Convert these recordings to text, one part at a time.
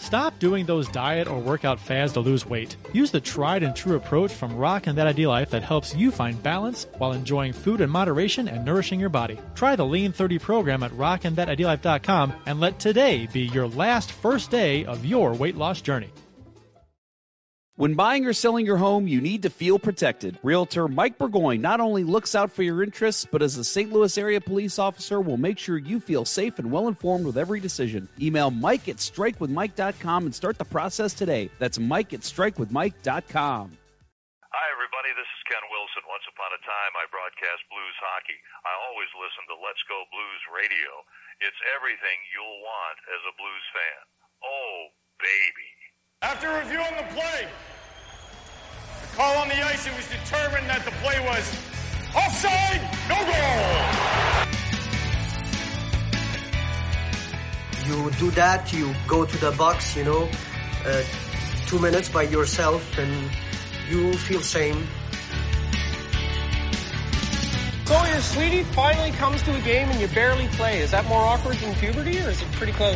Stop doing those diet or workout fads to lose weight. Use the tried and true approach from Rockin' That Ideal Life that helps you find balance while enjoying food in moderation and nourishing your body. Try the Lean 30 program at rockinthatIdeallife.com and let today be your last first day of your weight loss journey. When buying or selling your home, you need to feel protected. Realtor Mike Burgoyne not only looks out for your interests, but as a St. Louis area police officer will make sure you feel safe and well-informed with every decision. Email Mike at strikewithmike.com and start the process today. That's Mike at strikewithmike.com. Hi, everybody. This is Ken Wilson. Once upon a time, I broadcast blues hockey. I always listen to Let's Go Blues Radio. It's everything you'll want as a blues fan. Oh, baby. After reviewing the play, the call on the ice, it was determined that the play was offside, no goal. You do that, you go to the box, 2 minutes by yourself, and you feel shame. So your sweetie finally comes to a game and you barely play. Is that more awkward than puberty, or is it pretty close?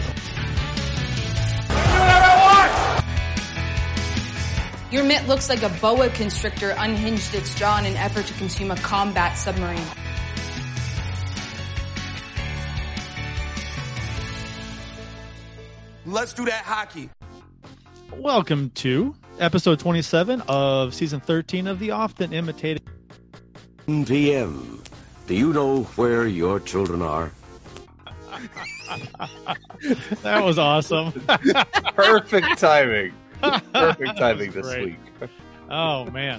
Your mitt looks like a boa constrictor unhinged its jaw in an effort to consume a combat submarine. Let's do that hockey. Welcome to episode 27 of season 13 of the Often Imitated PM. Do you know where your children are? That was awesome. Perfect timing. Perfect timing this week. Oh, man.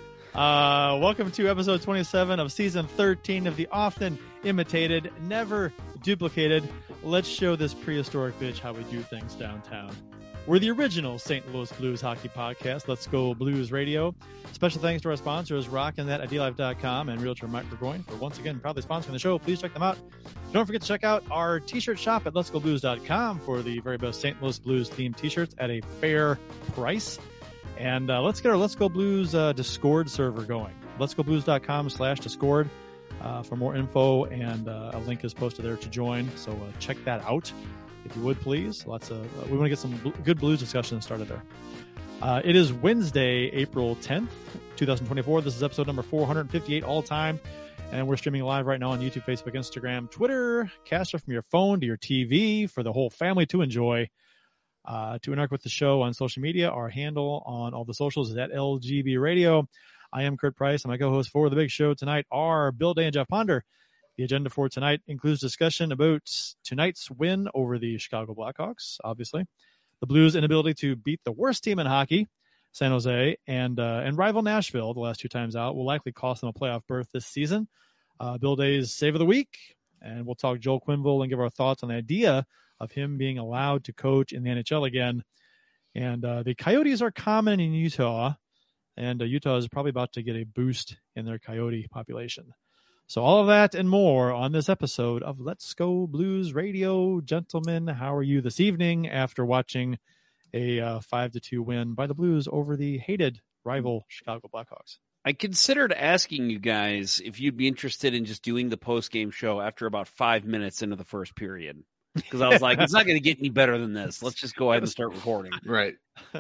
Welcome to episode 27 of season 13 of the Often Imitated, Never Duplicated. Let's show this prehistoric bitch how we do things downtown. We're the original St. Louis Blues hockey podcast, Let's Go Blues Radio. Special thanks to our sponsors, rockinthatIdeallife.com and Realtor Mike Burgoyne, for once again proudly sponsoring the show. Please check them out. Don't forget to check out our t-shirt shop at letsgoblues.com for the very best St. Louis Blues themed t-shirts at a fair price. And let's get our Let's Go Blues Discord server going. letsgoblues.com/Discord for more info, and a link is posted there to join. So check that out, if you would, please. We want to get some good blues discussion started there. It is Wednesday, April 10th, 2024. This is episode number 458 all time. And we're streaming live right now on YouTube, Facebook, Instagram, Twitter. Cast it from your phone to your TV for the whole family to enjoy. To interact with the show on social media, our handle on all the socials is at LGB Radio. I am Kurt Price, and my co-hosts for the big show tonight are Bill Day and Jeff Ponder. The agenda for tonight includes discussion about tonight's win over the Chicago Blackhawks, obviously, the Blues' inability to beat the worst team in hockey, San Jose, and rival Nashville the last two times out will likely cost them a playoff berth this season. Bill Day's Save of the Week, and we'll talk Joel Quenneville and give our thoughts on the idea of him being allowed to coach in the NHL again. And the Coyotes are common in Utah, and Utah is probably about to get a boost in their Coyote population. So all of that and more on this episode of Let's Go Blues Radio. Gentlemen, how are you this evening after watching a 5-2 win by the Blues over the hated rival Chicago Blackhawks? I considered asking you guys if you'd be interested in just doing the post-game show after about 5 minutes into the first period. Because I was like, it's not going to get any better than this. Let's just go ahead and start recording. Right.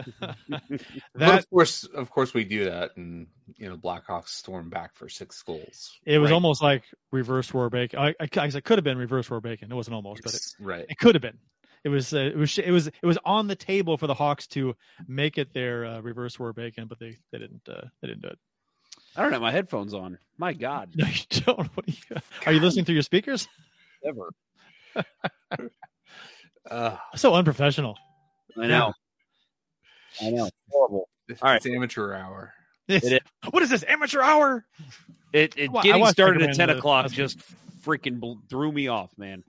But of course we do that, and Blackhawks storm back for 6 goals. It was almost like reverse Roar-Bacon. I could have been reverse Roar-Bacon. It wasn't almost, but it could have been. It was on the table for the Hawks to make it their reverse Roar-Bacon, but they didn't do it. I don't have my headphones on. My God. No, you don't. Are you listening through your speakers? Never. So unprofessional. I know. Horrible. It's amateur hour. It is. What is this, amateur hour? Getting started at 10 o'clock just freaking threw me off, man.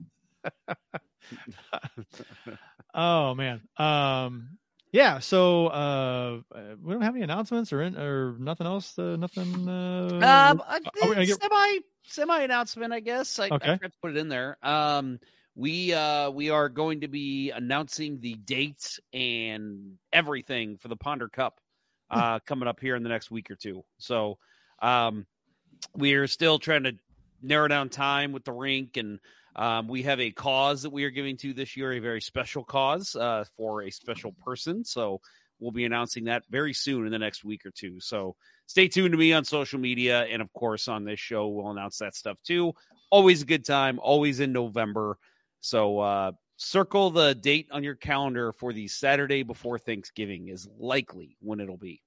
Oh, man. Yeah, so we don't have any announcements or nothing else. Nothing. Semi announcement, I guess. I forgot to put it in there. We are going to be announcing the dates and everything for the Ponder Cup coming up here in the next week or two. So we are still trying to narrow down time with the rink and We have a cause that we are giving to this year, a very special cause for a special person. So we'll be announcing that very soon in the next week or two. So stay tuned to me on social media. And, of course, on this show, we'll announce that stuff, too. Always a good time, always in November. So circle the date on your calendar for the Saturday before Thanksgiving is likely when it'll be.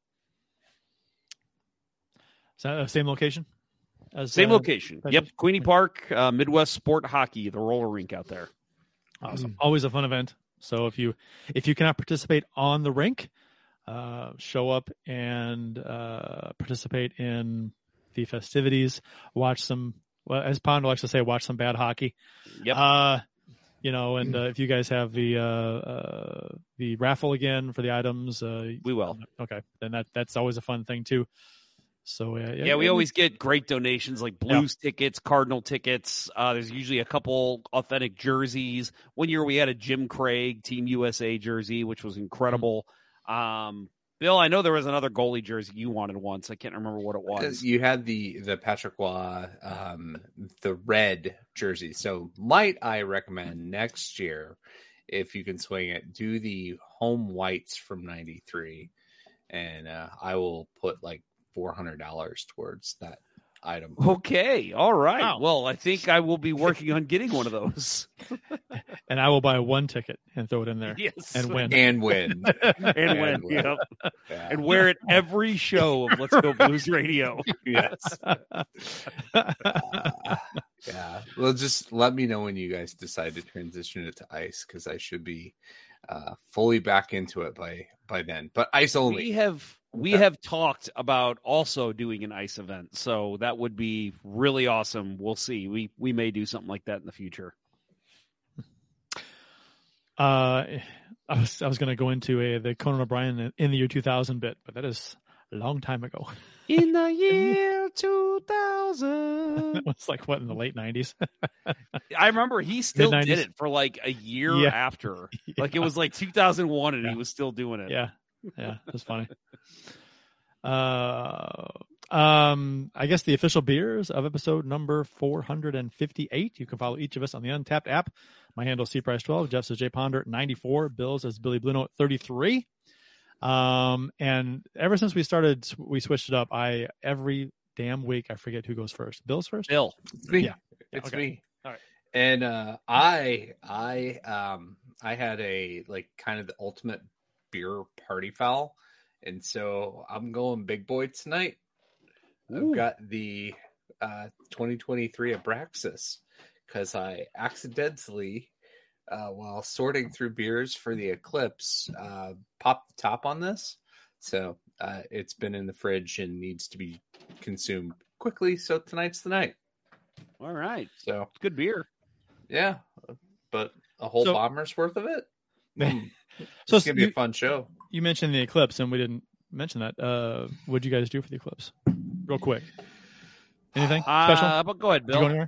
Is that the same location? Same location. Yep. Queenie Park, Midwest Sport Hockey, the roller rink out there. Awesome. Always a fun event. So if you cannot participate on the rink, show up and participate in the festivities. Watch some, well, as Pondo likes to say, watch some bad hockey. Yep. And if you guys have the raffle again for the items, we will. Okay, then that's always a fun thing too. So we always get great donations like Blues tickets, Cardinal tickets. There's usually a couple authentic jerseys. One year we had a Jim Craig Team USA jersey, which was incredible. Bill, I know there was another goalie jersey you wanted once. I can't remember what it was. You had the Patrick Waugh, the red jersey. So might I recommend next year, if you can swing it, do the home whites from '93, and I will put like $400 towards that item. Okay. All right. Wow. Well, I think I will be working on getting one of those. And I will buy one ticket and throw it in there. Yes. And win. And win. Yep. Yeah. And wear it every show of Let's Go Blues Radio. Yes. Yeah. Well, just let me know when you guys decide to transition it to ice, because I should be fully back into it by then. But ice only. We have talked about also doing an ice event, so that would be really awesome. We'll see. We may do something like that in the future. I was going to go into the Conan O'Brien in the year 2000 bit, but that is a long time ago. In the year 2000. It was like, what, in the late 90s? I remember he still Mid-90s? did it for like a year after. Like it was like 2001 and he was still doing it. Yeah. Yeah, that's funny. I guess the official beers of episode number 458. You can follow each of us on the Untapped app. My handle is CPrice12. Jeff says JPonder 94. Bill says Billy Blue Note 33. And ever since we switched it up. Every damn week I forget who goes first. Bill's first. Bill. It's me. Yeah. It's okay. me. All right. And I had a like kind of the ultimate beer party foul, and so I'm going big boy tonight. Ooh. I've got the 2023 Abraxas, because I accidentally while sorting through beers for the Eclipse popped the top on this, so it's been in the fridge and needs to be consumed quickly, so tonight's the night. All right, so good beer. Yeah, but a whole bomber's worth of it. So it's gonna be a fun show. You mentioned the Eclipse, and we didn't mention that. What'd you guys do for the Eclipse? Real quick. Anything special? But go ahead, Bill. Did you go anywhere?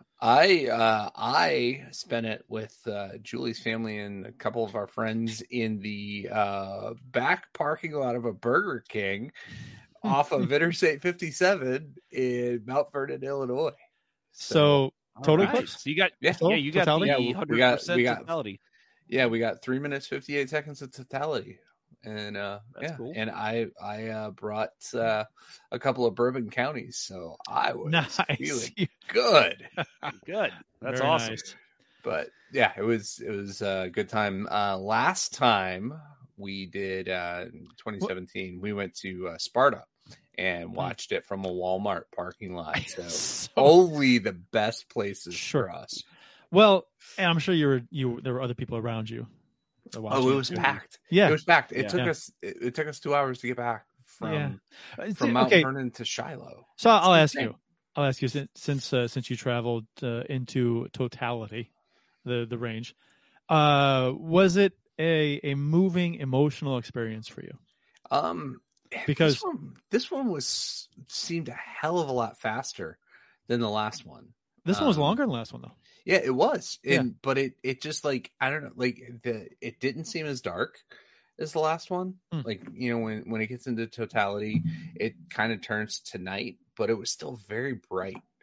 I spent it with Julie's family and a couple of our friends in the back parking lot of a Burger King off of Interstate 57 in Mount Vernon, Illinois. So total Eclipse? So you got the 100% totality. Yeah, we got 3 minutes 58 seconds of totality, and that's cool. And I brought a couple of bourbon counties, so I was feeling good. Good, that's very awesome. Nice. But yeah, it was a good time. Last time we did 2017, we went to Sparta and watched it from a Walmart parking lot. So only the best places for us. Well, and I'm sure there were other people around you. It was packed. Yeah, it was packed. It took us 2 hours to get back from Mount Vernon to Shiloh. So I'll ask you since you traveled into totality, the range, was it a moving emotional experience for you? Because this one seemed a hell of a lot faster than the last one. This one was longer than the last one, though. Yeah, it was. But it just like, I don't know, like it didn't seem as dark as the last one. Like, you know, when it gets into totality, it kind of turns to night, but it was still very bright.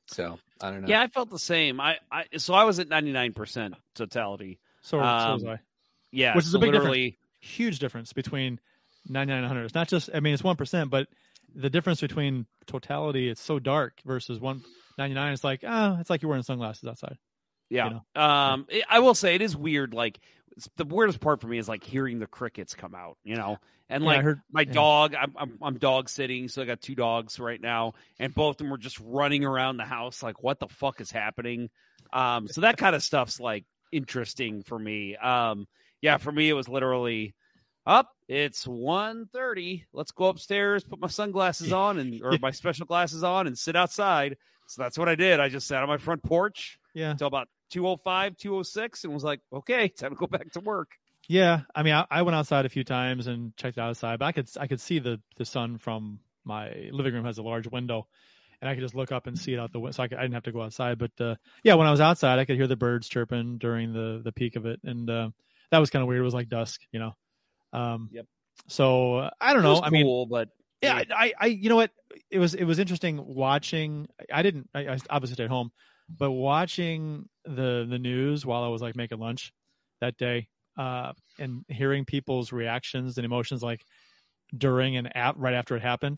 So I don't know. Yeah, I felt the same. So I was at 99% totality. So was I. Yeah, Which is so a big literally difference. Huge difference between 99 and 100. It's not just, I mean, it's 1%, but the difference between totality, it's so dark versus 199. It's like, it's like you're wearing sunglasses outside. Yeah. You know? I will say it is weird. Like the weirdest part for me is like hearing the crickets come out, you know, and Yeah, like I heard- my dog, I'm dog sitting. So I got 2 dogs right now and both of them were just running around the house. Like what the fuck is happening? So that kind of stuff's like interesting for me. Yeah, for me, it was literally it's 1:30. Let's go upstairs, put my sunglasses on or my special glasses on and sit outside. So that's what I did. I just sat on my front porch until about 2:05, 2:06 and was like, okay, time to go back to work. Yeah. I mean, I went outside a few times and checked outside, but I could see the sun from my living room. Has a large window and I could just look up and see it out the window. So I didn't have to go outside, but when I was outside, I could hear the birds chirping during the peak of it. And that was kind of weird. It was like dusk, you know? Yep. So I don't know. I mean, but yeah, I you know what? It was interesting watching. I obviously stayed home, but watching the news while I was like making lunch that day, and hearing people's reactions and emotions like during and right after it happened.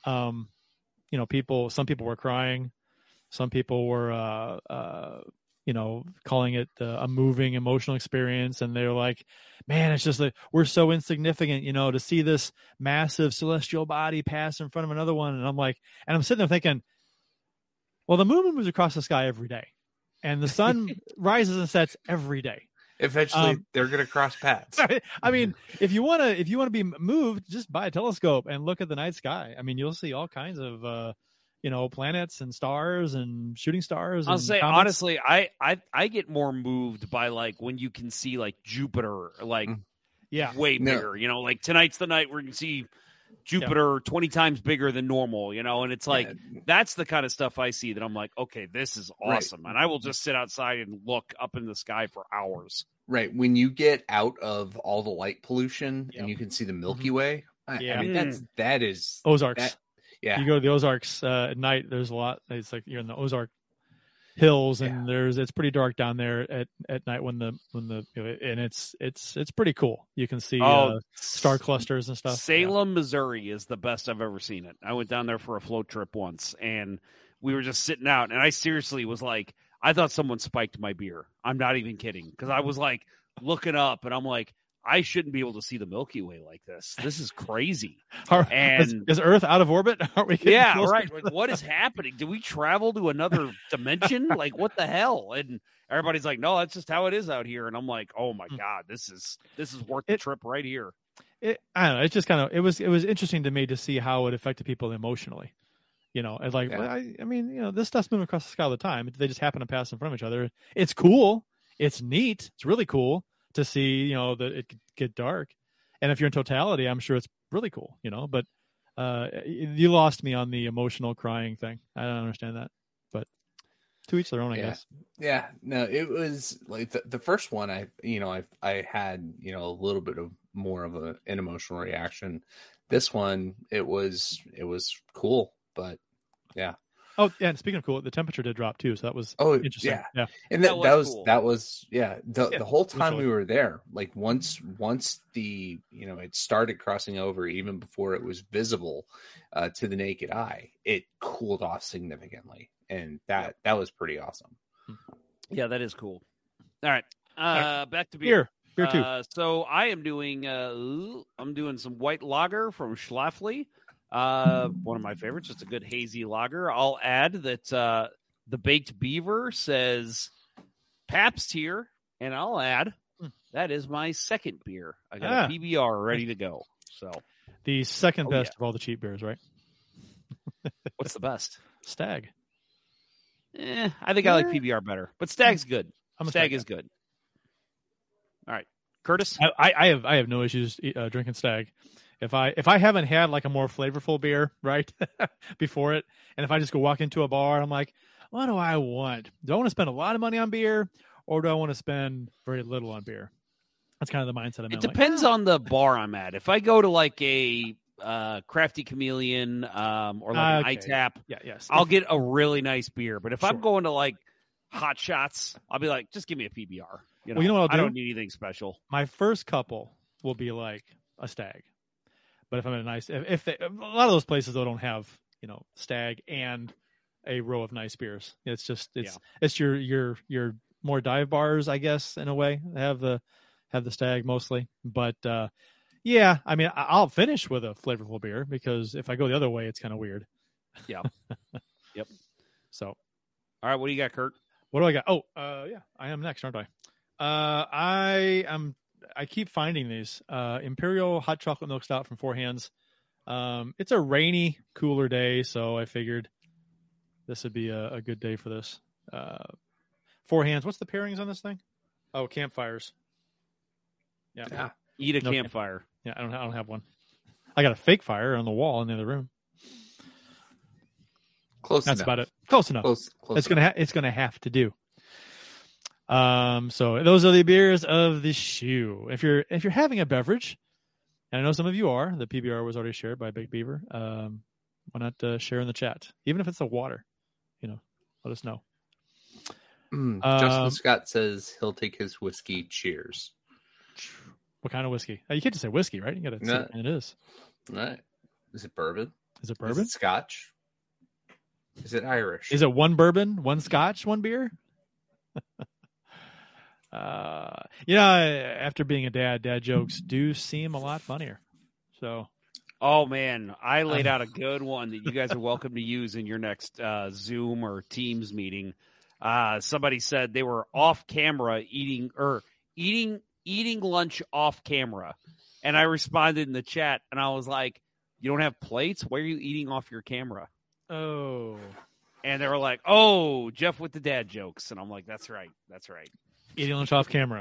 You know, some people were crying, some people were calling it a moving emotional experience. And they're like, man, it's just like, we're so insignificant, you know, to see this massive celestial body pass in front of another one. And I'm sitting there thinking, well, the moon moves across the sky every day and the sun rises and sets every day. Eventually they're going to cross paths. I mean, if you want to be moved, just buy a telescope and look at the night sky. I mean, you'll see all kinds of, planets and stars and shooting stars. I'll say comets. Honestly, I get more moved by like when you can see like Jupiter, like way bigger. You know, like tonight's the night where you can see Jupiter 20 times bigger than normal. You know, and it's like that's the kind of stuff I see that I'm like, okay, this is awesome, and I will just sit outside and look up in the sky for hours. Right, when you get out of all the light pollution and you can see the Milky Way. I mean, that is Ozarks. Yeah, you go to the Ozarks at night. There's a lot. It's like you're in the Ozark hills, and it's pretty dark down there at night when and it's pretty cool. You can see star clusters and stuff. Salem, Missouri is the best I've ever seen it. I went down there for a float trip once, and we were just sitting out, and I seriously was like, I thought someone spiked my beer. I'm not even kidding, because I was like looking up, and I'm like, I shouldn't be able to see the Milky Way like this. This is crazy. Is Earth out of orbit? Are we right. Like, what is happening? Do we travel to another dimension? Like, what the hell? And everybody's like, no, that's just how it is out here. And I'm like, oh my God, this is worth the trip right here. I don't know. It's just kind of, it was interesting to me to see how it affected people emotionally. You know, and like, well, I mean, you know, this stuff's moving across the sky all the time. They just happen to pass in front of each other. It's cool. It's neat. It's really cool to see, you know, that it could get dark. And if you're in totality, I'm sure it's really cool, you know, but you lost me on the emotional crying thing. I don't understand that, but to each their own, I guess. Yeah, no, it was like the first one I had, you know, a little bit of more of an emotional reaction. This one, it was cool, but yeah. Oh, yeah. And speaking of cool, the temperature did drop too, so that was interesting. Yeah. And that was cool. The whole time we were there, like once the, you know, it started crossing over, even before it was visible to the naked eye, it cooled off significantly, and that was pretty awesome. Yeah, that is cool. All right, back to beer. Beer too. So I am doing some white lager from Schlafly. One of my favorites. It's a good hazy lager. I'll add that the Baked Beaver says Pabst here, and I'll add that is my second beer. I got a PBR ready to go. So the second best of all the cheap beers, right? What's the best? Stag. I think I like PBR better, but Stag's good. Stag is good. All right, Curtis. I have no issues drinking Stag. If I haven't had like a more flavorful beer, right, before it, and if I just go walk into a bar, I'm like, what do I want? Do I want to spend a lot of money on beer, or do I want to spend very little on beer? That's kind of the mindset I'm in. It depends on the bar I'm at. If I go to like a Crafty Chameleon or like an iTap, yes, I'll get a really nice beer. But if I'm going to like Hot Shots, I'll be like, just give me a PBR. You know, well, you know what I'll do? I don't need anything special. My first couple will be like a Stag, but if I'm in a nice, if they, a lot of those places though don't have Stag and a row of nice beers. It's just it's your more dive bars, I guess, in a way. They have the Stag mostly, but yeah, I mean, I'll finish with a flavorful beer because if I go the other way, it's kind of weird. Yeah. Yep. So, all right, what do you got, Kurt? What do I got? Oh, yeah, I am next, aren't I? I keep finding these Imperial Hot Chocolate Milk Stout from Four Hands. It's a rainy, cooler day, so I figured this would be a good day for this. Four Hands. What's the pairings on this thing? Oh, campfires. Yeah. Eat a campfire. Yeah, I don't have one. I got a fake fire on the wall in the other room. That's about it. Close enough. Close it's gonna have to do. So those are the beers of the shoe. If you're having a beverage, and I know some of you are, the PBR was already shared by Big Beaver. Why not share in the chat, even if it's the water? Let us know. Justin Scott says he'll take his whiskey. Cheers. What kind of whiskey? You can't just say whiskey, right? You got to say what it is. Right. Is it bourbon? Is it bourbon? Is it Scotch? Is it Irish? Is it one bourbon, one Scotch, one beer? After being a dad jokes do seem a lot funnier. So, oh man, I laid out a good one that you guys are welcome to use in your next Zoom or Teams meeting. Somebody said they were off camera eating lunch off camera, and I responded in the chat, and I was like, "You don't have plates? Why are you eating off your camera?" Oh, and they were like, "Oh, Jeff with the dad jokes," and I'm like, "That's right. Eating lunch off camera."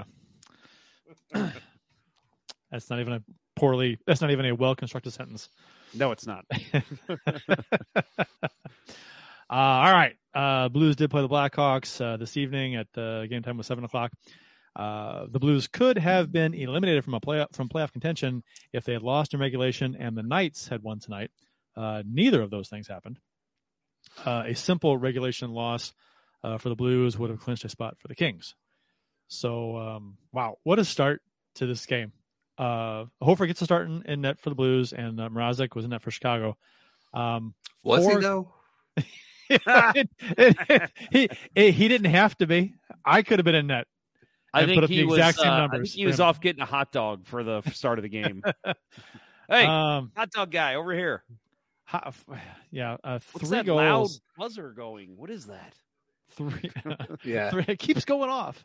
That's not even a well-constructed sentence. No, it's not. All right. Blues did play the Blackhawks this evening at game time was 7:00. The Blues could have been eliminated from playoff contention if they had lost in regulation and the Knights had won tonight. Neither of those things happened. A simple regulation loss for the Blues would have clinched a spot for the Kings. So, wow, what a start to this game. Hofer gets a start in net for the Blues, and Mrazek was in net for Chicago. Was he, though? He didn't have to be. I could have been in net. I think put up the exact same numbers. He was off getting a hot dog for the start of the game. Hey, hot dog guy over here. What's 3 that goals. Loud buzzer going? What is that? 3. Yeah, 3, it keeps going off.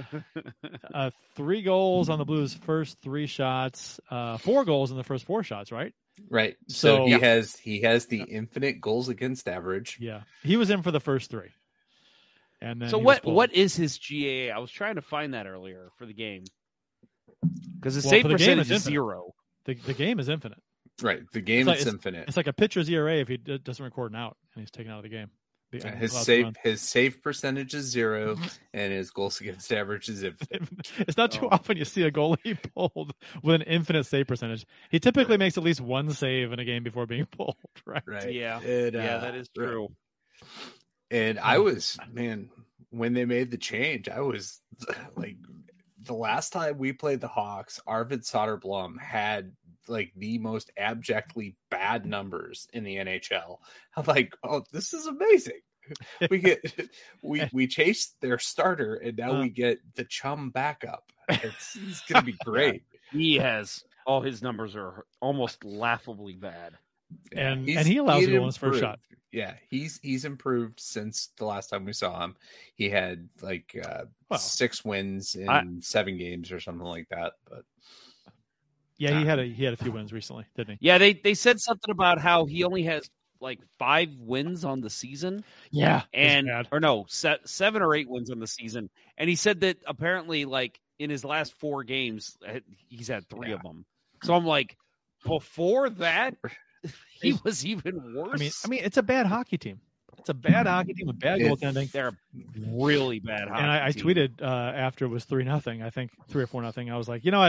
3 goals on the Blues' first 3 shots. 4 goals in the first 4 shots. Right. Right. So he has the infinite goals against average. Yeah, he was in for the first 3. And then so what is his GAA? I was trying to find that earlier for the game because the save percentage is 0. The game is infinite. Right. The game is infinite. It's like a pitcher's ERA if he doesn't record an out and he's taken out of the game. His save percentage is 0 and his goals against average is infinite. It's not too often you see a goalie pulled with an infinite save percentage. He typically makes at least 1 save in a game before being pulled, right? Yeah. That is true. And I was, when they made the change, I was like, the last time we played the Hawks, Arvid Soderblom had like the most abjectly bad numbers in the NHL. I'm like, oh, this is amazing. We chased their starter and now we get the chum backup. It's gonna be great. He has all his numbers are almost laughably bad. And he allows a goal in his first shot. Yeah, he's improved since the last time we saw him. He had like 6 wins in 7 games or something like that. But yeah, he had a few wins recently, didn't he? Yeah, they said something about how he only has like 5 wins on the season. Yeah, and or no, 7 or 8 wins on the season. And he said that apparently, like in his last 4 games, he's had 3 of them. So I'm like, before that, he was even worse. I mean, it's a bad hockey team. It's a bad hockey team with bad goaltending. They're really bad hockey. And I tweeted after it was 3-0, I think 3 or 4-0. I was like, you know what?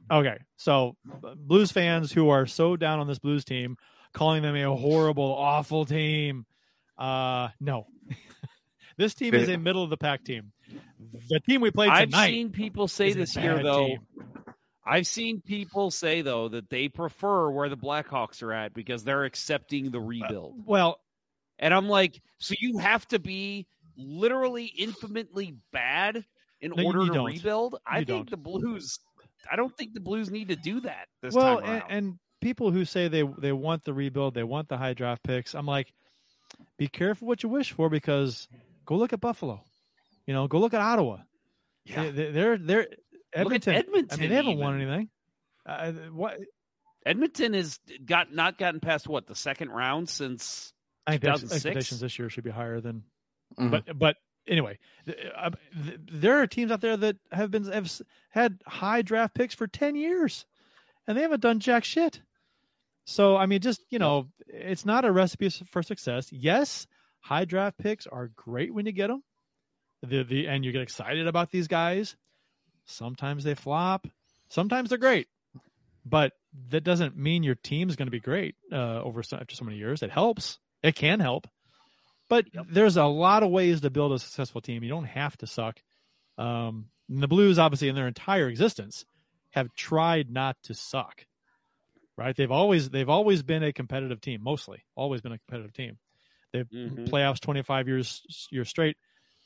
Okay, so Blues fans who are so down on this Blues team, calling them a horrible, awful team. No. This team is a middle-of-the-pack team. The team we played tonight. I've seen people say this year, though. Team. I've seen people say, though, that they prefer where the Blackhawks are at because they're accepting the rebuild. And I'm like, so you have to be literally infinitely bad in order to rebuild? I don't think the Blues need to do that this time around. And people who say they want the rebuild, they want the high draft picks, I'm like, be careful what you wish for, because go look at Buffalo. Go look at Ottawa. Yeah. They're Edmonton. Edmonton. I mean, they haven't won anything. What? Edmonton has not gotten past the second round since 2006. Expectations this year should be higher than. But anyway, there are teams out there that have had high draft picks for 10 years, and they haven't done jack shit. So I mean, it's not a recipe for success. Yes, high draft picks are great when you get them. And you get excited about these guys. Sometimes they flop. Sometimes they're great. But that doesn't mean your team's going to be great after so many years. It helps. It can help. But there's a lot of ways to build a successful team. You don't have to suck. And the Blues, obviously, in their entire existence, have tried not to suck. Right? They've always been a competitive team, mostly. Always been a competitive team. They've playoffs 25 years straight.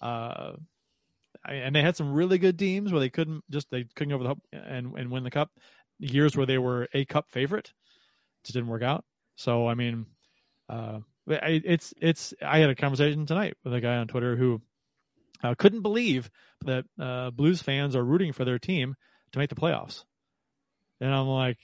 And they had some really good teams where they couldn't over the hump and win the cup. Years where they were a cup favorite, just didn't work out. So I mean, I had a conversation tonight with a guy on Twitter who couldn't believe that Blues fans are rooting for their team to make the playoffs, and I'm like,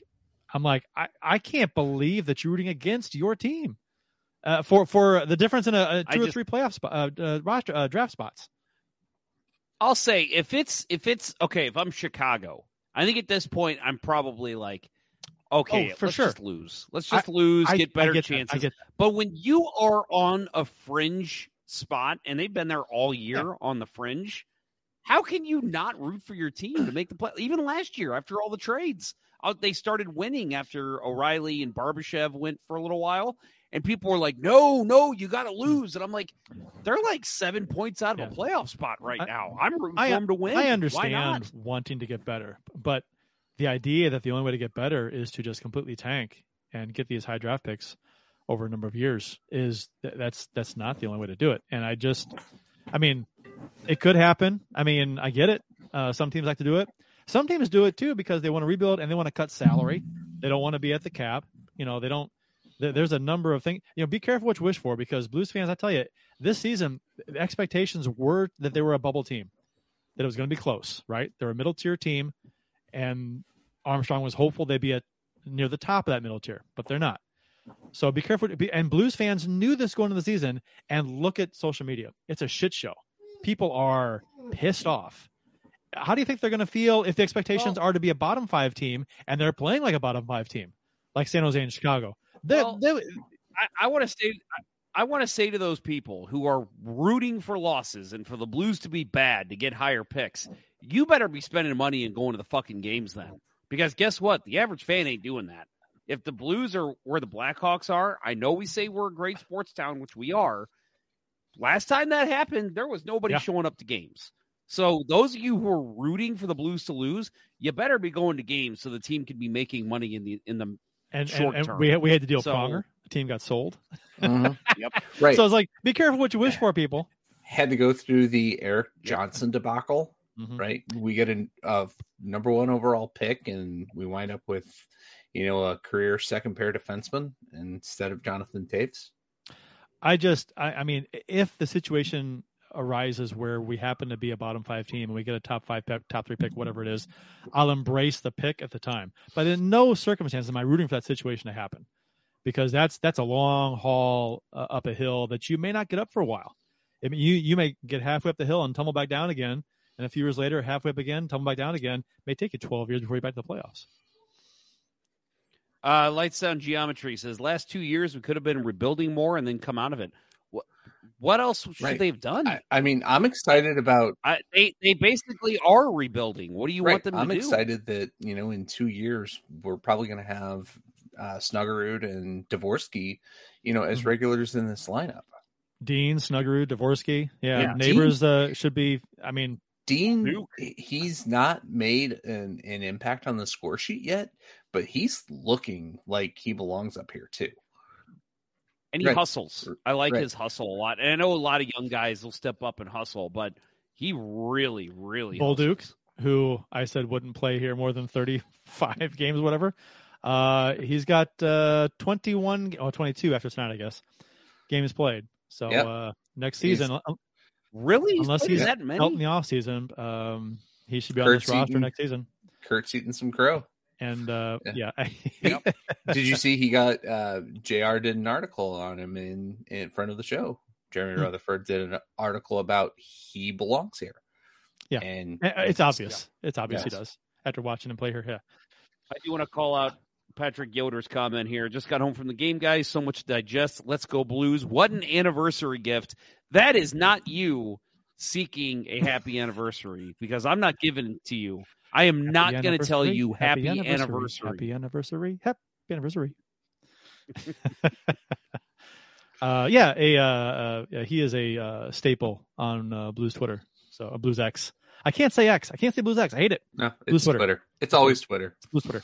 I can't believe that you're rooting against your team for the difference in a two or three playoff draft spots. I'll say if it's okay, if I'm Chicago, I think at this point I'm probably like, okay, let's just lose. Let's just lose, get better chances. But when you are on a fringe spot, and they've been there all year on the fringe, how can you not root for your team to make the play? Even last year, after all the trades, they started winning after O'Reilly and Barbashev went for a little while. And people were like, no, you got to lose. And I'm like, they're like 7 points out of a playoff spot right now. I'm rooting for them to win. I understand wanting to get better. But the idea that the only way to get better is to just completely tank and get these high draft picks over a number of years that's not the only way to do it. And I mean, it could happen. I mean, I get it. Some teams like to do it. Some teams do it too because they want to rebuild and they want to cut salary. They don't want to be at the cap. They don't. There's a number of things. Be careful what you wish for, because Blues fans, I tell you, this season the expectations were that they were a bubble team, that it was going to be close. Right? They're a middle tier team, and Armstrong was hopeful they'd be near the top of that middle tier, but they're not. So be careful. And Blues fans knew this going into the season. And look at social media; it's a shit show. People are pissed off. How do you think they're going to feel if the expectations are to be a bottom 5 team and they're playing like a bottom 5 team, like San Jose and Chicago? I want to say to those people who are rooting for losses and for the Blues to be bad to get higher picks, you better be spending money and going to the fucking games then. Because guess what? The average fan ain't doing that. If the Blues are where the Blackhawks are, I know we say we're a great sports town, which we are. Last time that happened, there was nobody showing up to games. So those of you who are rooting for the Blues to lose, you better be going to games so the team can be making money in the short term. We had to deal with Pronger. The team got sold. Yep. Right. So it's like, be careful what you wish for, people. Had to go through the Eric Johnson debacle, right? We get a number 1 overall pick, and we wind up with, a career second pair defenseman instead of Jonathan Toews. I mean, if the situation arises where we happen to be a bottom 5 team and we get a top 5 pick, top 3 pick, whatever it is, I'll embrace the pick at the time. But in no circumstance am I rooting for that situation to happen, because that's a long haul up a hill that you may not get up for a while. I mean, you may get halfway up the hill and tumble back down again, and a few years later, halfway up again, tumble back down again. It may take you 12 years before you get back to the playoffs. Lights Sound Geometry says, last 2 years we could have been rebuilding more and then come out of it. what else should they have done? I mean, I'm excited about. They basically are rebuilding. What do you want them to do? I'm excited that in 2 years we're probably going to have Snuggerud and Dvorsky, as regulars in this lineup. Dean, Snuggerud, Dvorsky, Neighbors should be. I mean, Dean, he's not made an impact on the score sheet yet, but he's looking like he belongs up here too. And he hustles. I like his hustle a lot. And I know a lot of young guys will step up and hustle, but he really, really Bolduc, who I said wouldn't play here more than 35 games, whatever. He's got 22 after tonight, I guess, games played. So next season, really, unless he's that many out in the off season, he should be on this roster next season. Kurt's eating some crow. And Did you see he got JR did an article on him in front of the show? Jeremy Rutherford did an article about he belongs here. Yeah, and it's obvious. Yeah. It's obvious he does after watching him play here. Yeah, I do want to call out Patrick Yoder's comment here. Just got home from the game, guys. So much to digest. Let's go Blues. What an anniversary gift. That is not you seeking a happy anniversary, because I'm not giving it to you. I am not going to tell you happy anniversary. Happy anniversary. Happy anniversary. He is a staple on Blues Twitter. So Blues X. I can't say X. I can't say Blues X. I hate it. No, it's Twitter. It's always Twitter. Blues Twitter.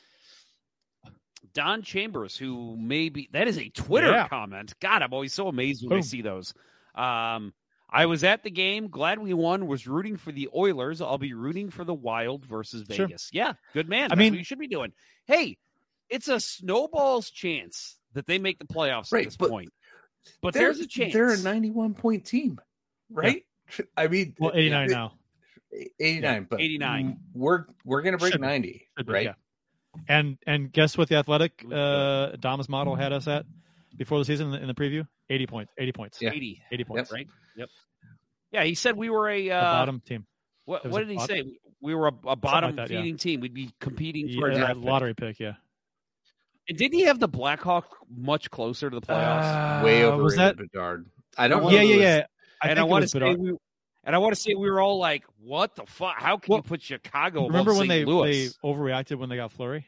Don Chambers, who maybe that is a Twitter comment. God, I'm always so amazed when I see those. I was at the game. Glad we won. Was rooting for the Oilers. I'll be rooting for the Wild versus Vegas. Sure. Yeah, good man. That's what you should be doing. Hey, it's a snowball's chance that they make the playoffs at this point. But there's a chance. They're a 91-point team, right? Yeah. I mean, 89 now. 89, but 89. We're going to break 90, right? Yeah. And guess what the Athletic Dom's model had us at before the season in the preview? 80 points. 80 points. Yeah. 80 points. Yep. Right? Yep. Yeah, he said we were a bottom team. What did he say? We were a bottom feeding team. We'd be competing for a draft lottery pick, yeah. And didn't he have the Blackhawks much closer to the playoffs? Way over Bedard. I don't know. Yeah. I want to say we were all like, "What the fuck? How can you put Chicago?" Remember when they overreacted when they got Fleury?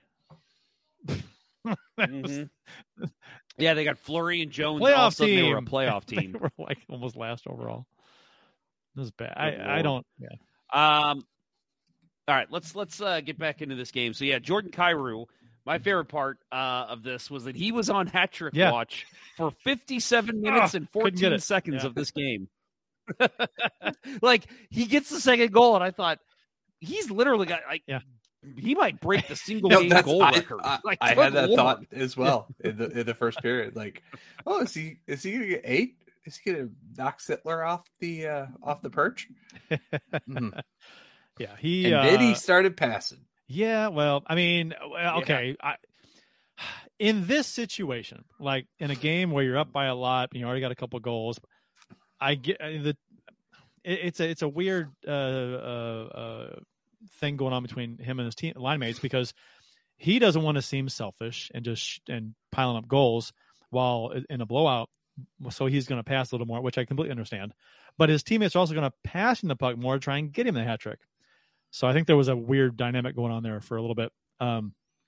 Yeah, they got Fleury and Jones. Playoff team. They were a playoff team. They were like almost last overall. It was bad. I don't. Yeah. All right, let's get back into this game. So yeah, Jordan Kyrou. My favorite part of this was that he was on hat trick watch for 57 minutes and 14 seconds of this game. Like, he gets the second goal, and I thought he's literally got he might break the single game goal record. I had that thought as well in the first period. Like, is he gonna get 8? Is he gonna knock Sittler off the perch? Yeah, then he started passing. Yeah, well, I mean, okay. In this situation, like in a game where you're up by a lot, and you already got a couple goals, I get it's a weird thing going on between him and his team line mates, because he doesn't want to seem selfish and piling up goals while in a blowout. So he's going to pass a little more, which I completely understand. But his teammates are also going to pass him the puck more to try and get him the hat trick. So I think there was a weird dynamic going on there for a little bit. I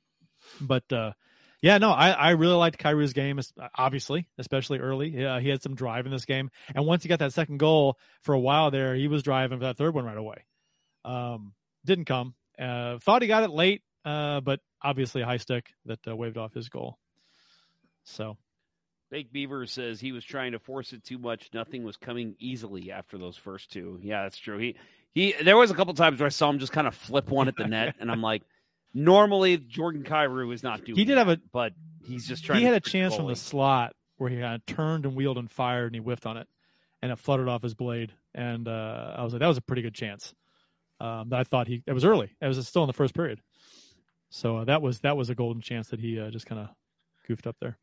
really liked Kyrou's game, obviously, especially early. Yeah, he had some drive in this game. And once he got that second goal, for a while there, he was driving for that third one right away. Didn't come. Thought he got it late, but obviously a high stick that waved off his goal. So, Big Beaver says he was trying to force it too much. Nothing was coming easily after those first two. Yeah, that's true. There was a couple times where I saw him just kind of flip one at the net, and I'm like, normally Jordan Kyrou is not doing. He did have but he's just trying. He had a chance from the slot where he kind of turned and wheeled and fired, and he whiffed on it, and it fluttered off his blade. And I was like, that was a pretty good chance. I thought it was early. It was still in the first period, so that was a golden chance that he just kind of goofed up there.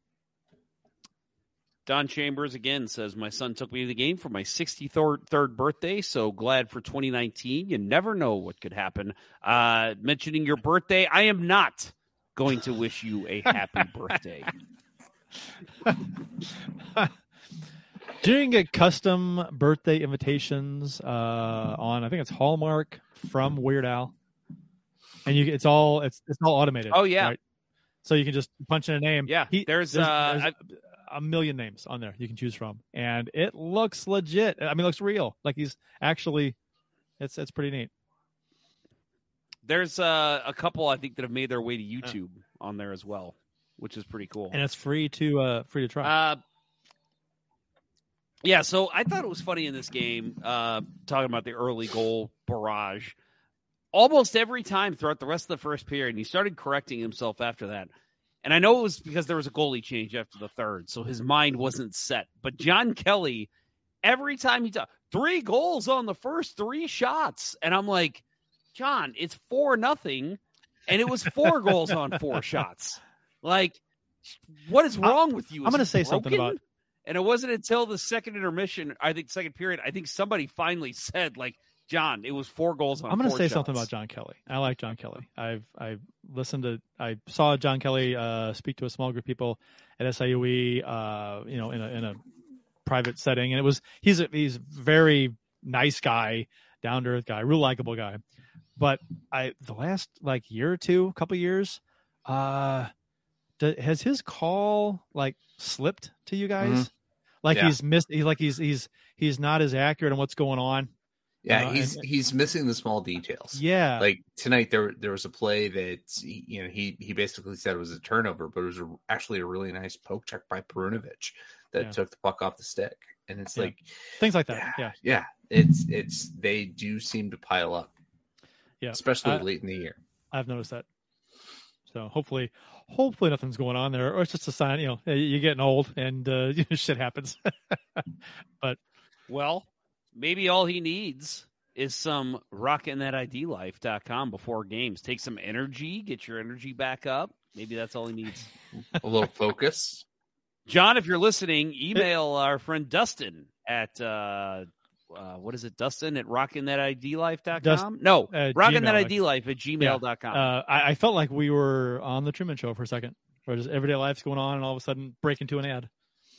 Don Chambers again says, my son took me to the game for my 63rd birthday, so glad for 2019. You never know what could happen. Mentioning your birthday, I am not going to wish you a happy birthday. Do you get custom birthday invitations on? I think it's Hallmark from Weird Al, and it's all automated. Oh yeah, right? So you can just punch in a name. Yeah, there's a million names on there you can choose from, and it looks legit. I mean, it looks real. Like he's actually, it's pretty neat. There's a couple I think that have made their way to YouTube on there as well, which is pretty cool. And it's free to try. Yeah, so I thought it was funny in this game, talking about the early goal barrage. Almost every time throughout the rest of the first period, and he started correcting himself after that. And I know it was because there was a goalie change after the third, so his mind wasn't set. But John Kelly, every time he talked, 3 goals on the first 3 shots. And I'm like, John, it's 4-0, and it was 4 goals on 4 shots. Like, what is wrong with you? I'm going to say something about. And it wasn't until the second intermission, I think second period, I think somebody finally said, like, John, it was 4 goals on 4 shots. I'm going to say something about John Kelly. I like John Kelly. I saw John Kelly speak to a small group of people at SIUE, in a private setting, and he's a very nice guy, down to earth guy, real likable guy. But the last year or two, couple years, has his call slipped to you guys? Mm-hmm. He's missed. He's not as accurate on what's going on. Yeah, he's missing the small details. Yeah, like tonight there was a play that he basically said it was a turnover, but it was actually a really nice poke check by Perunovic that took the puck off the stick, and it's like things like that. Yeah, it's they do seem to pile up. Yeah, especially late in the year. I've noticed that. So hopefully nothing's going on there, or it's just a sign. You're getting old and shit happens. But maybe all he needs is some rockinthatidlife.com before games. Take some energy, get your energy back up. Maybe that's all he needs. A little focus. John, if you're listening, email our friend Dustin at what is it, Dustin at rockinthatidlife.com? No, rockinthatidlife at gmail.com. I felt like we were on the Truman Show for a second, where just everyday life's going on and all of a sudden break into an ad.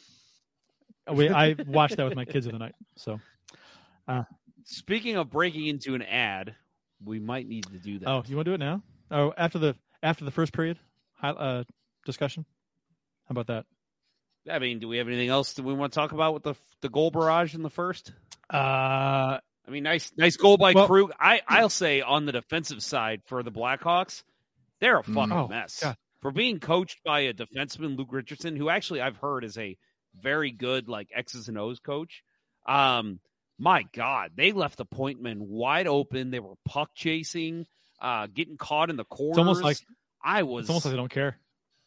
I watched that with my kids the other night. So, speaking of breaking into an ad, we might need to do that. Oh, you want to do it now? Oh, after the first period discussion? How about that? I mean, do we have anything else that we want to talk about with the goal barrage in the first? I mean, nice goal by Krug. I'll say on the defensive side for the Blackhawks, they're a fucking mess. God. For being coached by a defenseman, Luke Richardson, who actually I've heard is a very good X's and O's coach. My God, they left the point men wide open. They were puck chasing, getting caught in the corners. It's almost like it's almost like they don't care.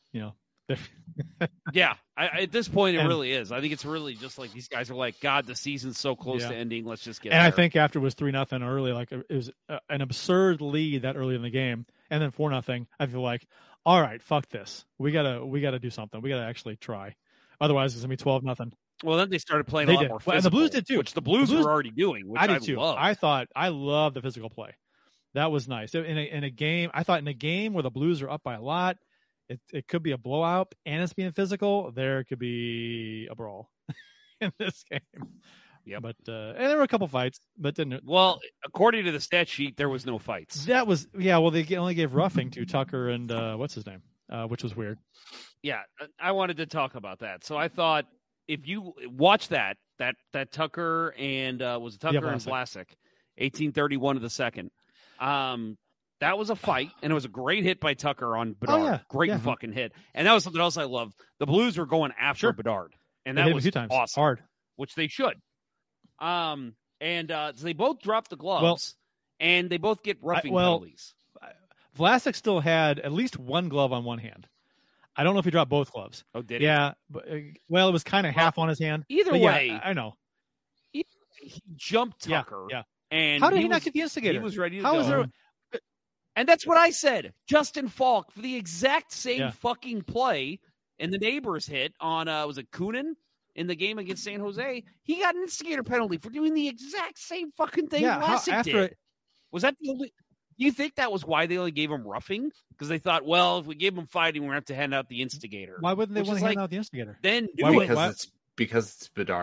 Yeah, at this point it really is. I think it's really just like these guys are like, God, the season's so close to ending. Let's just get. And there. I think after it was 3-0 early, it was an absurd lead that early in the game, and then 4-0. I feel like, all right, fuck this. We gotta do something. We gotta actually try. Otherwise, it's gonna be 12-0. Well, then they started playing a lot more physical, and the Blues did too. Which the Blues were already doing. Which I did too. Loved. I loved the physical play. That was nice. In a game, I thought in a game where the Blues are up by a lot. It could be a blowout, and it's being physical. There could be a brawl in this game. Yeah, but and there were a couple fights, but didn't. Well, according to the stat sheet, there was no fights. That was Well, they only gave roughing to Tucker and what's his name, which was weird. Yeah, I wanted to talk about that. So I thought if you watch that Tucker and was it Tucker and Vlasic, 18:31 of the second. That was a fight, and it was a great hit by Tucker on Bedard. Oh, yeah. Great fucking hit. And that was something else I loved. The Blues were going after Bedard, and that was awesome. Hard. Which they should. So they both dropped the gloves, and they both get roughing penalties. Vlasic still had at least one glove on one hand. I don't know if he dropped both gloves. Oh, did he? Yeah. But, it was kind of half on his hand. Either way. Yeah, I know. He jumped Tucker. Yeah. And how did he not get the instigator? He was ready to go. Was there... And that's what I said. Justin Falk for the exact same fucking play in the neighbors hit on, was it Kunin in the game against San Jose? He got an instigator penalty for doing the exact same fucking thing Vlasic did. Was that the only... Do you think that was why they only gave him roughing? Because they thought, well, if we gave him fighting, we're going to have to hand out the instigator. Why wouldn't they want to hand out the instigator? Then because it's Bedard,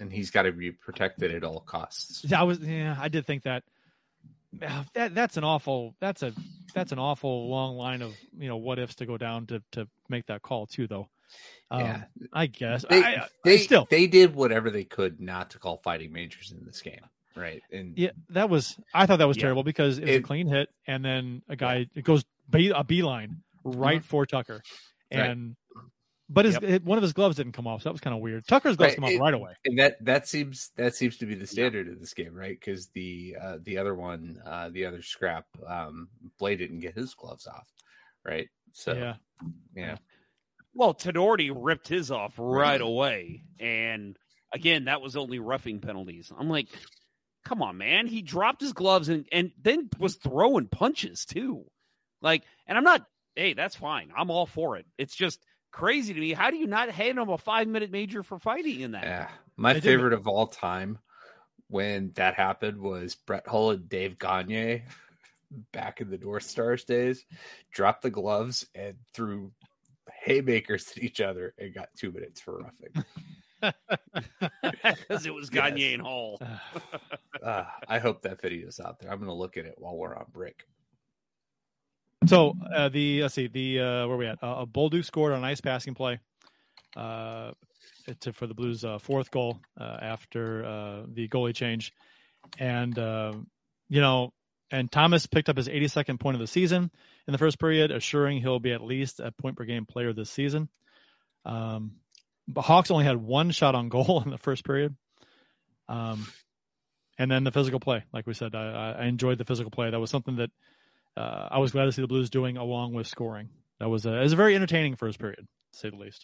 and he's got to be protected at all costs. I did think that. That's an awful long line of what ifs to go down to make that call too, though. I guess they did whatever they could not to call fighting majors in this game, right? And I thought that was terrible because it was a clean hit, and then a guy it goes a beeline right for Tucker, and but one of his gloves didn't come off, so that was kind of weird. Tucker's gloves come off right away, and that seems to be the standard of this game, right? Because the other one, the other scrap, Blade didn't get his gloves off, right? So yeah. Well, Tenorti ripped his off right away, and again, that was only roughing penalties. I'm like, come on, man! He dropped his gloves and then was throwing punches too, like. And I'm not. Hey, that's fine. I'm all for it. It's just crazy to me. How do you not hand him a 5-minute major for fighting in that? Yeah, my favorite of all time when that happened was Brett Hull and Dave Gagne back in the North Stars days. Dropped the gloves and threw haymakers at each other and got 2 minutes for roughing. Because it was Gagne and Hall. I hope that video's out there. I'm going to look at it while we're on break. So let's see where we at? Bolduc scored on an nice passing play for the Blues' fourth goal after the goalie change, and and Thomas picked up his 82nd point of the season in the first period, assuring he'll be at least a point per game player this season. But Hawks only had one shot on goal in the first period, and then the physical play. Like we said, I enjoyed the physical play. That was something that. I was glad to see the Blues doing along with scoring. It was a very entertaining first period, to say the least.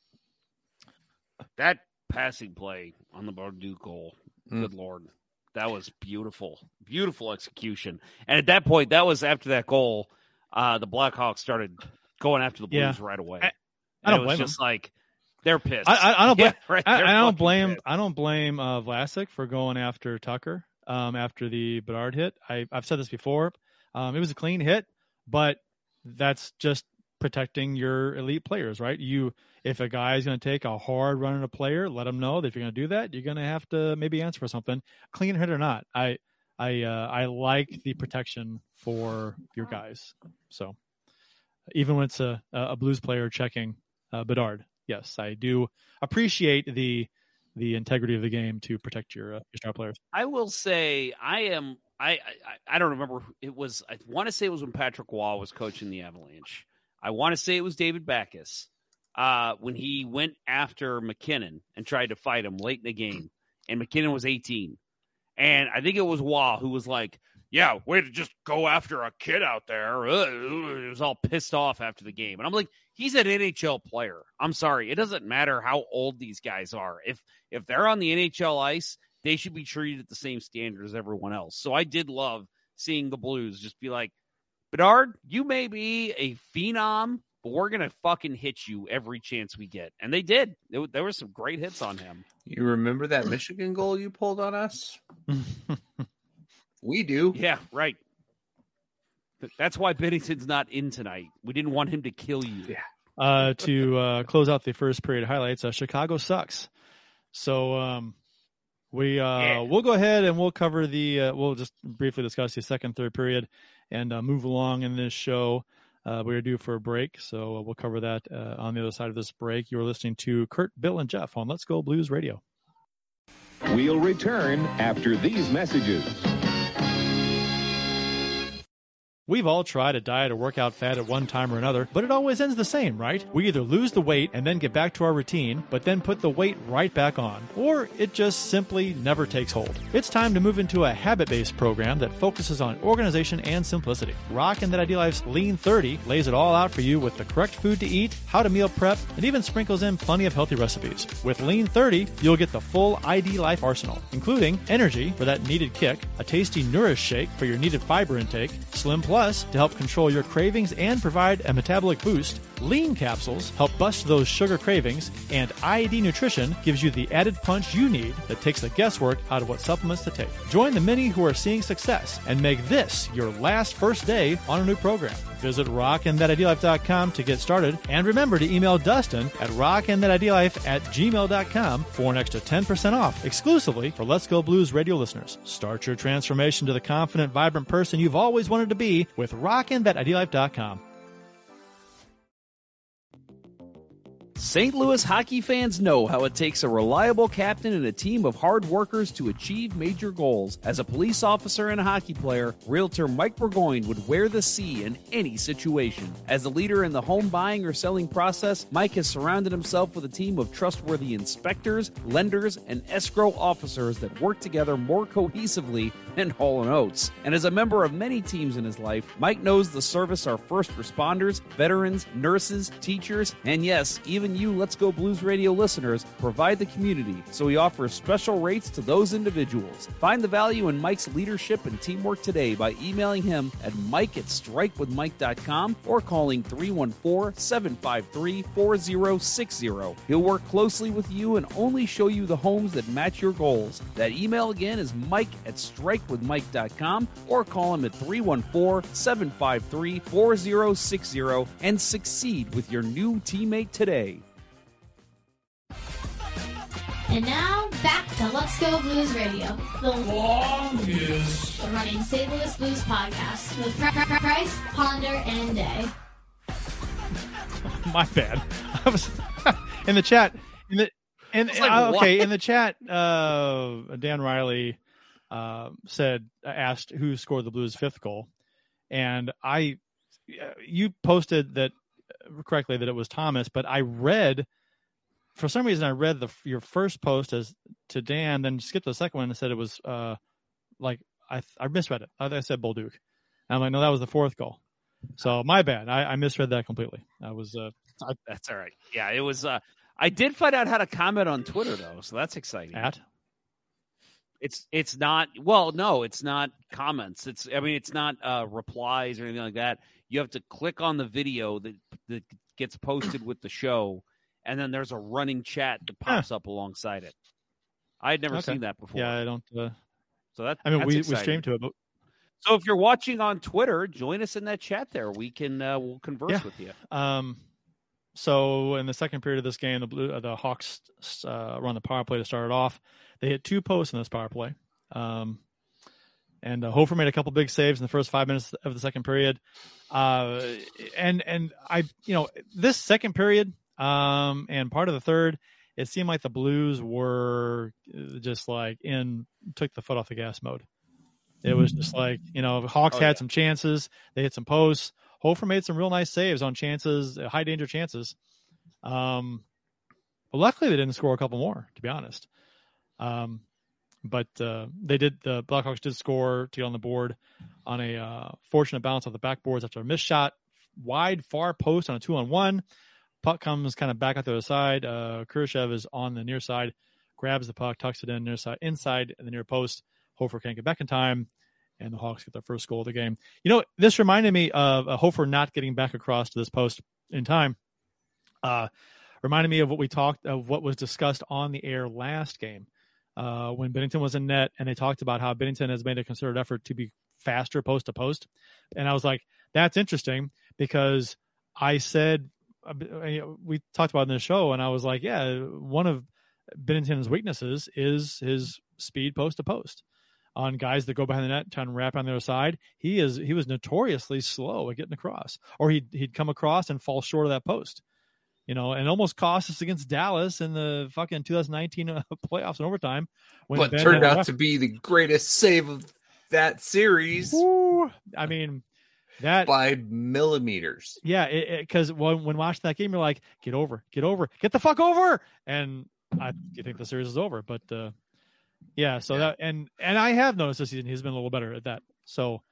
That passing play on the Bolduc goal, good Lord, that was beautiful. Beautiful execution. And at that point, that was after that goal, the Blackhawks started going after the Blues right away. I don't blame them. Just like they're pissed. I don't blame. I don't blame. I don't blame Vlasic for going after Tucker after the Bedard hit. I've said this before. It was a clean hit, but that's just protecting your elite players, right? If a guy is going to take a hard run at a player, let him know that if you're going to do that, you're going to have to maybe answer for something, clean hit or not. I like the protection for your guys. So even when it's a Blues player checking Bedard, yes, I do appreciate the integrity of the game to protect your star players. I will say I don't remember. I want to say it was when Patrick Waugh was coaching the Avalanche. I want to say it was David Backes when he went after McKinnon and tried to fight him late in the game. And McKinnon was 18. And I think it was Waugh who was like, yeah, way to just go after a kid out there. He was all pissed off after the game. And I'm like, he's an NHL player. I'm sorry. It doesn't matter how old these guys are. If they're on the NHL ice, they should be treated at the same standard as everyone else. So I did love seeing the Blues just be like, Bedard, you may be a phenom, but we're going to fucking hit you every chance we get. And they did. There were some great hits on him. You remember that Michigan goal you pulled on us? We do. Yeah, right. That's why Binnington's not in tonight. We didn't want him to kill you. Yeah. To close out the first period highlights, Chicago sucks. So we'll go ahead and we'll cover we'll just briefly discuss the second, third period and move along in this show. We're due for a break, so we'll cover that on the other side of this break. You're listening to Kurt, Bill, and Jeff on Let's Go Blues Radio. We'll return after these messages. We've all tried a diet or workout fad at one time or another, but it always ends the same, right? We either lose the weight and then get back to our routine, but then put the weight right back on, or it just simply never takes hold. It's time to move into a habit-based program that focuses on organization and simplicity. Rockin' That Ideal Life's Lean 30 lays it all out for you with the correct food to eat, how to meal prep, and even sprinkles in plenty of healthy recipes. With Lean 30, you'll get the full ID Life arsenal, including energy for that needed kick, a tasty Nourish shake for your needed fiber intake, Slim Plus to help control your cravings and provide a metabolic boost, Lean capsules help bust those sugar cravings, and IED Nutrition gives you the added punch you need that takes the guesswork out of what supplements to take. Join the many who are seeing success and make this your first day on a new program. Visit rockandthatidealife.com to get started. And remember to email Dustin at rockandthatidealife@gmail.com for an extra 10% off exclusively for Let's Go Blues radio listeners. Start your transformation to the confident, vibrant person you've always wanted to be with rockandthatidealife.com. St. Louis hockey fans know how it takes a reliable captain and a team of hard workers to achieve major goals. As a police officer and a hockey player, Realtor Mike Burgoyne would wear the C in any situation. As a leader in the home buying or selling process, Mike has surrounded himself with a team of trustworthy inspectors, lenders, and escrow officers that work together more cohesively than Hall & Oates. And as a member of many teams in his life, Mike knows the service our first responders, veterans, nurses, teachers, and yes, even you Let's Go Blues Radio listeners provide the community, so he offers special rates to those individuals. Find the value in Mike's leadership and teamwork today by emailing him at mike@strikewithmike.com or calling 314-753-4060. He'll work closely with you and only show you the homes that match your goals. That email again is mike@strikewithmike.com or call him at 314-753-4060 and succeed with your new teammate today. And now, back to Let's Go Blues Radio, the longest running St. Louis Blues podcast with Price, Ponder, and Day. My bad. I was in the chat. In the chat, Dan Riley asked who scored the Blues' 5th goal, and you posted that correctly that it was Thomas, but I read. For some reason, I read your first post as to Dan, then skipped to the second one and said it was I misread it. I said Bolduc. And I'm like, no, that was the 4th goal. So my bad. I misread that completely. That's all right. Yeah, it was. I did find out how to comment on Twitter though, so that's exciting. It's not. Well, no, it's not comments. It's not replies or anything like that. You have to click on the video that gets posted with the show. And then there's a running chat that pops up alongside it. I had never seen that before. Yeah, I don't. So that's we stream to it. But... So if you're watching on Twitter, join us in that chat there. We can we'll converse with you. So in the second period of this game, the Hawks run the power play to start it off. They hit 2 posts in this power play. And Hofer made a couple big saves in the first 5 minutes of the second period. And I, this second period. And part of the third, it seemed like the Blues were just took the foot off the gas mode. It was just like, Hawks had some chances. They hit some posts. Hofer made some real nice saves on chances, high danger chances. But luckily they didn't score a couple more, to be honest. But the Blackhawks did score to get on the board on a fortunate bounce off the backboards after a missed shot, wide far post on a 2-on-1. Puck comes kind of back out the other side. Khrushchev is on the near side, grabs the puck, tucks it in near side, inside the near post. Hofer can't get back in time, and the Hawks get their first goal of the game. This reminded me of Hofer not getting back across to this post in time. Reminded me of what was discussed on the air last game when Binnington was in net, and they talked about how Binnington has made a concerted effort to be faster post to post. And I was like, that's interesting because I said, we talked about it in the show, and I was like, yeah, one of Binnington's weaknesses is his speed post to post on guys that go behind the net trying to wrap on the other side. He was notoriously slow at getting across, or he'd come across and fall short of that post, and almost cost us against Dallas in the fucking 2019 playoffs in overtime. What turned out to be the greatest save of that series. Ooh, I mean, that by millimeters. Yeah, because when watching that game, you're like, get over, get the fuck over, and you think the series is over. But that and I have noticed this season he's been a little better at that. So,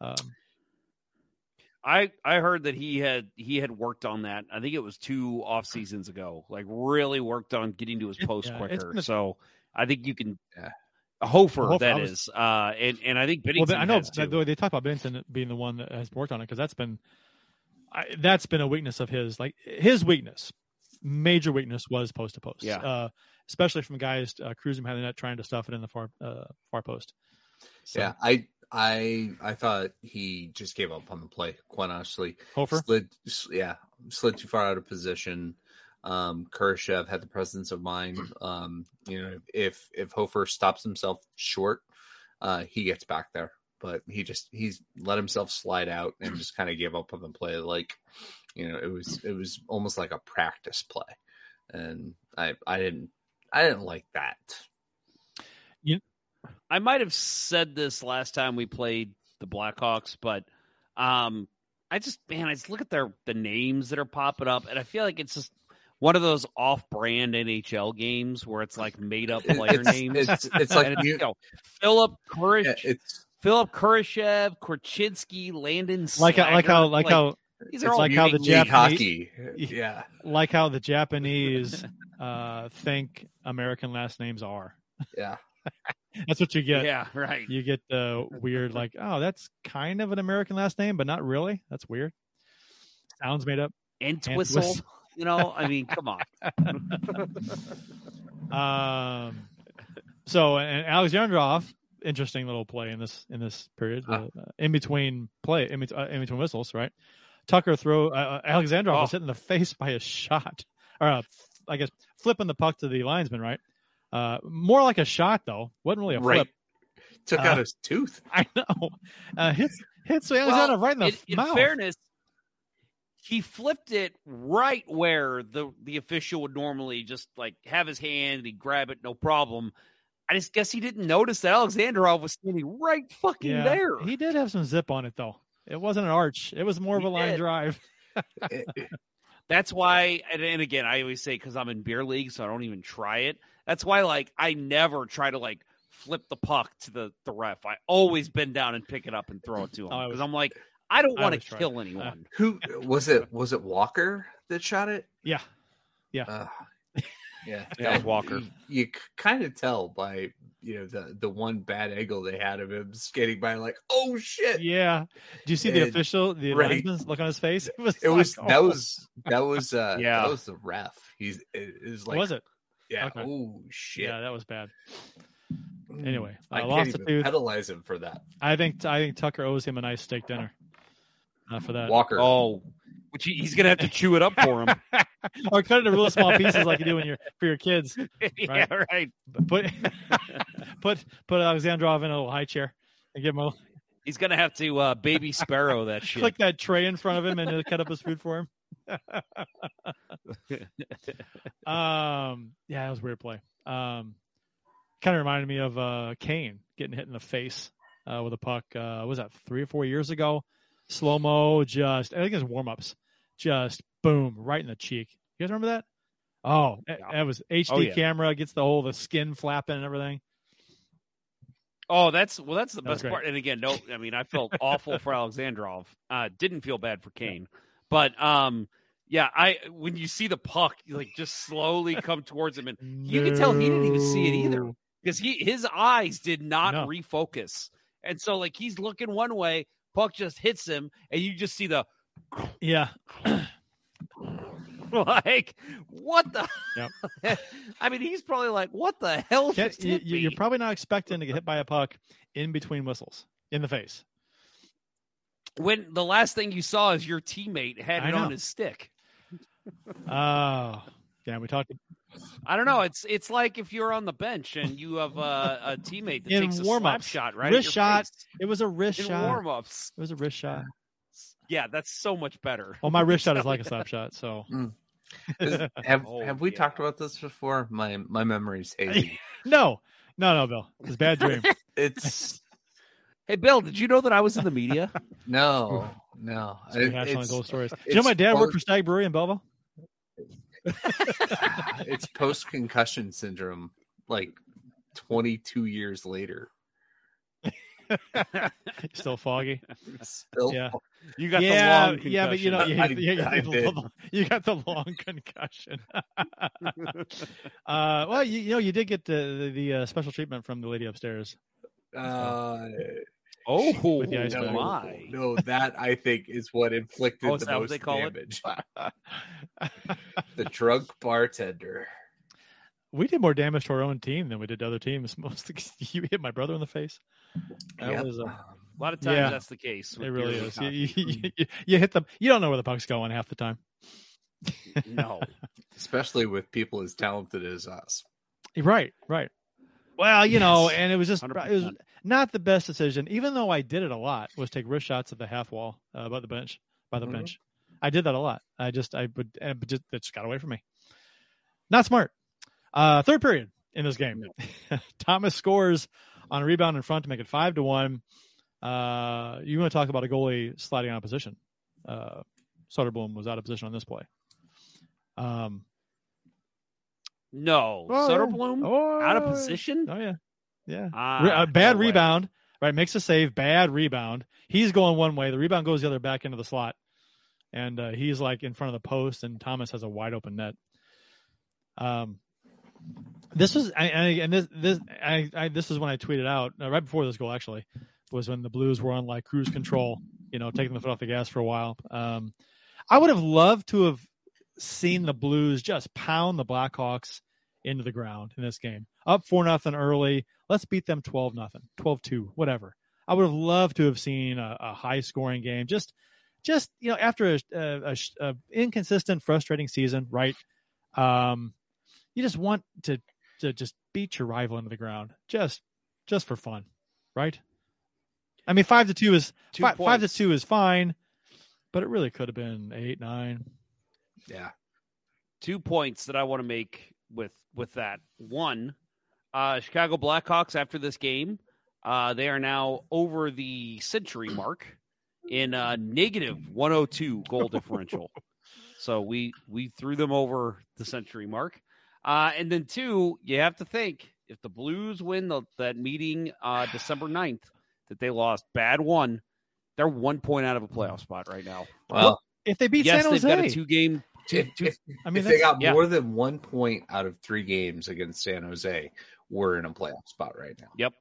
I heard that he had worked on that. I think it was 2 off seasons ago. Like really worked on getting to his post quicker. So I think you can. Hofer, that is. And I think Binnington. Well, I know they talk about Binnington being the one that has worked on it because that's been a weakness of his. Like his major weakness was post to post. Yeah. Especially from guys cruising behind the net trying to stuff it in the far post. So. Yeah, I thought he just gave up on the play, quite honestly. Hofer? Slid too far out of position. Kurashev had the presence of mind. If Hofer stops himself short, he gets back there. But he's let himself slide out and just kind of gave up on the play. Like, it was almost like a practice play, and I didn't like that. I might have said this last time we played the Blackhawks, but I just look at the names that are popping up, and I feel like it's just one of those off-brand NHL games where it's like made-up player names. It's like Philip Kurashev, Korchinski, Landon Slager. Like how these it's are all like how the Japanese hockey. Yeah, like how the Japanese think American last names are. Yeah. That's what you get. Yeah, right. You get the weird, like, oh, that's kind of an American last name, but not really. That's weird. Sounds made up. Entwistle. I mean, come on. So, and Alexandrov, interesting little play in this period, in between whistles, right? Tucker Alexandrov was hit in the face by a shot, or I guess flipping the puck to the linesman, right? More like a shot, though. Wasn't really a flip. Took out his tooth. I know. Hits Alexandrov right in the mouth. In fairness, he flipped it right where the official would normally just like have his hand and he'd grab it, no problem. I just guess he didn't notice that Alexandrov was standing right fucking there. He did have some zip on it, though. It wasn't an arch. It was more of a line drive. That's why, and again, I always say, because I'm in beer league, so I don't even try it. That's why, like, I never try to, like, flip the puck to the ref. I always bend down and pick it up and throw it to him. Because I'm like, I don't want to kill anyone. Who was it? Was it Walker that shot it? Yeah. Yeah. That was Walker. You kind of tell by, the one bad angle they had of him skating by, like, oh shit. Yeah. Do you see the official, the linesman's look on his face? That was the ref. It was like, was it? Yeah. Okay. Oh shit. Yeah, that was bad. Anyway, I lost can't a tooth. penalize him for that. I think Tucker owes him a nice steak dinner. For that. Walker. Oh, which he's gonna have to chew it up for him, or cut it into real small pieces like you do for your kids. Right? Yeah, right. Put Alexandrov in a little high chair and give him He's gonna have to baby sparrow that shit. Click that tray in front of him and cut up his food for him. Yeah, that was a weird play. Kind of reminded me of Kane getting hit in the face with a puck. Was that 3 or 4 years ago? Slow-mo, I think it was warm-ups. Just boom, right in the cheek. You guys remember that? Oh, that was HD camera, gets the skin flapping and everything. Oh, that's the best part. And again, I felt awful for Alexandrov. Didn't feel bad for Kane. But when you see the puck, just slowly come towards him, and you can tell he didn't even see it either, because his eyes did not refocus, and so he's looking one way, puck just hits him, and you just see the what the? Yep. I mean, he's probably like, what the hell? You're probably not expecting to get hit by a puck in between whistles in the face. When the last thing you saw is your teammate had it on his stick. Oh, yeah, we talked. I don't know. It's like if you're on the bench and you have a teammate that takes a slap shot, right? Wrist shot. It was a wrist shot. In warm-ups. It was a wrist shot. Yeah, that's so much better. Well, my wrist shot is like a slap shot, so. Have we talked about this before? My memory's hazy. No, Bill. It's a bad dream. Hey, Bill, did you know that I was in the media? No. It's those stories. Do you know my dad worked for Stag Brewery in Belleville? It's post-concussion syndrome, 22 years later. Still foggy. You got the long concussion. Yeah, but you got the long concussion. Well, you did get the special treatment from the lady upstairs. With the ice no, that I think is what inflicted the most damage. The drunk bartender. We did more damage to our own team than we did to other teams. You hit my brother in the face. That was A lot of times that's the case. It really is. You hit them. You don't know where the puck's going half the time. No. Especially with people as talented as us. Right. Well, and it was just 100%. It was not the best decision, even though I did it a lot, was take wrist shots at the half wall by the bench. I did that a lot. It just got away from me. Not smart. Third period in this game. Thomas scores on a rebound in front to make it 5-1. You want to talk about a goalie sliding out of position. Soderblom was out of position on this play. Soderblom out of position? Oh, yeah. Bad rebound, right? Makes a save, bad rebound. He's going one way. The rebound goes the other back into the slot. And he's like in front of the post, and Thomas has a wide open net. This was, this is when I tweeted out right before this goal. Actually, was when the Blues were on like cruise control, taking the foot off the gas for a while. I would have loved to have seen the Blues just pound the Blackhawks into the ground in this game. Up 4-0 early. Let's beat them 12-0, 12-2, whatever. I would have loved to have seen a high scoring game. Just after a inconsistent, frustrating season, right? You just want to just beat your rival into the ground, just for fun, right? I mean, 5-2 is 5-2 is fine, but it really could have been 8-9. Yeah. 2 points that I want to make with that. One, Chicago Blackhawks after this game, they are now over the century mark in negative 102 goal differential. So we threw them over the century mark. And then two, you have to think if the Blues win that meeting December 9th that they lost, bad one, they're 1 point out of a playoff spot right now. Well, if they beat San Jose, they've got a two-game. If they got more than 1 point out of 3 games against San Jose, we're in a playoff spot right now. Yep.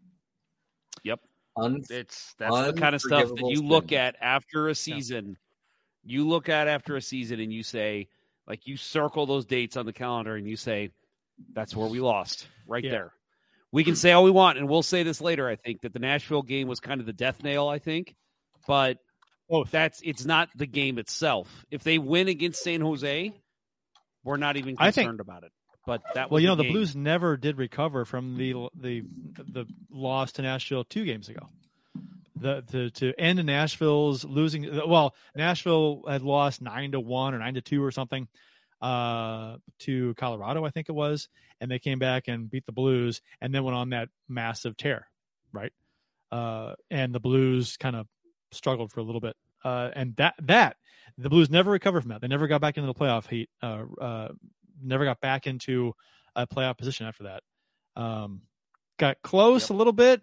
That's the kind of stuff that you look at after a season. Yeah. You look at after a season and you say, like, you circle those dates on the calendar and you say, that's where we lost right there. We can say all we want, and we'll say this later, I think, that the Nashville game was kind of the death nail, I think. But it's not the game itself. If they win against San Jose, we're not even concerned about it. But that was the Blues never did recover from the loss to Nashville 2 games ago. To end Nashville's losing. Well, Nashville had lost 9-1 or 9-2 or something to Colorado, I think it was, and they came back and beat the Blues, and then went on that massive tear, right? And the Blues kind of struggled for a little bit, and that the Blues never recovered from that. They never got back into the playoff heat. Never got back into a playoff position after that. Got close a little bit,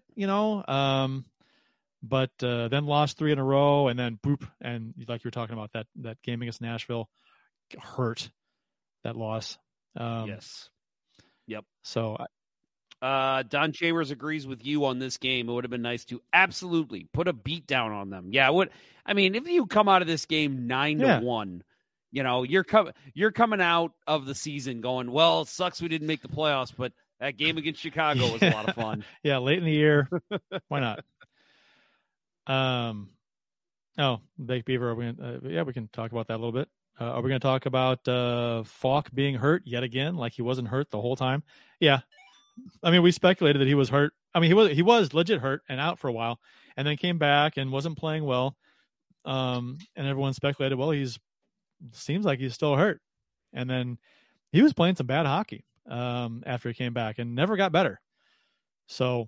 but then lost 3 in a row, and then boop. And like you were talking about, that game against Nashville hurt, that loss. Yes. Yep. So Don Chambers agrees with you on this game. It would have been nice to absolutely put a beat down on them. Yeah. If you come out of this game 9-1, you're coming out of the season going, well, it sucks we didn't make the playoffs, but that game against Chicago was a lot of fun. Yeah, late in the year. Why not? Baked Beaver. We can talk about that a little bit. Are we going to talk about Falk being hurt yet again, like he wasn't hurt the whole time? Yeah. I mean, we speculated that he was hurt. I mean, he was legit hurt and out for a while, and then came back and wasn't playing well. And everyone speculated, well, seems like he's still hurt. And then he was playing some bad hockey after he came back and never got better. So,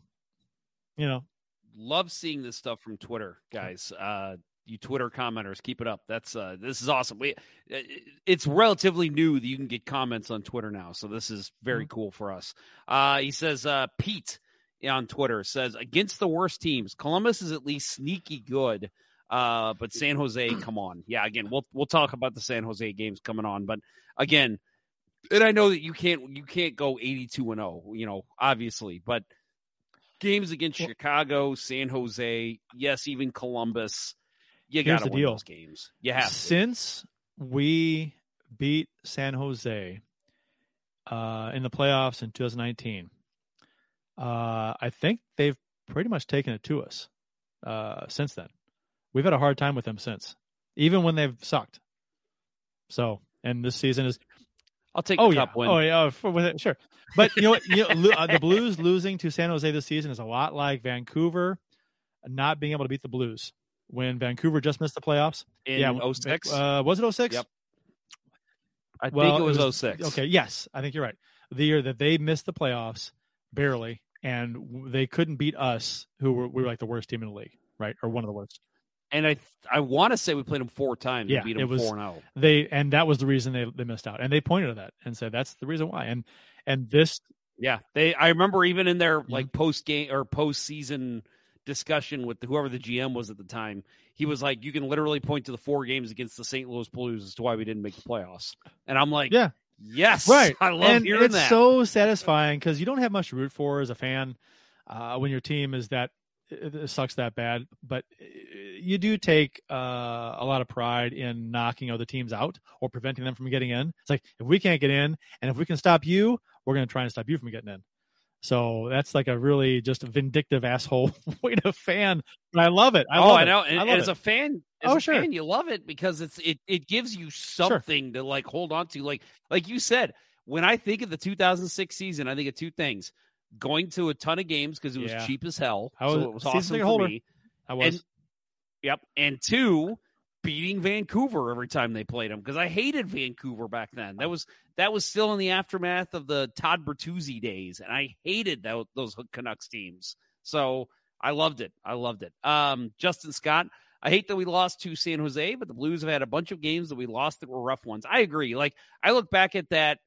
love seeing this stuff from Twitter, guys. You Twitter commenters, keep it up. This is awesome. It's relatively new that you can get comments on Twitter now, so this is very cool for us. He says, Pete on Twitter says, against the worst teams, Columbus is at least sneaky good. But San Jose, come on. Yeah, again, we'll talk about the San Jose games coming on, but again, and I know that you can't go 82-0, obviously, but games against Chicago, San Jose, yes, even Columbus, you got to win those games. You have to. Since we beat San Jose in the playoffs in 2019, I think they've pretty much taken it to us. since then. We've had a hard time with them since, even when they've sucked. So, and this season is. I'll take the cup win. Oh yeah, sure. But you know what? The Blues losing to San Jose this season is a lot like Vancouver not being able to beat the Blues when Vancouver just missed the playoffs. In 06? Was it 06? Yep. I think it was 06. Okay, yes, I think you're right. The year that they missed the playoffs barely, and they couldn't beat us, we were like the worst team in the league, right, or one of the worst. And I want to say we played them 4 times. Yeah, and beat them 4-0. And that was the reason they missed out, and they pointed to that and said that's the reason why. And this, yeah, I remember even in their like post game or postseason discussion with whoever the GM was at the time, he was like, you can literally point to the 4 games against the St. Louis Blues as to why we didn't make the playoffs. And I'm like, yeah, yes, right. I love hearing it's that. It's so satisfying because you don't have much to root for as a fan when your team is that it sucks that bad, but you do take a lot of pride in knocking other teams out or preventing them from getting in. It's like, if we can't get in and if we can stop you, we're going to try and stop you from getting in. So that's like a really just a vindictive asshole way to fan. But I love it. I know. And as a fan, sure. fan, you love it because it gives you something to like hold on to. Like you said, when I think of the 2006 season, I think of 2 things. Going to a ton of games because it was cheap as hell. So it was awesome for me. I was. And 2, beating Vancouver every time they played them because I hated Vancouver back then. That was still in the aftermath of the Todd Bertuzzi days, and I hated those Canucks teams. So I loved it. Justin Scott, I hate that we lost to San Jose, but the Blues have had a bunch of games that we lost that were rough ones. I agree. Like, I look back at that.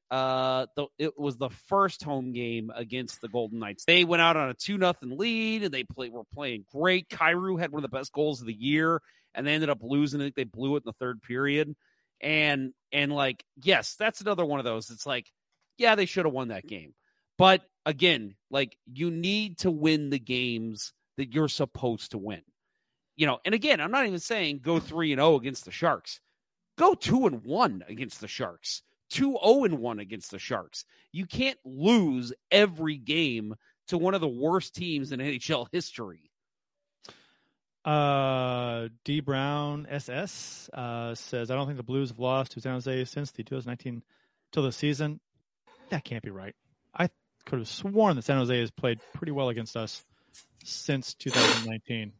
It was the first home game against the Golden Knights. They went out on a 2-0 lead, and were playing great. Kyrou had one of the best goals of the year, and they ended up losing. I think they blew it in the third period. And like, yes, that's another one of those. It's like, yeah, they should have won that game. But again, like, you need to win the games that you're supposed to win. And again, I'm not even saying go 3-0 against the Sharks. Go 2-1 against the Sharks. 2-0-1 against the Sharks. You can't lose every game to one of the worst teams in NHL history. D Brown SS says, I don't think the Blues have lost to San Jose since the 2019 till the season. That can't be right. I could have sworn that San Jose has played pretty well against us since 2019.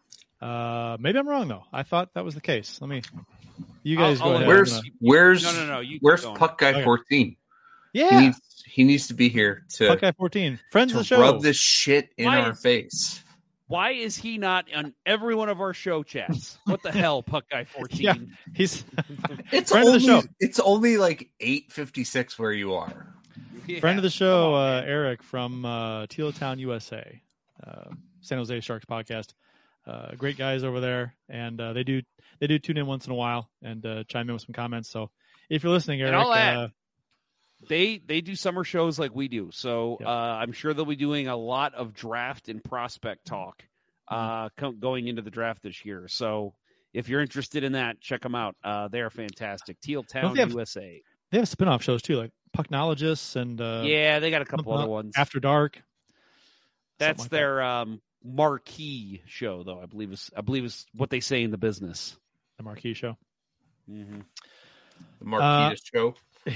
Maybe I'm wrong though. I thought that was the case. You guys go ahead. Where's Puck Guy 14? Yeah, he needs to be here to Puck Guy 14. Friends of the show. Rub this shit in our face. Why is he not on every one of our show chats? What the hell, Puck Guy 14? Yeah, he's it's friend only, of the show. It's only like 8:56 where you are. Yeah, friend of the show, Eric from Teal Town, USA, San Jose Sharks podcast. Great guys over there, and they do tune in once in a while and chime in with some comments. So if you're listening, Eric, they do summer shows like we do. So I'm sure they'll be doing a lot of draft and prospect talk going into the draft this year. So if you're interested in that, check them out. They are fantastic. Teal Town, USA. They have spin-off shows too, like Pucknologists and they got a couple other ones. After Dark. That's like their marquee show, though. I believe is what they say in the business. The marquee show. Mm-hmm. The marquee show.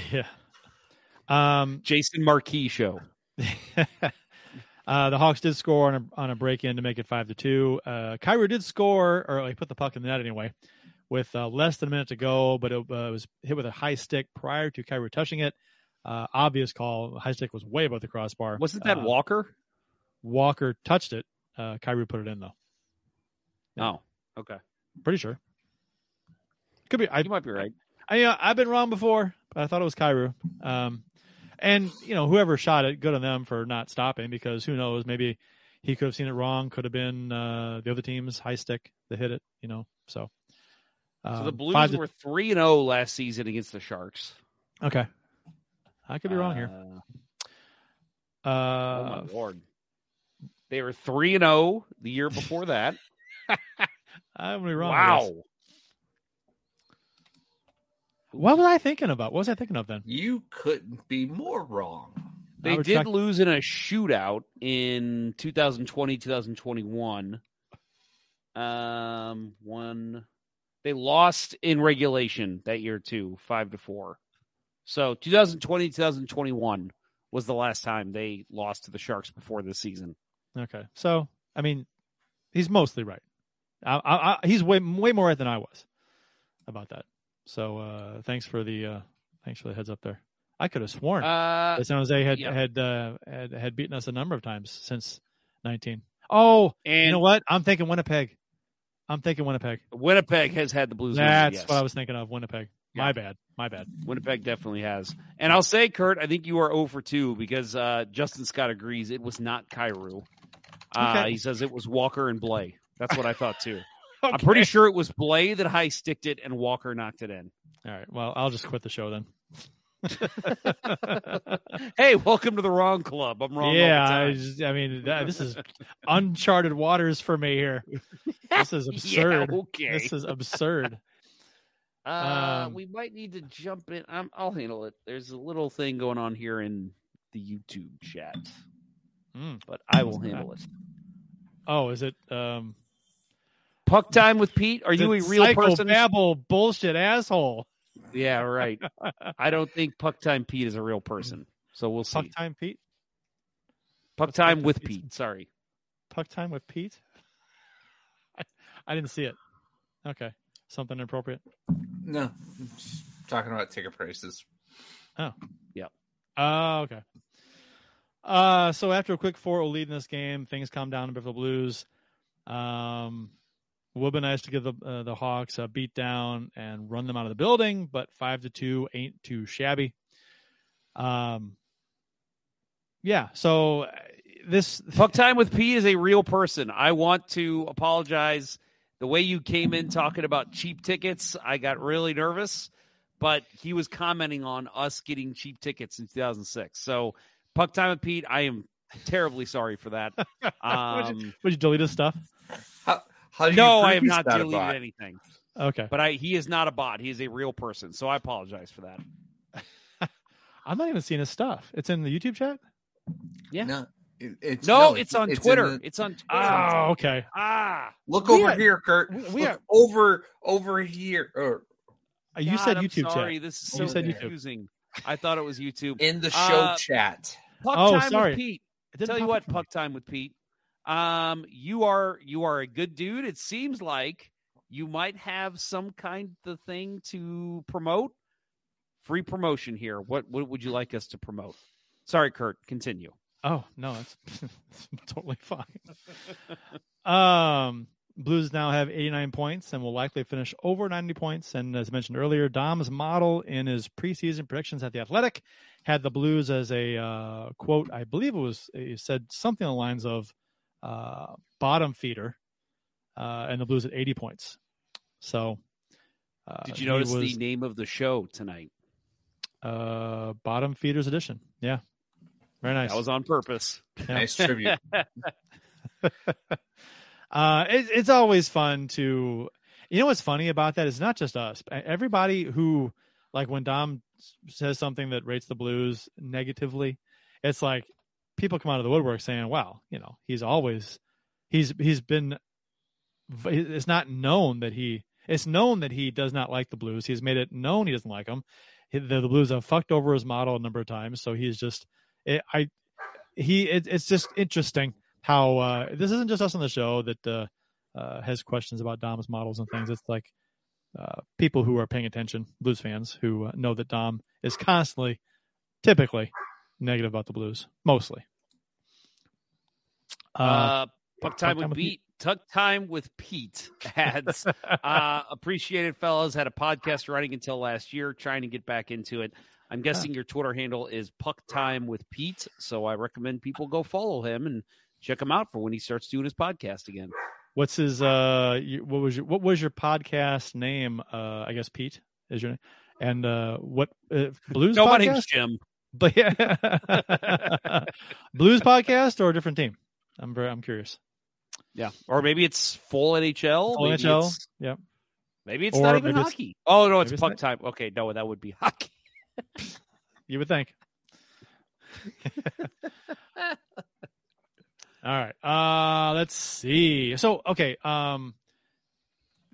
Yeah. Jason Marquis show. The Hawks did score on a break-in to make it 5-2. Kyrou did score, or he put the puck in the net anyway, with less than a minute to go, but it was hit with a high stick prior to Kyrou touching it. Obvious call. High stick was way above the crossbar. Wasn't that Walker? Walker touched it. Kyrou put it in, though. Oh, okay. Pretty sure. Could be. You might be right. I've been wrong before, but I thought it was Kyrou. And, whoever shot it, good on them for not stopping, because who knows, maybe he could have seen it wrong. Could have been the other team's high stick that hit it, So the Blues were 3-0 last season against the Sharks. Okay. I could be wrong here. Oh, my Lord. They were 3-0 the year before that. I'm really wrong. Wow. What was I thinking about? What was I thinking of then? You couldn't be more wrong. They did lose in a shootout in 2020, 2021. They lost in regulation that year too, 5-4. So 2020, 2021 was the last time they lost to the Sharks before this season. Okay. So, I mean, he's mostly right. He's way more right than I was about that. So, thanks for the heads up there. I could have sworn that San Jose had beaten us a number of times since 19. Oh, and you know what? I'm thinking Winnipeg. Winnipeg has had the Blues. That's what I was thinking of. Winnipeg. Yeah. My bad. Winnipeg definitely has. And I'll say, Kurt, I think you are 0 for 2 because Justin Scott agrees it was not Kyrou. Okay. He says it was Walker and Blais. That's what I thought too. Okay. I'm pretty sure it was Blais that high sticked it and Walker knocked it in. All right. Well, I'll just quit the show then. Hey, welcome to the wrong club. I'm wrong. Yeah, this is uncharted waters for me here. This is absurd. Yeah, okay. This is absurd. We might need to jump in. I'll handle it. There's a little thing going on here in the YouTube chat, but I will handle it. Oh, is it Puck Time with Pete? Are you a real person? Psychobabble bullshit asshole. Yeah, right. I don't think Puck Time Pete is a real person, so we'll see. Puck Time Pete? Puck Time with Pete, sorry. Puck Time with Pete? I didn't see it. Okay. Something inappropriate? No. Just talking about ticket prices. Oh. Yeah. Okay. So after a quick 4-0 lead in this game, things calm down in Buffalo Blues. Would have been nice to give the Hawks a beat down and run them out of the building, but 5-2 ain't too shabby. Yeah. So this Puck Time with Pete is a real person. I want to apologize. The way you came in talking about cheap tickets, I got really nervous, but he was commenting on us getting cheap tickets in 2006. So Puck Time with Pete, I am terribly sorry for that. Would you delete his stuff? No, I have not deleted anything. Okay. But he is not a bot. He is a real person. So I apologize for that. I'm not even seeing his stuff. It's in the YouTube chat? Yeah. No, it's on Twitter. It's on Twitter. Oh, okay. Look over here, Kurt. Over here. You said YouTube chat. Sorry, this is so confusing. I thought it was YouTube. In the show chat. Puck Time with Pete. Tell you what, Puck Time with Pete. You are a good dude. It seems like you might have some kind of thing to promote. Free promotion here. What would you like us to promote? Sorry, Kurt. Continue. Oh no, that's totally fine. Blues now have 89 points and will likely finish over 90 points. And as mentioned earlier, Dom's model in his preseason predictions at The Athletic had the Blues as a quote. I believe he said something along the lines of bottom feeder, and the Blues at 80 points. So, did you notice the name of the show tonight? Bottom Feeders Edition. Yeah, very nice. That was on purpose. Yeah. Nice tribute. It's always fun to, what's funny about that is not just us. Everybody who, like, when Dom says something that rates the Blues negatively, it's like people come out of the woodwork saying, "Wow, he's been." It's not known that it's known that he does not like the Blues. He's made it known he doesn't like them. The Blues have fucked over his model a number of times, so he's just it's just interesting how this isn't just us on the show that has questions about Dom's models and things. It's like people who are paying attention, Blues fans, who know that Dom is typically negative about the Blues, mostly. Puck Time with Pete. Tuck Time with Pete adds, appreciated fellas, had a podcast running until last year, trying to get back into it. I'm guessing your Twitter handle is Puck Time with Pete, so I recommend people go follow him and check him out for when he starts doing his podcast again. What's his what was your podcast name? I guess Pete is your name. And what Blues no, podcast? My name's Jim. But yeah. Blues podcast or a different team? I'm curious. Yeah, or maybe it's full NHL. Full maybe NHL. Yep. Maybe it's not even hockey. Oh no, it's Puck Time. Okay, no, that would be hockey. You would think. All right. Let's see. So, okay.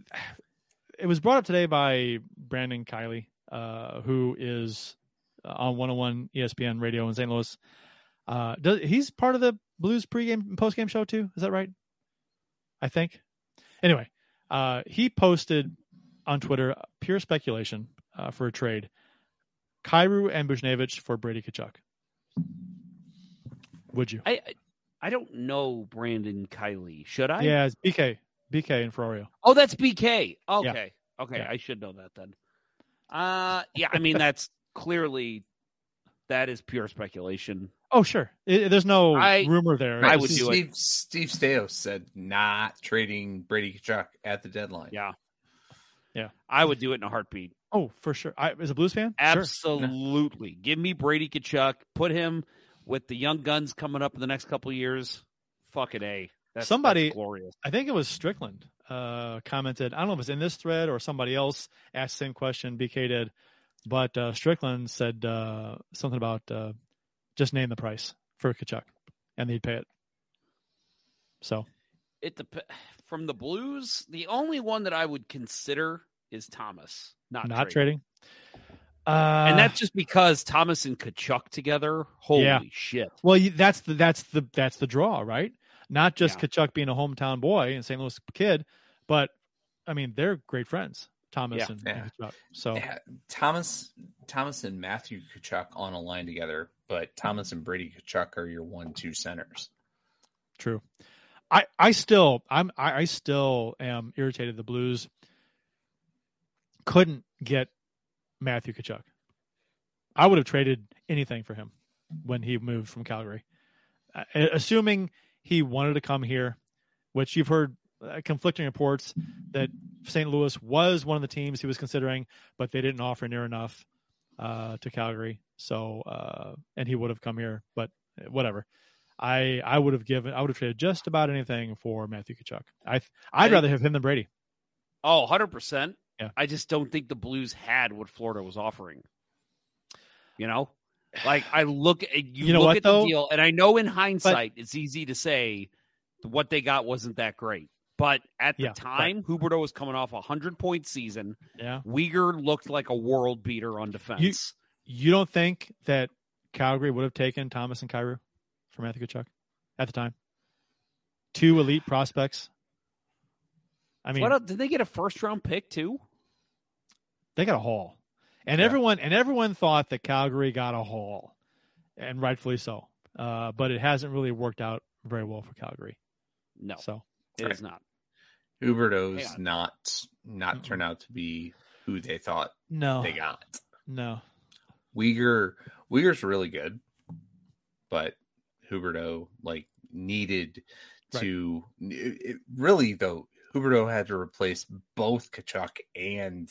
it was brought up today by Brandon Kiley, who is on 101 ESPN radio in St. Louis. He's part of the Blues pregame and postgame show too. Is that right? I think. Anyway, he posted on Twitter pure speculation for a trade: Kyrou and Buchnevich for Brady Tkachuk. Would you? I don't know Brandon Kiley. Should I? Yeah, it's BK and Ferrario. Oh, that's BK. Okay. Yeah. Okay. Yeah. I should know that then. Yeah, I mean, that's clearly, that is pure speculation. Oh, sure. There's no rumor there. I would do it. Steve Stais said not trading Brady Tkachuk at the deadline. Yeah. Yeah. I would do it in a heartbeat. Oh, for sure. As a Blues fan? Absolutely. Sure. Give me Brady Tkachuk. Put him with the young guns coming up in the next couple of years. Fucking A. That's glorious. I think it was Strickland, commented. I don't know if it's in this thread or somebody else asked the same question BK did, but Strickland said something about just name the price for Tkachuk, and they'd pay it. So, from the Blues, the only one that I would consider is Thomas. Not trading. And that's just because Thomas and Tkachuk together. Holy shit! Well, that's the draw, right? Not just Tkachuk being a hometown boy and St. Louis kid, but I mean they're great friends, Thomas and Tkachuk. So Thomas and Matthew Tkachuk on a line together, but Thomas and Brady Tkachuk are your 1-2 centers. True. I still am irritated. The Blues couldn't get Matthew Tkachuk. I would have traded anything for him when he moved from Calgary, assuming he wanted to come here, which you've heard conflicting reports that St. Louis was one of the teams he was considering, but they didn't offer near enough to Calgary. So, and he would have come here, but whatever. I would have traded just about anything for Matthew Tkachuk. I'd rather have him than Brady. Oh, 100%. Yeah. I just don't think the Blues had what Florida was offering. You know, like I look at the deal, and I know in hindsight it's easy to say what they got wasn't that great. But at the time, Huberdeau was coming off a 100-point season. Yeah, Weegar looked like a world beater on defense. You don't think that Calgary would have taken Thomas and Kyrou for Matthew Tkachuk at the time? Two elite prospects. I mean, did they get a first-round pick too? They got a haul, and everyone thought that Calgary got a haul, and rightfully so. But it hasn't really worked out very well for Calgary. No, so it is not. Huberdeau's not turned out to be who they thought they got. No, Weegar's really good, but Huberdeau needed to really though. Huberdeau had to replace both Tkachuk and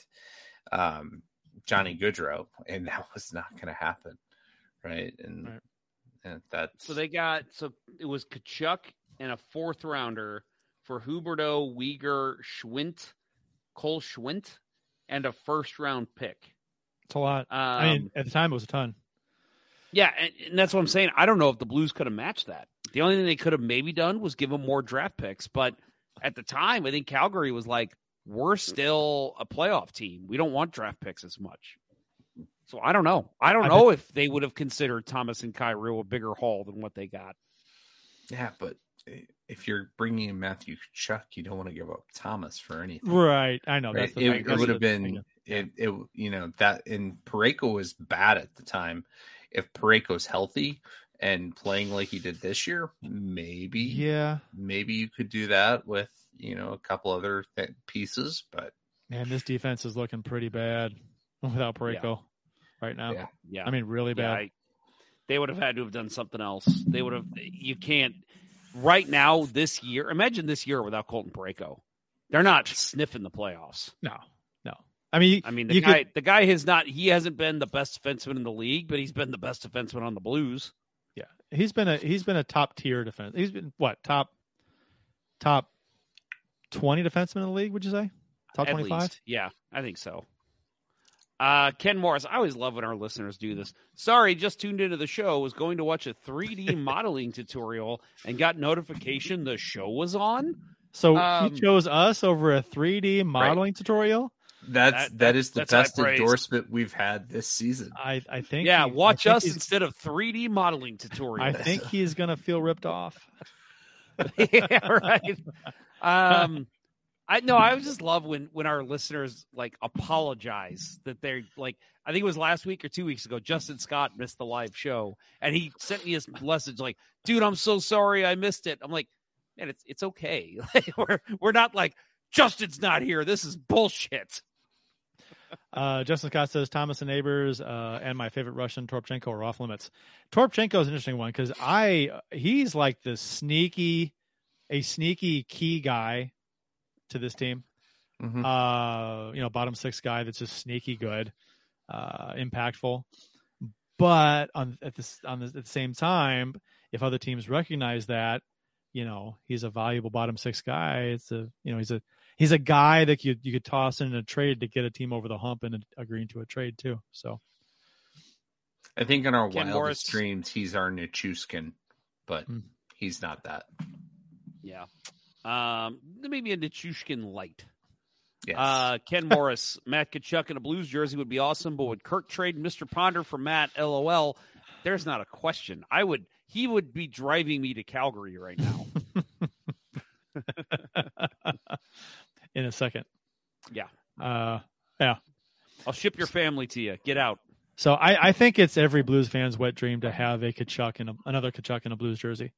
Johnny Gaudreau, and that was not going to happen, right? And that's so it was Tkachuk and a 4th rounder for Huberdeau, Weegar, Cole Schwindt, and a 1st round pick. It's a lot. I mean, at the time it was a ton. Yeah, and that's what I'm saying. I don't know if the Blues could have matched that. The only thing they could have maybe done was give them more draft picks, but at the time, I think Calgary was like, we're still a playoff team. We don't want draft picks as much. So I don't know. I don't know if they would have considered Thomas and Kyrou a bigger haul than what they got. Yeah, but if you're bringing in Matthew Tkachuk, you don't want to give up Thomas for anything. Right. I know. Right? It would have been that, and Parayko was bad at the time. If Parayko's healthy and playing like he did this year, maybe you could do that with a couple other pieces. But man, this defense is looking pretty bad without Parayko right now. Yeah, I mean, really bad. They would have had to have done something else. They would have. You can't right now this year. Imagine this year without Colton Parayko. They're not sniffing the playoffs. No. I mean, the guy hasn't been the best defenseman in the league, but he's been the best defenseman on the Blues. Yeah, he's been a top tier defense. He's been top 20 defenseman in the league. Would you say top 25? Yeah, I think so. Ken Morris, I always love when our listeners do this. Sorry, just tuned into the show. Was going to watch a 3D modeling tutorial and got notification the show was on. So he chose us over a 3D modeling tutorial. That is the best high praise. endorsement we've had this season. I think. Yeah, watch us he's- instead of 3D modeling tutorials. I think he's gonna feel ripped off. Yeah, right. I just love when our listeners like apologize that they're like, I think it was last week or 2 weeks ago, Justin Scott missed the live show and he sent me a message like, dude, I'm so sorry I missed it. I'm like, man, it's okay. we're not like, Justin's not here. This is bullshit. Justin Scott says Thomas and Neighbors and my favorite Russian Toropchenko are off limits. Toropchenko is an interesting one because he's like the sneaky key guy to this team. Mm-hmm. Bottom six guy that's just sneaky good, impactful. But at the same time, if other teams recognize that, he's a valuable bottom six guy. He's a guy that you could toss in a trade to get a team over the hump and agreeing to a trade too. So I think in our Ken wildest Morris. dreams, he's our Nichushkin, but he's not that. Yeah. Maybe a Nichushkin light. Yes. Ken Morris, Matt Tkachuk in a Blues jersey would be awesome, but would Kirk trade Mr. Ponder for Matt? LOL. There's not a question. He would be driving me to Calgary right now. in a second. Yeah. Yeah. I'll ship your family to you. Get out. So I think it's every Blues fan's wet dream to have a Tkachuk and another Tkachuk in a Blues jersey.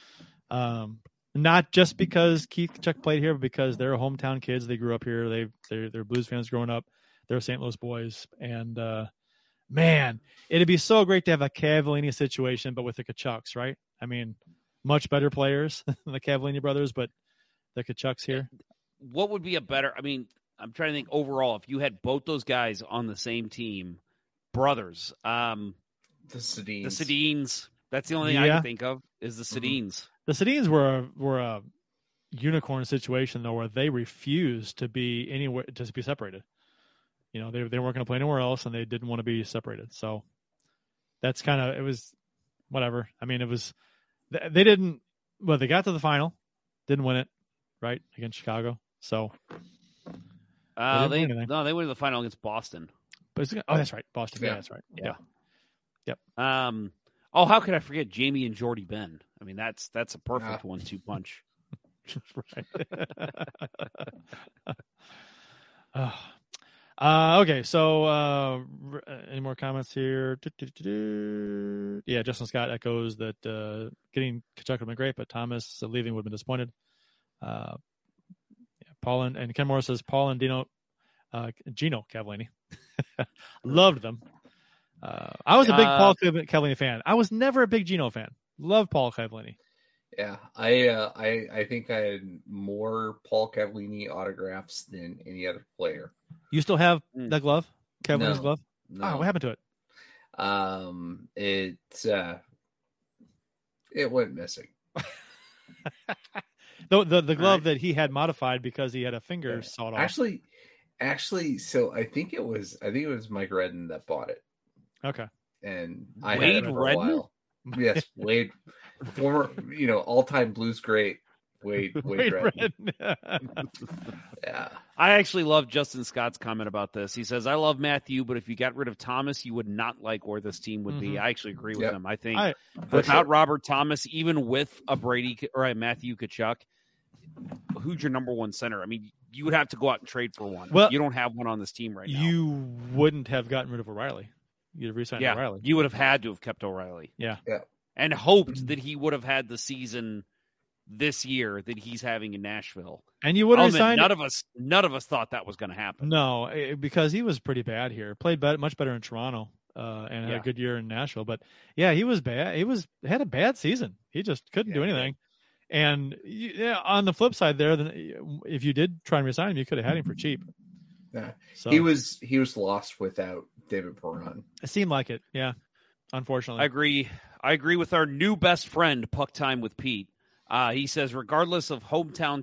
Not just because Keith Tkachuk played here, but because they're hometown kids. They grew up here. They're Blues fans growing up. They're St. Louis boys. And, man, it'd be so great to have a Cavallini situation, but with the Tkachuks, right? I mean, much better players than the Cavallini brothers, but the Tkachuks here. What would be I'm trying to think overall, if you had both those guys on the same team, brothers, the Sedins. That's the only thing I can think of is the Sedins. The Sedins were a unicorn situation though, where they refused to be anywhere, just be separated. They weren't going to play anywhere else, and they didn't want to be separated. So that's it was whatever. I mean, it was they didn't. Well, they got to the final, didn't win it, right, against Chicago. So they went to the final against Boston. But that's right, Boston. Yeah, that's right. Yeah. Yep. How could I forget Jamie and Jordy Ben? I mean, that's a perfect 1-2 punch. Right. Okay, so any more comments here? Yeah, Justin Scott echoes that getting Tkachuk would have been great, but Thomas leaving would have been disappointed. Paul and Ken Morris says Paul and Gino Cavallini. Loved them. I was a big Paul Cavallini fan. I was never a big Gino fan. Love Paul Cavallini. Yeah, I think I had more Paul Cavallini autographs than any other player. You still have that glove? Cavallini's glove? No. Oh, what happened to it? It went missing. The glove that he had modified because he had a finger sawed off. Actually, so I think it was Mike Redden that bought it. Okay. And I Wade had it for Redden? a while. Yes, Wade, former, all-time Blues great, Wade Redden. Yeah. I actually love Justin Scott's comment about this. He says, I love Matthew, but if you got rid of Thomas, you would not like where this team would be. I actually agree with him. I think without Robert Thomas, even with a Brady or a Matthew Tkachuk, who's your number one center? I mean, you would have to go out and trade for one. Well, you don't have one on this team right now. You wouldn't have gotten rid of O'Reilly. You'd have re-signed O'Reilly. You would have had to have kept O'Reilly. Yeah. And hoped that he would have had the season this year that he's having in Nashville. And you would have signed. None of us thought that was going to happen. No, because he was pretty bad here. Played much better in Toronto and had a good year in Nashville. But yeah, he was bad. He had a bad season. He just couldn't do anything. And on the flip side, there, then if you did try and resign him, you could have had him for cheap. Yeah, so, he was lost without David Perron. It seemed like it. Yeah, unfortunately, I agree with our new best friend, Puck Time with Pete. He says, regardless of hometown,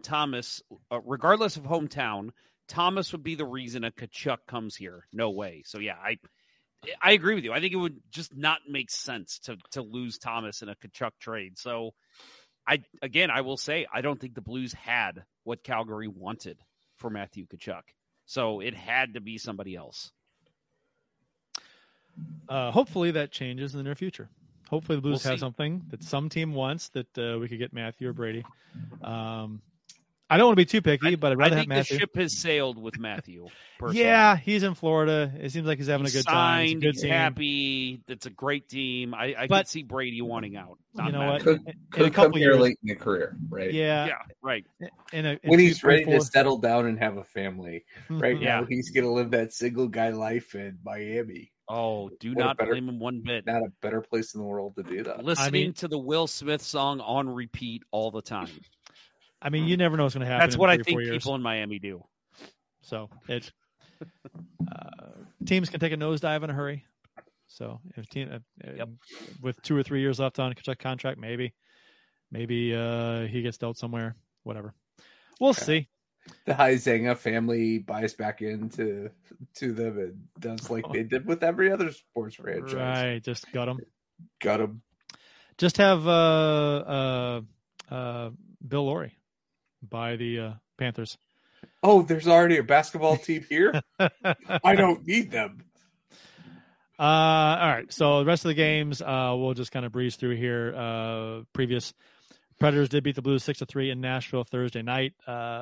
Thomas would be the reason a Tkachuk comes here. No way. So yeah, I agree with you. I think it would just not make sense to lose Thomas in a Tkachuk trade. So I will say, I don't think the Blues had what Calgary wanted for Matthew Tkachuk. So it had to be somebody else. Hopefully that changes in the near future. Hopefully the Blues We'll have see. something that some team wants that we could get Matthew or Brady. I don't want to be too picky, but I'd rather I have think the Matthew. ship has sailed with Matthew. Personally. Yeah, he's in Florida. It seems like he's having He's a good time. It's a signed, good he's team. happy. It's a great team. I But- could see Brady wanting out. Not You know Matthew. what? Could a come couple here years- late in the career, right? Yeah, Yeah, right. in When he's 3, ready 4 to settle down and have a family. Right Yeah. now, he's going to live that single guy life in Miami. Oh, do What a not better- blame him one bit. Not a better place in the world to do that. Listening to the Will Smith song on repeat all the time. I mean, you never know what's going to happen. That's in what 3 I or think 4 years. people in Miami do. So it teams can take a nosedive in a hurry. So if team with 2 or 3 years left on Tkachuk contract, maybe he gets dealt somewhere. Whatever, we'll see. The Huizenga family buys back into them and does like they did with every other sports franchise. Right, just got him. Got him. Just have Bill Laurie buy the Panthers. Oh, there's already a basketball team here? I don't need them. All right. So the rest of the games, we'll just kind of breeze through here. Previous Predators did beat the Blues 6-3 in Nashville Thursday night.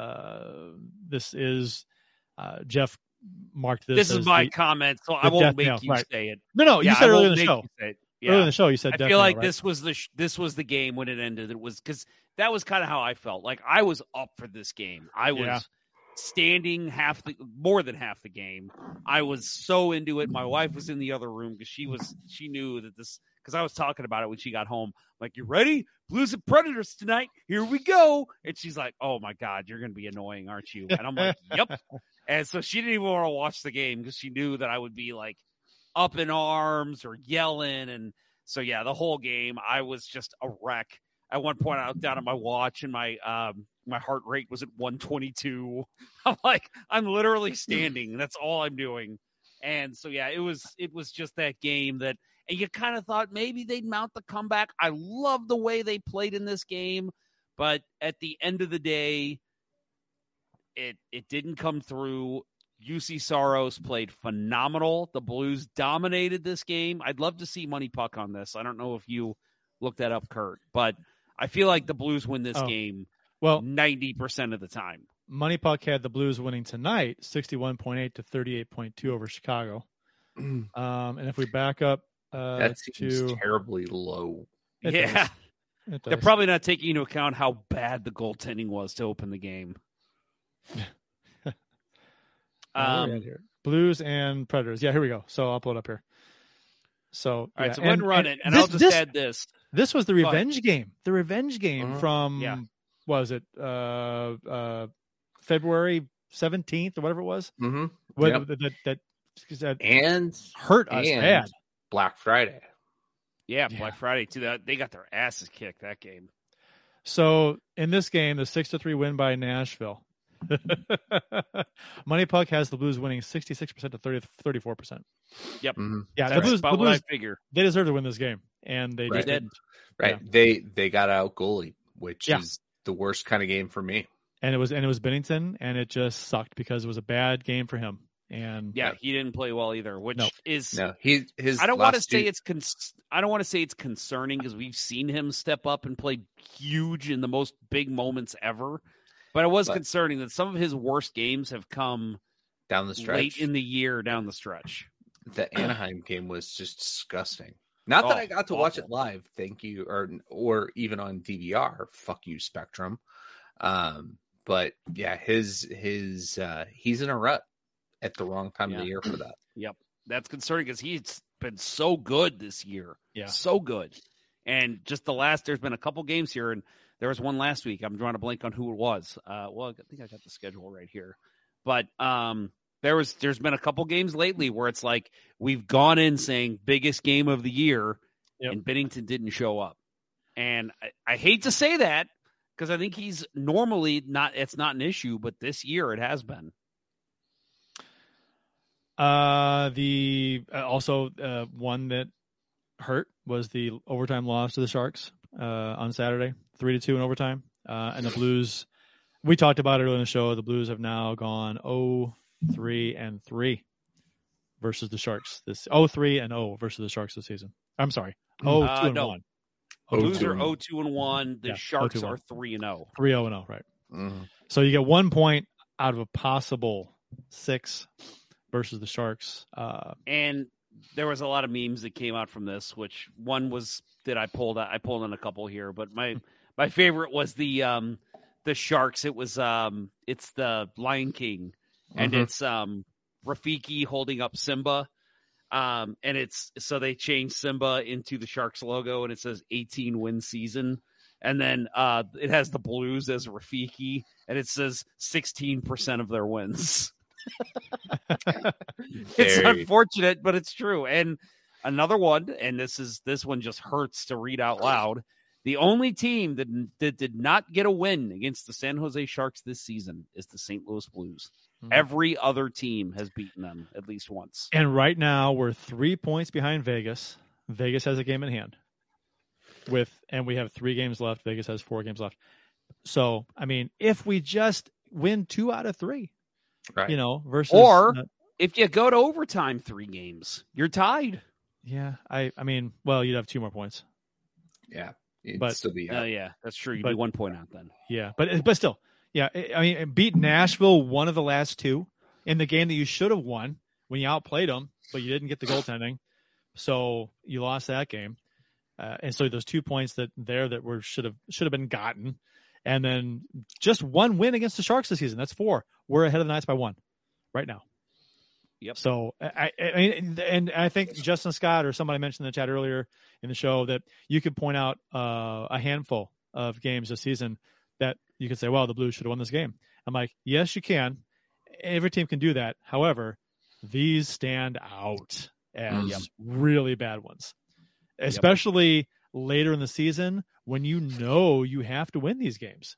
This is Jeff marked this. This as is my the comment, so the I won't death make nail, you right. say it. No, you Yeah, said I earlier won't in the make show. you say it. Earlier in the show, you said I death feel like nail, right? this was the game when it ended. It was because that was kind of how I felt. Like I was up for this game. I was Yeah. standing more than half the game. I was so into it. My wife was in the other room because she knew that this, because I was talking about it when she got home. Like, you ready? Blues and Predators tonight. Here we go. And she's like, oh my God, you're going to be annoying, aren't you? And I'm like, yep. And so she didn't even want to watch the game because she knew that I would be like up in arms or yelling. And so, yeah, the whole game, I was just a wreck. At one point, I looked down at my watch and my heart rate was at 122. I'm like, I'm literally standing. That's all I'm doing. And so, yeah, it was just that game that, and you kind of thought maybe they'd mount the comeback. I love the way they played in this game, but at the end of the day, it didn't come through. UC Saros played phenomenal. The Blues dominated this game. I'd love to see Money Puck on this. I don't know if you looked that up, Kurt, but I feel like the Blues win this game 90% of the time. Money Puck had the Blues winning tonight 61.8 to 38.2 over Chicago. And if we back up that seems to terribly low. It Yeah. does. It They're does. probably not taking into account how bad the goaltending was to open the game. Where are we at here? Blues and Predators. Yeah, here we go. So I'll pull it up here. So All right, yeah, so go ahead and run it, and this- I'll just add this. This was the Go ahead. revenge game. The revenge game from Yeah. what was it? February 17th or whatever it was. Mm-hmm. What- Yep. that And hurt us and bad. Black Friday. Yeah, Black Friday too. They got their asses kicked that game. So in this game, the 6-3 win by Nashville. Money Puck has the Blues winning 66% to 34%. Yep. Yeah, That's the Blues, about the what I Blues, figure. they deserve to win this game, and they Right. just didn't. Right. Yeah. They got out goalie, which Yeah. is the worst kind of game for me. And it was Bennington, and it just sucked because it was a bad game for him. And Yeah, he didn't play well either, which is his I don't want to last say two- I don't want to say it's concerning because we've seen him step up and play huge in the most big moments ever. But it was concerning that some of his worst games have come down the stretch. late in the year down the stretch. The Anaheim game was just disgusting. Not that I got to watch it live, thank you, or even on DVR. Fuck you, Spectrum. But yeah, he's in a rut at the wrong time of the year for that. Yep, that's concerning because he's been so good this year. Yeah, so good. And just there's been a couple games here, and there was one last week. I'm drawing a blank on who it was. Well, I think I got the schedule right here, but there's been a couple games lately where it's like we've gone in saying biggest game of the year, and Binnington didn't show up. And I hate to say that because I think he's normally not. It's not an issue, but this year it has been. The also one that hurt was the overtime loss to the Sharks. on Saturday, 3-2 in overtime. And the Blues, we talked about it earlier in the show. The Blues have now gone 0-3 versus the Sharks. 0-3 versus the Sharks this season. I'm sorry, 0-2-1. No. Blues are 0-2-1. The Sharks 0-2-1. are 3-0. 3-0, right? Mm-hmm. So you get 1 point out of a possible 6 versus the Sharks. And there was a lot of memes that came out from this, which one was that I pulled in a couple here, but my favorite was the Sharks. It was it's the Lion King, and it's Rafiki holding up Simba. And it's so they changed Simba into the Sharks logo, and it says 18 win season. And then it has the Blues as Rafiki, and it says 16% of their wins. It's unfortunate, but it's true. And another one, and this one just hurts to read out loud. The only team that did not get a win against the San Jose Sharks this season is the St. Louis Blues. Mm-hmm. Every other team has beaten them at least once. And right now we're 3 points behind Vegas. Vegas has a game in hand. And we have 3 games left. Vegas has 4 games left. So, I mean, if we just win 2 out of 3, right? Versus if you go to overtime 3 games, you're tied. Yeah, I mean, well, you'd have 2 more points. Yeah, but still be out. Yeah, that's true. You'd be 1 point out then. Yeah, but still, yeah. I mean, beat Nashville one of the last 2 in the game that you should have won when you outplayed them, but you didn't get the goaltending, so you lost that game. And so those 2 points that should have been gotten, and then just 1 win against the Sharks this season. That's 4. We're ahead of the Knights by 1 right now. Yep. So I mean, and I think Justin Scott or somebody mentioned in the chat earlier in the show that you could point out a handful of games this season that you could say, well, the Blues should have won this game. I'm like, yes, you can. Every team can do that. However, these stand out as really bad ones, especially later in the season when you have to win these games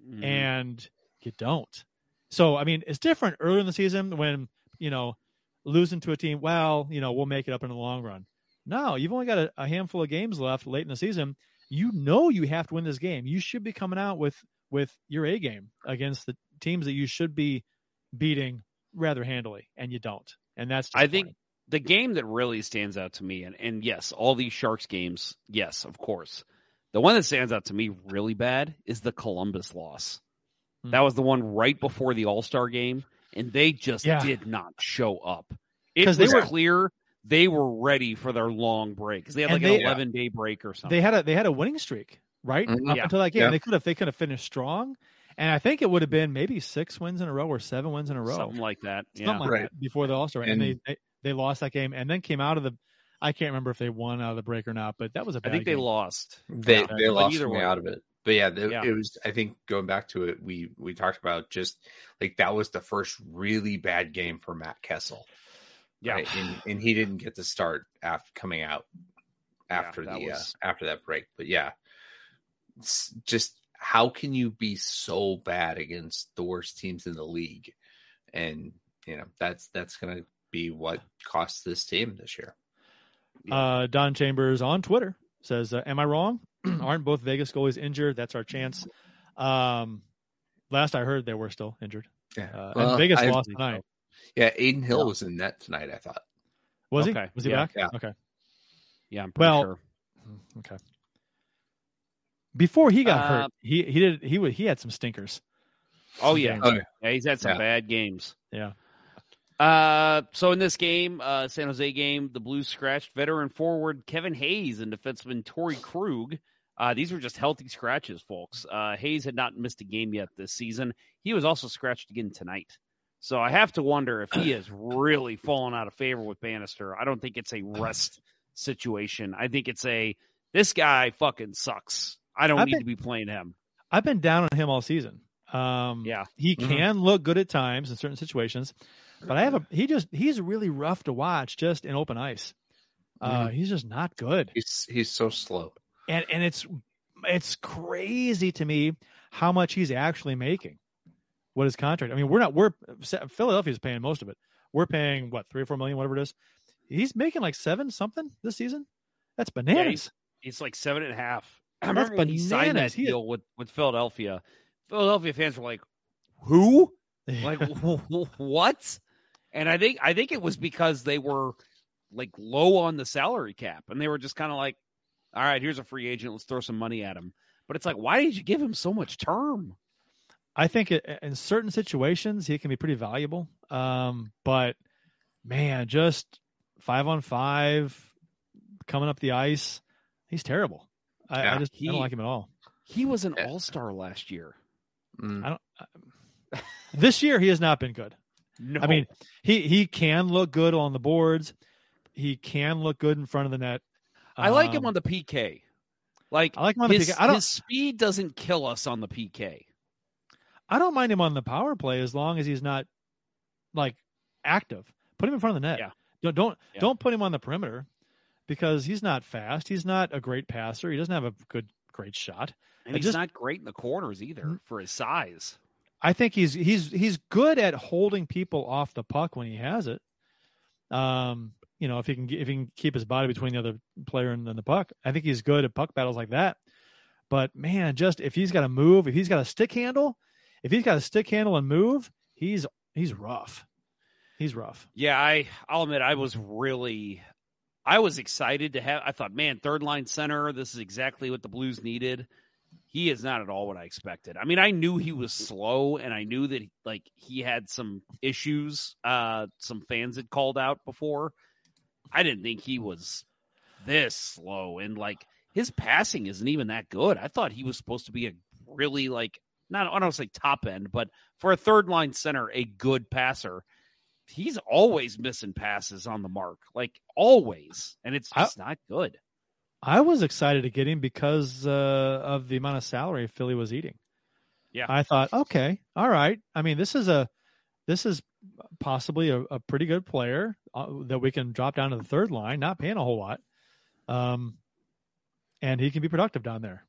and you don't. So, I mean, it's different earlier in the season when, losing to a team, we'll make it up in the long run. No, you've only got a handful of games left late in the season. You have to win this game. You should be coming out with your A game against the teams that you should be beating rather handily, and you don't. And that's I think the game that really stands out to me, and yes, all these Sharks games, yes, of course. The one that stands out to me really bad is the Columbus loss. Mm-hmm. That was the one right before the All-Star game, and they just did not show up. It was clear they were ready for their long break because they had an 11-day break or something. They had a winning streak, right? Up until that game. Yeah. They could have finished strong. And I think it would have been maybe 6 wins in a row or 7 wins in a row. Something like that. Something like that before the All-Star. And they lost that game and then came out of the – I can't remember if they won out of the break or not, but that was a bad game. I think they lost. They lost me out of it. But it was – I think going back to it, we talked about just like that was the first really bad game for Matt Kessel. Yeah. Right? And he didn't get to start coming out after that break. But it's just – how can you be so bad against the worst teams in the league? And, that's going to be what costs this team this year. Don Chambers on Twitter says, am I wrong? Aren't both Vegas goalies injured? That's our chance. Last I heard, they were still injured. Yeah. And Vegas lost tonight. Yeah, Aiden Hill was in net tonight, I thought. Was he? Was he back? Yeah. Okay. Yeah, I'm pretty sure. Okay. Before he got hurt, he had some stinkers. Oh yeah, he's had some bad games. Yeah. So in this game, San Jose game, the Blues scratched veteran forward Kevin Hayes and defenseman Torrey Krug. These were just healthy scratches, folks. Hayes had not missed a game yet this season. He was also scratched again tonight. So I have to wonder if he has really fallen out of favor with Bannister. I don't think it's a rest situation. I think it's this guy fucking sucks. I don't need to be playing him. I've been down on him all season. He can look good at times in certain situations, but he's really rough to watch just in open ice. He's just not good. He's so slow. And it's crazy to me how much he's actually making. What his contract? I mean, Philadelphia's paying most of it. We're paying what, $3 or $4 million, whatever it is. He's making like 7 something this season. That's bananas. Yeah, he's like 7.5. I remember when he signed that bananas. deal with Philadelphia. Philadelphia fans were like, "Who? Like what?" And I think it was because they were like low on the salary cap, and they were just kind of like, "All right, here's a free agent. Let's throw some money at him." But it's like, why did you give him so much term? I think in certain situations he can be pretty valuable. But man, just 5-on-5 coming up the ice, he's terrible. I don't like him at all. He was an all-star last year. This year he has not been good. No. I mean, he can look good on the boards. He can look good in front of the net. I like him on the PK. I like him on the PK. His speed doesn't kill us on the PK. I don't mind him on the power play as long as he's not like active. Put him in front of the net. Yeah. Don't put him on the perimeter because he's not fast. He's not a great passer. He doesn't have a great shot. And he's not great in the corners either for his size. I think he's good at holding people off the puck when he has it. If he can keep his body between the other player and the puck, I think he's good at puck battles like that. But man, just if he's got to move, if he's got a stick handle and move, he's rough. He's rough. Yeah, I'll admit I was excited to have. I thought, man, third line center. This is exactly what the Blues needed. He is not at all what I expected. I mean, I knew he was slow, and I knew that he had some issues. Some fans had called out before. I didn't think he was this slow, and his passing isn't even that good. I thought he was supposed to be a really I don't want to say top end, but for a third line center, a good passer. He's always missing passes on the mark, always, and it's just not good. I was excited to get him because of the amount of salary Philly was eating. Yeah, I thought, okay, all right. I mean, this is possibly a pretty good player that we can drop down to the third line, not paying a whole lot, and he can be productive down there.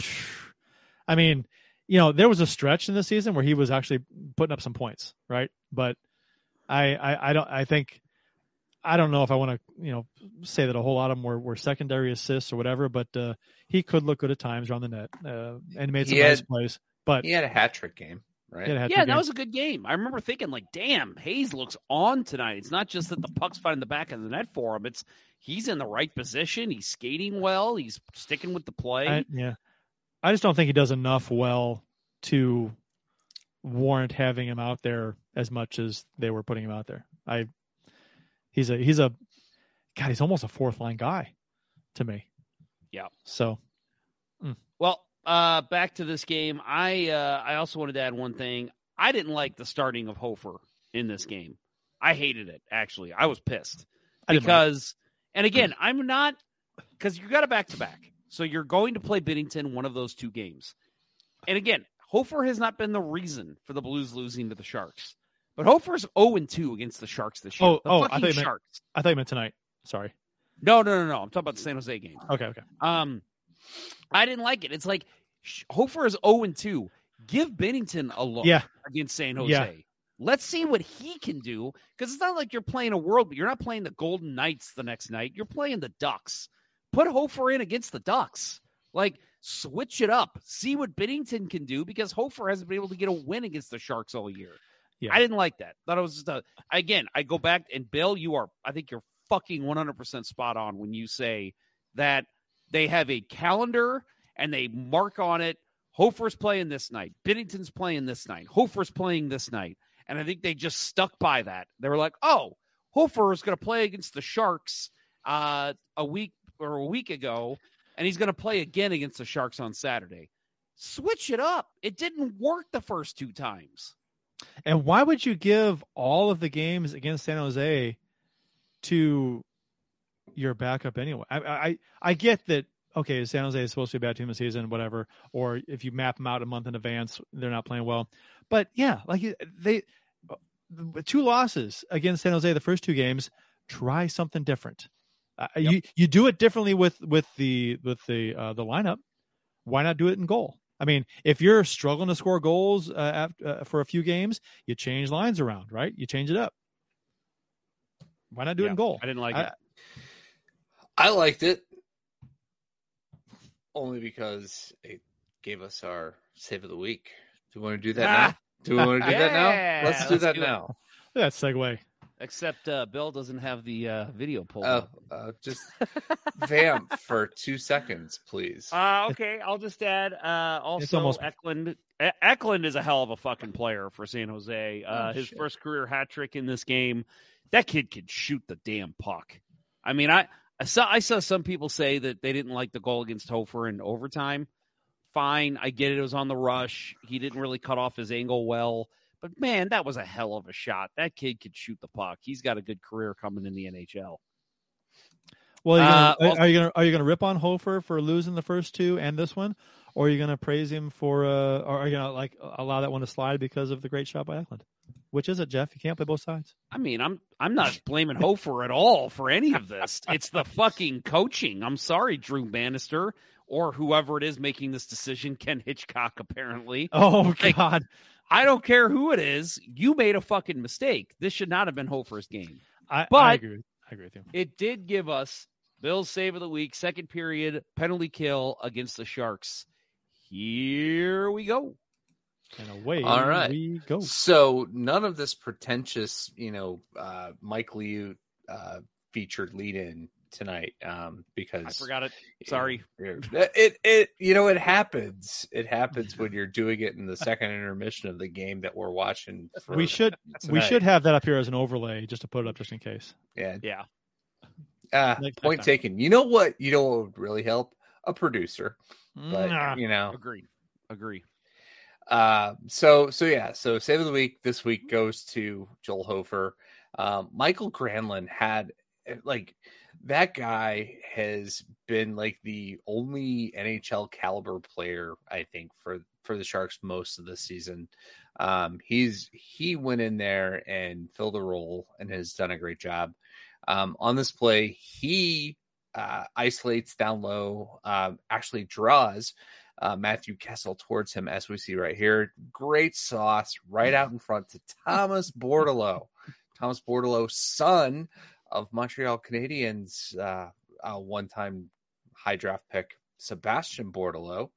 I mean, there was a stretch in the season where he was actually putting up some points, right? But I don't know if I want to, say that a whole lot of them were secondary assists or whatever, but he could look good at times around the net and made some nice plays. But he had a hat trick game, right? That was a good game. I remember thinking, damn, Hayes looks on tonight. It's not just that the puck's finding the back of the net for him. It's he's in the right position. He's skating well. He's sticking with the play. I just don't think he does enough well to warrant having him out there as much as they were putting him out there. He's almost a fourth line guy to me. Yeah. So, well, back to this game. I also wanted to add one thing. I didn't like the starting of Hofer in this game. I hated it. Actually, I was pissed because, and again, I'm not, because you got a back-to-back. So you're going to play Binnington one of those two games. And again, Hofer has not been the reason for the Blues losing to the Sharks. But Hofer's 0-2 against the Sharks this year. I thought you meant tonight. Sorry. No. I'm talking about the San Jose game. Okay. I didn't like it. It's like Hofer is 0-2. Give Binnington a look against San Jose. Yeah. Let's see what he can do, because it's not like you're playing you're not playing the Golden Knights the next night. You're playing the Ducks. Put Hofer in against the Ducks. Switch it up. See what Binnington can do, because Hofer hasn't been able to get a win against the Sharks all year. Yeah. I didn't like that. Thought it was just again, I go back, and Bill, I think you're fucking 100% spot on when you say that they have a calendar and they mark on it, Hofer's playing this night, Binnington's playing this night, Hofer's playing this night. And I think they just stuck by that. They were like, oh, Hofer is going to play against the Sharks a week ago, and he's going to play again against the Sharks on Saturday. Switch it up. It didn't work the first two times. And why would you give all of the games against San Jose to your backup anyway? I get that, okay, San Jose is supposed to be a bad team this season, whatever, or if you map them out a month in advance, they're not playing well. But yeah, they 2 losses against San Jose the first 2 games. Try something different. Yep. You do it differently with the lineup. Why not do it in goal? I mean, if you're struggling to score goals for a few games, you change lines around, right? You change it up. Why not do it in goal? I didn't like it. I liked it only because it gave us our save of the week. Do we want to do that now? Do we want to do that now? Let's do that now. Look at that segue. Except Bill doesn't have the video pulled up. Just vamp for 2 seconds, please. Okay, I'll just add. Also, Eklund. Eklund is a hell of a fucking player for San Jose. His first career hat trick in this game. That kid could shoot the damn puck. I mean, I saw some people say that they didn't like the goal against Hofer in overtime. Fine, I get it. It was on the rush. He didn't really cut off his angle well. But, man, that was a hell of a shot. That kid could shoot the puck. He's got a good career coming in the NHL. Well, are you gonna rip on Hofer for losing the first two and this one, or are you gonna praise him for, or are you gonna allow that one to slide because of the great shot by Eklund? Which is it, Jeff? You can't play both sides. I mean, I'm not blaming Hofer at all for any of this. It's the fucking coaching. I'm sorry, Drew Bannister, or whoever it is making this decision, Ken Hitchcock, apparently. Oh, God. I don't care who it is. You made a fucking mistake. This should not have been Hofer's game. I agree with you. It did give us Bill's save of the week, second period, penalty kill against the Sharks. Here we go. And away All right. we go. So none of this pretentious, Mike Liu featured lead-in tonight because I forgot it. Sorry. It happens. It happens when you're doing it in the second intermission of the game that we're watching. We should have that up here as an overlay just to put it up just in case. Yeah. time. Point taken. You know what would really help? A producer. But Agree. So save of the week this week goes to Joel Hofer. Michael Granlund had that guy has been the only NHL caliber player, I think, for the Sharks most of the season. He went in there and filled a role and has done a great job. On this play, he isolates down low, actually draws Matthew Kessel towards him, as we see right here. Great sauce right out in front to Thomas Bordeleau. Thomas Bordeleau, son of Montreal Canadiens, one-time high draft pick Sebastian Bordeleau.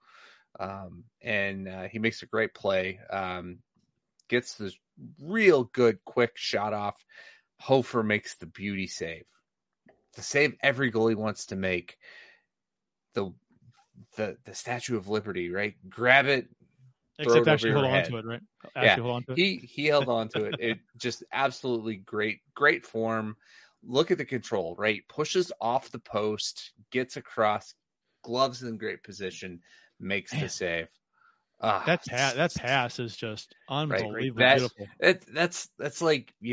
And he makes a great play. Gets this real good, quick shot off. Hofer makes the beauty save. The save every goalie wants to make. The Statue of Liberty, right? Grab it. Except actually hold on to it, right? Hold on to it. He held on to it. It just absolutely great form. Look at the control, right? Pushes off the post, gets across, gloves in great position, makes the save. That pass is just unbelievably beautiful. That's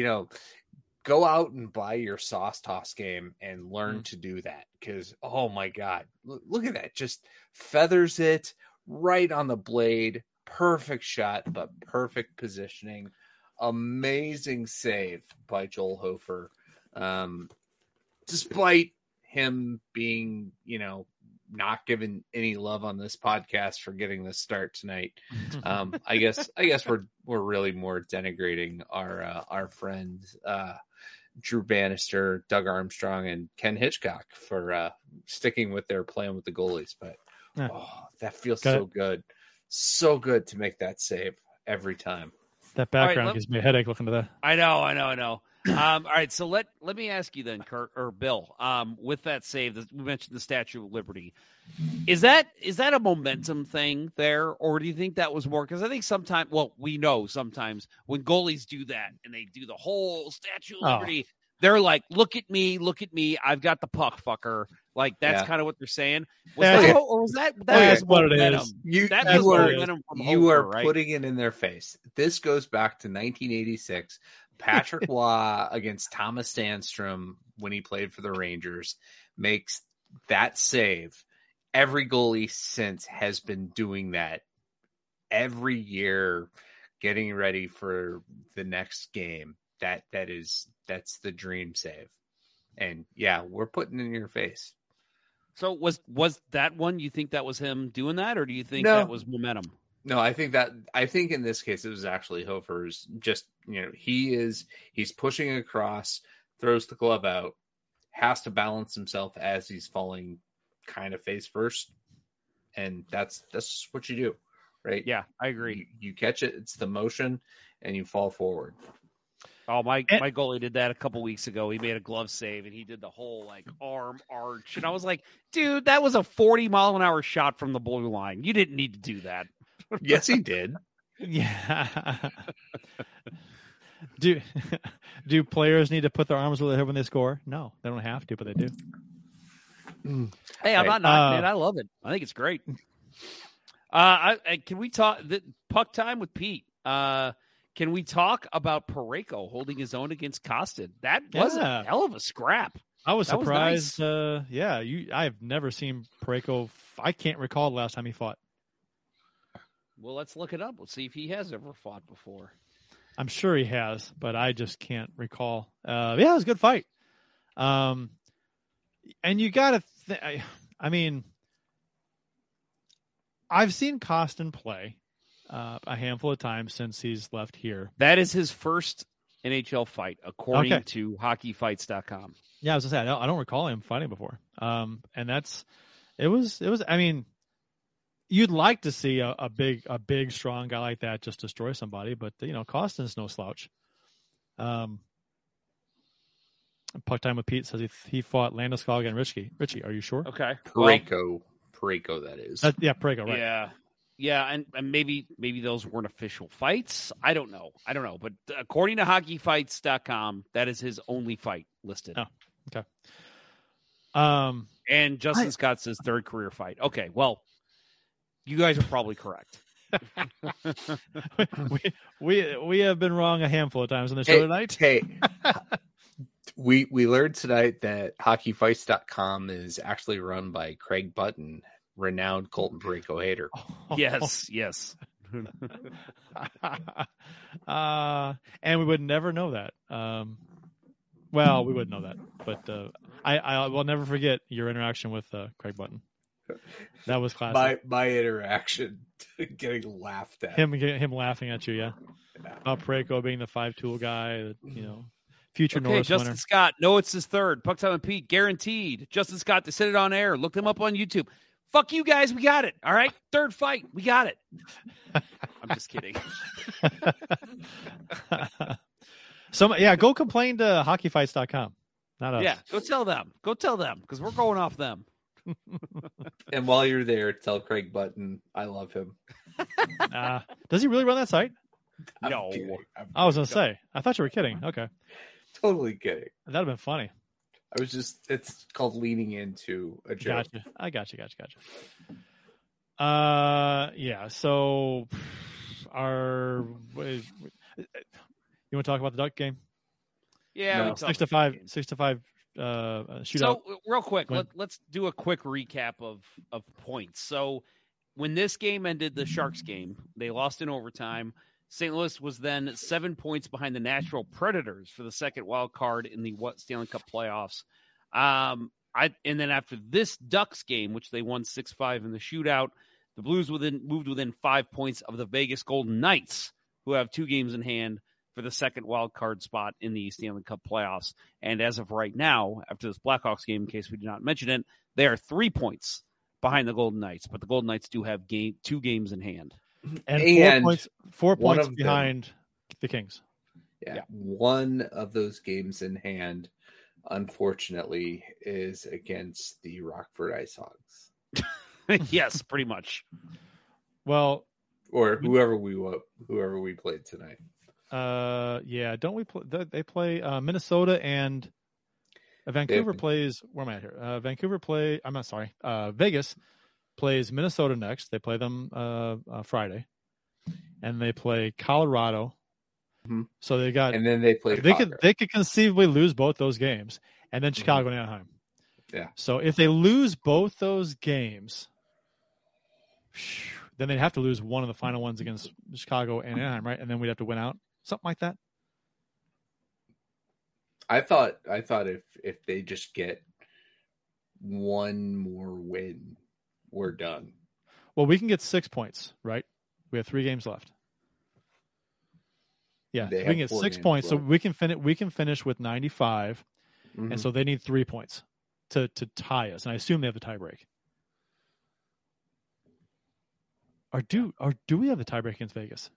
go out and buy your sauce toss game and learn to do that, because oh my God, look at that! Just feathers it right on the blade. Perfect shot, but perfect positioning. Amazing save by Joel Hofer. Despite him being, not given any love on this podcast for getting this start tonight. I guess we're really more denigrating our friends, Drew Bannister, Doug Armstrong, and Ken Hitchcock for sticking with their plan with the goalies. But that feels so good. So good to make that save every time. That background gives me a headache looking to that. I know. All right, so let me ask you then, Kurt or Bill, with that save, we mentioned the Statue of Liberty. Is that a momentum thing there, or do you think that was more? Because I think sometimes, we know sometimes when goalies do that and they do the whole Statue of Liberty, they're like, look at me, I've got the puck, fucker. That's kind of what they're saying. Was that what it is. You are putting it in their face. This goes back to 1986. Patrick Waugh against Thomas Sandstrom when he played for the Rangers makes that save. Every goalie since has been doing that every year, getting ready for the next game. That's the dream save. And we're putting it in your face. So was that one, you think that was him doing that, or do you think that was momentum? No, I think in this case it was actually Hofer's. Just he's pushing across, throws the glove out, has to balance himself as he's falling kind of face first, and that's just what you do, right? Yeah, I agree. You catch it, it's the motion, and you fall forward. Oh, my goalie did that a couple weeks ago. He made a glove save, and he did the whole like arm arch, and I was like, dude, that was a 40-mile-an-hour shot from the blue line. You didn't need to do that. Yes, he did. Yeah. Do players need to put their arms where their head when they score? No, they don't have to, but they do. Hey, I'm not knocking it. I love it. I think it's great. Can we talk puck time with Pete? Can we talk about Parayko holding his own against Kostin? That was a hell of a scrap. I was That was surprised. nice. I've never seen Parayko. I can't recall the last time he fought. Well, let's look it up. Let's see if he has ever fought before. I'm sure he has, but I just can't recall. It was a good fight. And you got to, I mean, I've seen Kostin play a handful of times since he's left here. That is his first NHL fight, according to hockeyfights.com. Yeah, I was going to say, I don't recall him fighting before. And it was, I mean, you'd like to see a big, strong guy like that just destroy somebody, but Kostin's no slouch. Puck time with Pete says he fought Landeskog and Richie. Richie, are you sure? Okay, Parayko, that is. Parayko, right? Yeah, and maybe those weren't official fights. I don't know, but according to hockeyfights.com, that is his only fight listed. Oh, okay. And Justin Scott says third career fight. Okay, well, you guys are probably correct. we have been wrong a handful of times on the show tonight. Hey, we learned tonight that hockeyfights.com is actually run by Craig Button, renowned Colton Parayko hater. Yes. And we would never know that. Well, we wouldn't know that, but I will never forget your interaction with Craig Button. That was classic. My interaction, getting laughed at. Him laughing at you, yeah. About Parayko being the 5-tool guy, future Norris Justin winner. Scott, no, it's his third. Puck time with Pete, guaranteed. Justin Scott, they said it on air. Look them up on YouTube. Fuck you guys, we got it. All right, third fight, we got it. I'm just kidding. Go complain to hockeyfights.com. Not us. Yeah, go tell them, because we're going off them. And while you're there, tell Craig Button I love him. Does he really run that site? No. I was going to say. I thought you were kidding. Okay. Totally kidding. That'd have been funny. It's called leaning into a joke. Gotcha. I gotcha. So you want to talk about the Duck game? Yeah. No. 6-5 shootout. So real quick, let's do a quick recap of points. So when this game ended, the Sharks game, they lost in overtime. St. Louis was then 7 points behind the Nashville Predators for the second wild card in the Stanley Cup playoffs. And then after this Ducks game, which they won 6-5 in the shootout, the Blues moved within 5 points of the Vegas Golden Knights, who have 2 games in hand for the second wild card spot in the Stanley Cup playoffs. And as of right now, after this Blackhawks game, in case we did not mention it, they are 3 points behind the Golden Knights, but the Golden Knights do have 2 games in hand. And 4 points behind the Kings. Yeah. One of those games in hand, unfortunately, is against the Rockford Ice Hogs. Yes, pretty much. Well, or whoever we played tonight. Don't we play? They play Minnesota and Vancouver plays. Where am I at here? Vegas plays Minnesota next. They play them Friday, and they play Colorado. Mm-hmm. So they got, and then they play. They could conceivably lose both those games, and then Chicago and Anaheim. Yeah. So if they lose both those games, then they'd have to lose one of the final ones against Chicago and Anaheim, right? And then we'd have to win out, something like that. I thought if they just get one more win, we're done. Well, we can get 6 points, right? We have 3 games left. Yeah, we can get 6 points, left. So we can finish with 95, and so they need 3 points to tie us. And I assume they have the tie break. Or do we have the tiebreak against Vegas?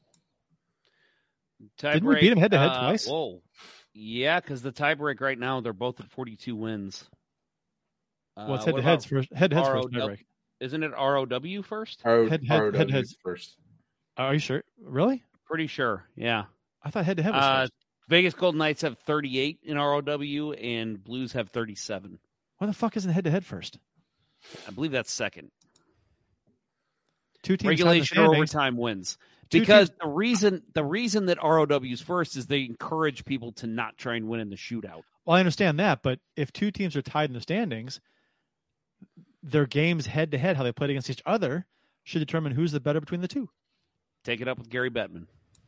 Didn't we beat them head-to-head twice? Whoa. Yeah, because the tiebreak right now, they're both at 42 wins. Well, it's head-to-heads first. Head-to-heads first tiebreak. Isn't it ROW first? Head-to-heads first. Are you sure? Really? Pretty sure, yeah. I thought head-to-head was first. Vegas Golden Knights have 38 in ROW, and Blues have 37. Why the fuck isn't head-to-head first? I believe that's second. Two teams regulation or overtime wins. Because the reason that ROW is first is they encourage people to not try and win in the shootout. Well, I understand that, but if two teams are tied in the standings, their games head-to-head, how they played against each other, should determine who's the better between the two. Take it up with Gary Bettman.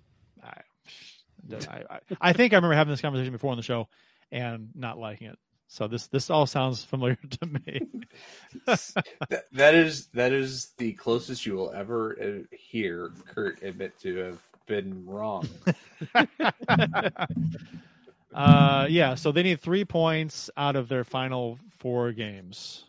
I think I remember having this conversation before on the show and not liking it. So this all sounds familiar to me. that is the closest you will ever hear Kurt admit to have been wrong. Yeah, so they need 3 points out of their final 4 games.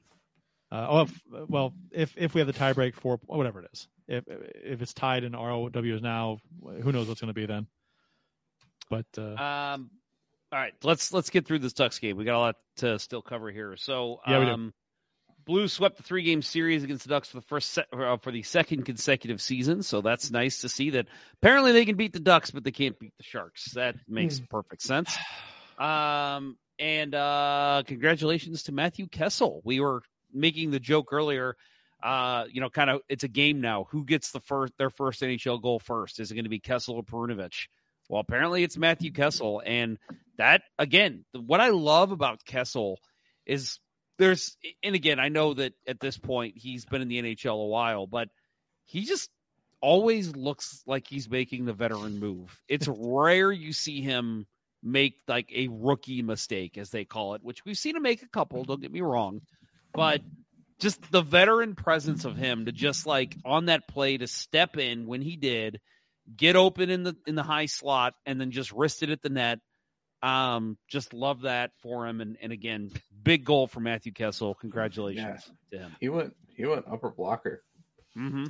If we have the tiebreak for whatever it is, if it's tied in ROW is now, who knows what's going to be then. But all right, let's get through this Ducks game. We got a lot to still cover here. So, yeah, we do. Blues swept the 3-game series against the Ducks for the second consecutive season. So that's nice to see that. Apparently, they can beat the Ducks, but they can't beat the Sharks. That makes perfect sense. And congratulations to Matthew Kessel. We were making the joke earlier. Kind of it's a game now. Who gets their first NHL goal first? Is it going to be Kessel or Perunovich? Well, apparently it's Matthew Kessel. And that, again, what I love about Kessel is I know that at this point he's been in the NHL a while, but he just always looks like he's making the veteran move. It's rare you see him make like a rookie mistake, as they call it, which we've seen him make a couple, don't get me wrong, but just the veteran presence of him to just like on that play to step in when he did, get open in the high slot, and then just wristed at the net. Just love that for him. And again, big goal for Matthew Kessel. Congratulations to him. He went upper blocker. Mm-hmm.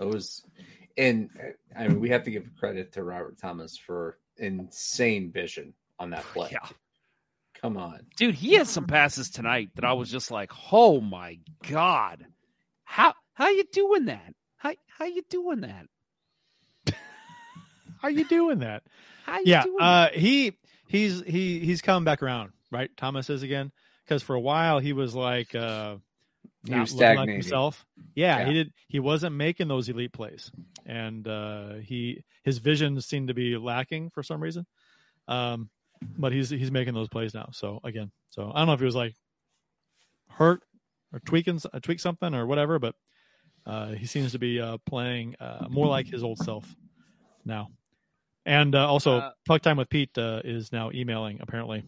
We have to give credit to Robert Thomas for insane vision on that play. Yeah. Come on. Dude, he had some passes tonight that I was just like, oh my God. How you doing that? How you doing that? How you doing that? He's coming back around, right? Thomas is again, because for a while he was like he not was looking like himself. Yeah, he wasn't making those elite plays, and his vision seemed to be lacking for some reason. But he's making those plays now. So I don't know if he was like hurt or tweak something or whatever, but he seems to be playing more like his old self now. And also, Puck Time with Pete is now emailing, apparently,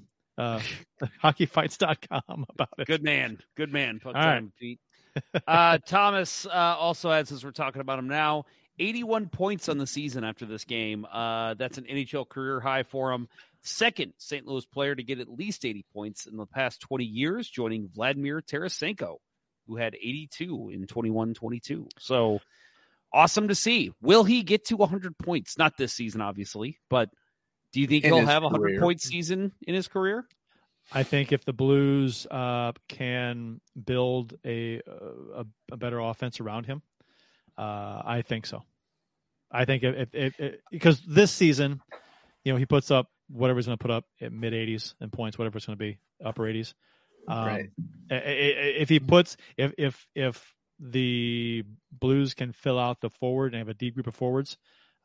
hockeyfights.com about it. Good man. Puck All Time with Pete. Thomas also adds, as we're talking about him now, 81 points on the season after this game. That's an NHL career high for him. Second St. Louis player to get at least 80 points in the past 20 years, joining Vladimir Tarasenko, who had 82 in 21-22. So awesome to see. Will he get to 100 points? Not this season, obviously, but do you think he'll have a 100-point season in his career? I think if the Blues can build a better offense around him, I think so. I think if because this season, he puts up whatever he's going to put up at mid-80s and points, whatever it's going to be, upper 80s. Right. If he puts if the Blues can fill out the forward and have a deep group of forwards,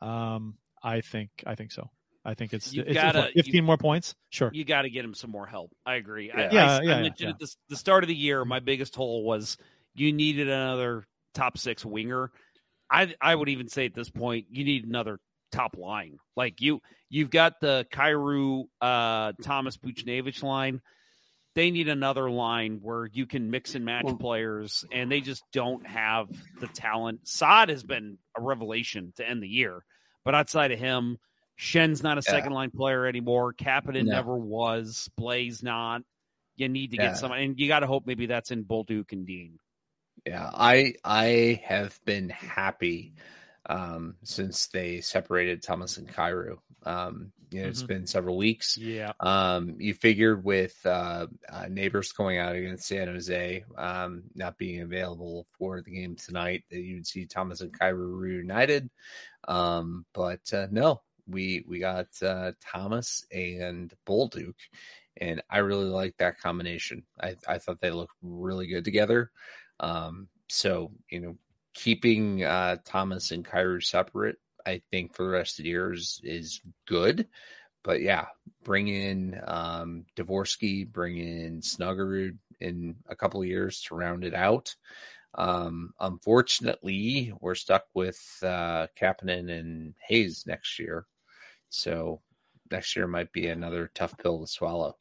I think so. I think it's 15 more points. Sure. You got to get him some more help. I agree. Yeah. I mentioned at the start of the year, my biggest hole was you needed another top 6 winger. I would even say at this point, you need another top line. Like you've got the Kyrou, Thomas Buchnevich line. They need another line where you can mix and match players, and they just don't have the talent. Saad has been a revelation to end the year, but outside of him, Schen's not a second-line player anymore. Kapanen never was. Blaze not. You need to get someone, and you got to hope maybe that's in Bolduc and Dean. Yeah, I have been happy since they separated Thomas and Kyrou. It's been several weeks. Yeah. You figured with Neighbors going out against San Jose, not being available for the game tonight, that you'd see Thomas and Kyrou reunited. But no, we got Thomas and Bolduc, and I really like that combination. I thought they looked really good together. So, keeping Thomas and Kyrou separate, I think for the rest of the year is good. But yeah, bring in Dvorsky, bring in Snuggerud in a couple of years to round it out. Unfortunately, we're stuck with Kapanen and Hayes next year. So next year might be another tough pill to swallow.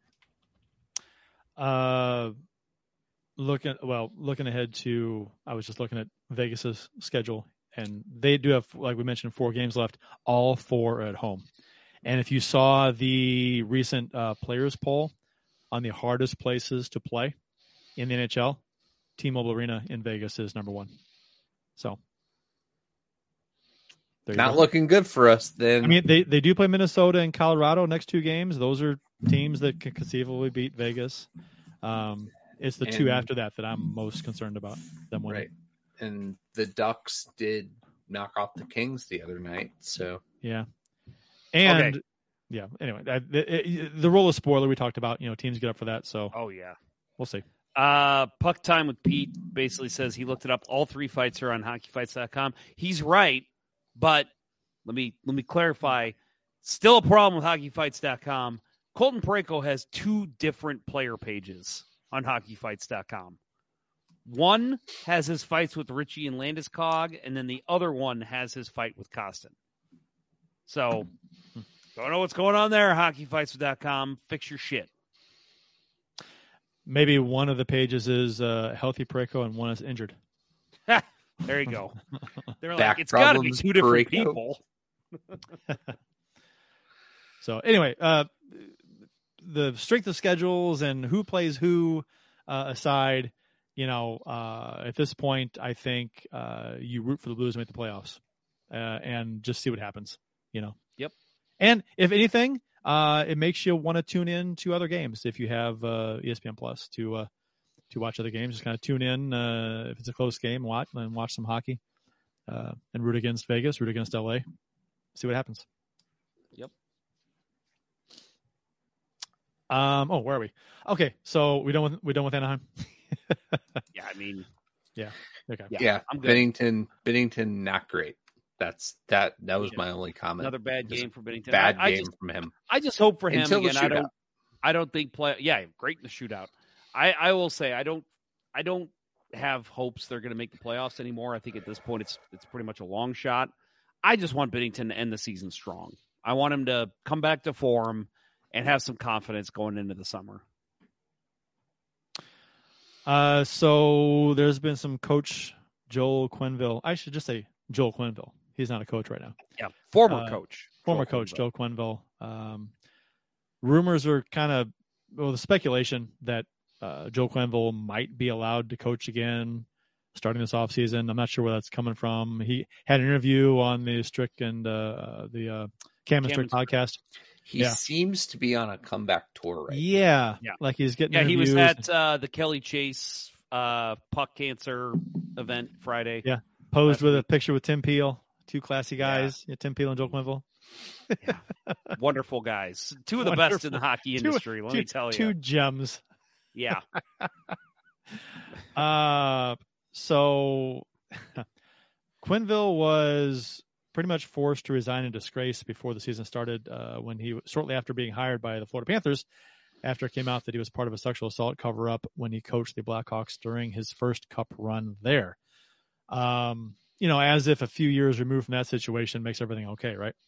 Looking ahead to, I was just looking at Vegas's schedule, and they do have, like we mentioned, 4 games left. All 4 are at home. And if you saw the recent players poll on the hardest places to play in the NHL, T-Mobile Arena in Vegas is number 1. So not looking good for us then. I mean, they do play Minnesota and Colorado next 2 games. Those are teams that can conceivably beat Vegas. It's the 2 after that I'm most concerned about them winning. Right. And the Ducks did knock off the Kings the other night. So yeah. And yeah, anyway, the role of spoiler we talked about, teams get up for that. So we'll see. Puck Time with Pete basically says he looked it up. All 3 fights are on hockeyfights.com. He's right, but let me clarify. Still a problem with hockeyfights.com. Colton Parayko has 2 different player pages on hockeyfights.com. One has his fights with Richie and Landeskog, and then the other one has his fight with Kostin. So, don't know what's going on there, hockeyfights.com. Fix your shit. Maybe one of the pages is healthy Parayko and one is injured. There you go. They're like, it's got to be 2 different people. So, anyway, the strength of schedules and who plays who aside, at this point, I think you root for the Blues to make the playoffs and just see what happens, Yep. And if anything, it makes you want to tune in to other games. If you have ESPN Plus to watch other games, just kind of tune in if it's a close game, watch some hockey and root against Vegas, root against LA, see what happens. Yep. Where are we? Okay, so we done with Anaheim. Yeah, I mean, yeah, okay, yeah. I'm good. Bennington, not great. That was my only comment. Another bad game for Bennington. Bad game from him. I just hope for him Until the again. shootout. I don't think great in the shootout. I will say I don't have hopes they're going to make the playoffs anymore. I think at this point it's pretty much a long shot. I just want Bennington to end the season strong. I want him to come back to form and have some confidence going into the summer. So there's been some coach Joel Quenneville. I should just say Joel Quenneville. He's not a coach right now. Yeah, former coach. Joel Quenneville. Rumors are the speculation that Joel Quenneville might be allowed to coach again starting this offseason. I'm not sure where that's coming from. He had an interview on the Strick and the Cam and Strick podcast. He seems to be on a comeback tour right now. Like he's getting interviews. He was at the Kelly Chase puck cancer event Friday. Yeah, posed with a picture with Tim Peel. 2 classy guys, Tim Peel and Joel Quenneville. Yeah. Wonderful guys. 2 of the best in the hockey industry, let me tell you. 2 gems. Yeah. So Quenneville was pretty much forced to resign in disgrace before the season started when he, shortly after being hired by the Florida Panthers, after it came out that he was part of a sexual assault cover-up when he coached the Blackhawks during his first cup run there. As if a few years removed from that situation makes everything okay, right?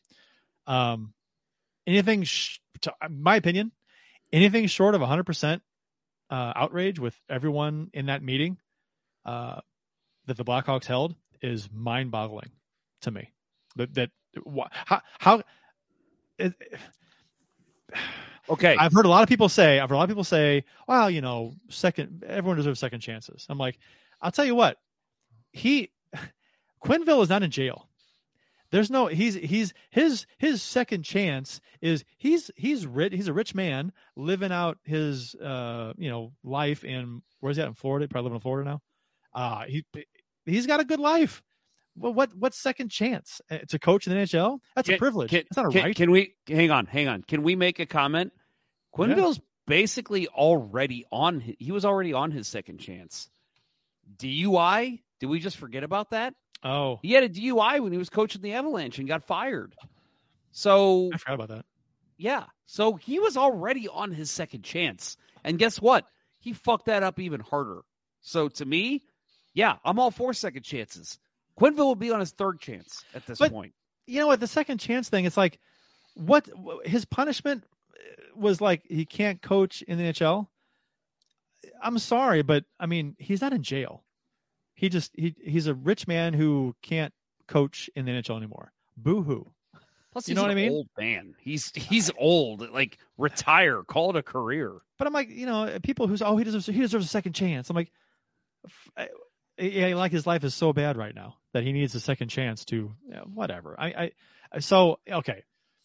In my opinion, anything short of 100% outrage with everyone in that meeting that the Blackhawks held is mind-boggling to me. Okay. I've heard a lot of people say, well, everyone deserves second chances. I'm like, I'll tell you what, Quenneville is not in jail. There's no, his second chance is he's a rich man living out his, life in, where's he at in Florida? Probably living in Florida now. He's got a good life. Well, what's second chance to coach in the NHL? That's a privilege. It's not a right. Can we hang on? Can we make a comment? Quenneville's basically already he was already on his second chance. DUI? Did we just forget about that? Oh, he had a DUI when he was coaching the Avalanche and got fired. So I forgot about that. Yeah. So he was already on his second chance. And guess what? He fucked that up even harder. So to me, yeah, I'm all for second chances. Quenneville will be on his third chance at this point. You know what? The second chance thing, it's like, what his punishment was like, he can't coach in the NHL. I'm sorry, but I mean, he's not in jail. He's a rich man who can't coach in the NHL anymore. Boo-hoo. Plus, you know what I mean? Old man. He's old. Like, retire. Call it a career. But I'm like, people who say, he deserves a second chance. I'm like, like his life is so bad right now that he needs a second chance to whatever. Okay.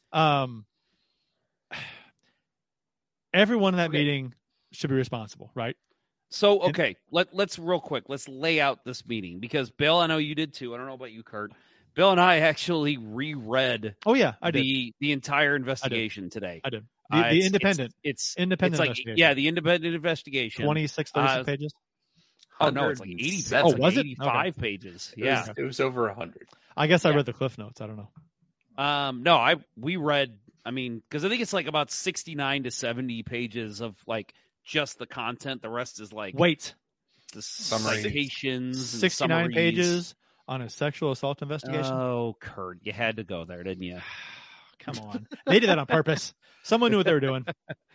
Everyone in that meeting should be responsible, right? So, okay, let's real quick. Let's lay out this meeting because Bill, I know you did too. I don't know about you, Kurt. Bill and I actually reread. Oh yeah, I did the entire investigation today. I did. The independent. It's independent. Like, investigation. yeah, the independent investigation. 26, 36 pages. Oh no, it's like 80. Oh, was it? 85 pages. Yeah, it was over 100. I guess I read the Cliff Notes. I don't know. No, we read. I mean, because I think it's like about 69 to 70 pages of like just the content. The rest is like the citations. 69 pages on a sexual assault investigation. Oh, Kurt, you had to go there, didn't you? Come on, they did that on purpose. Someone knew what they were doing.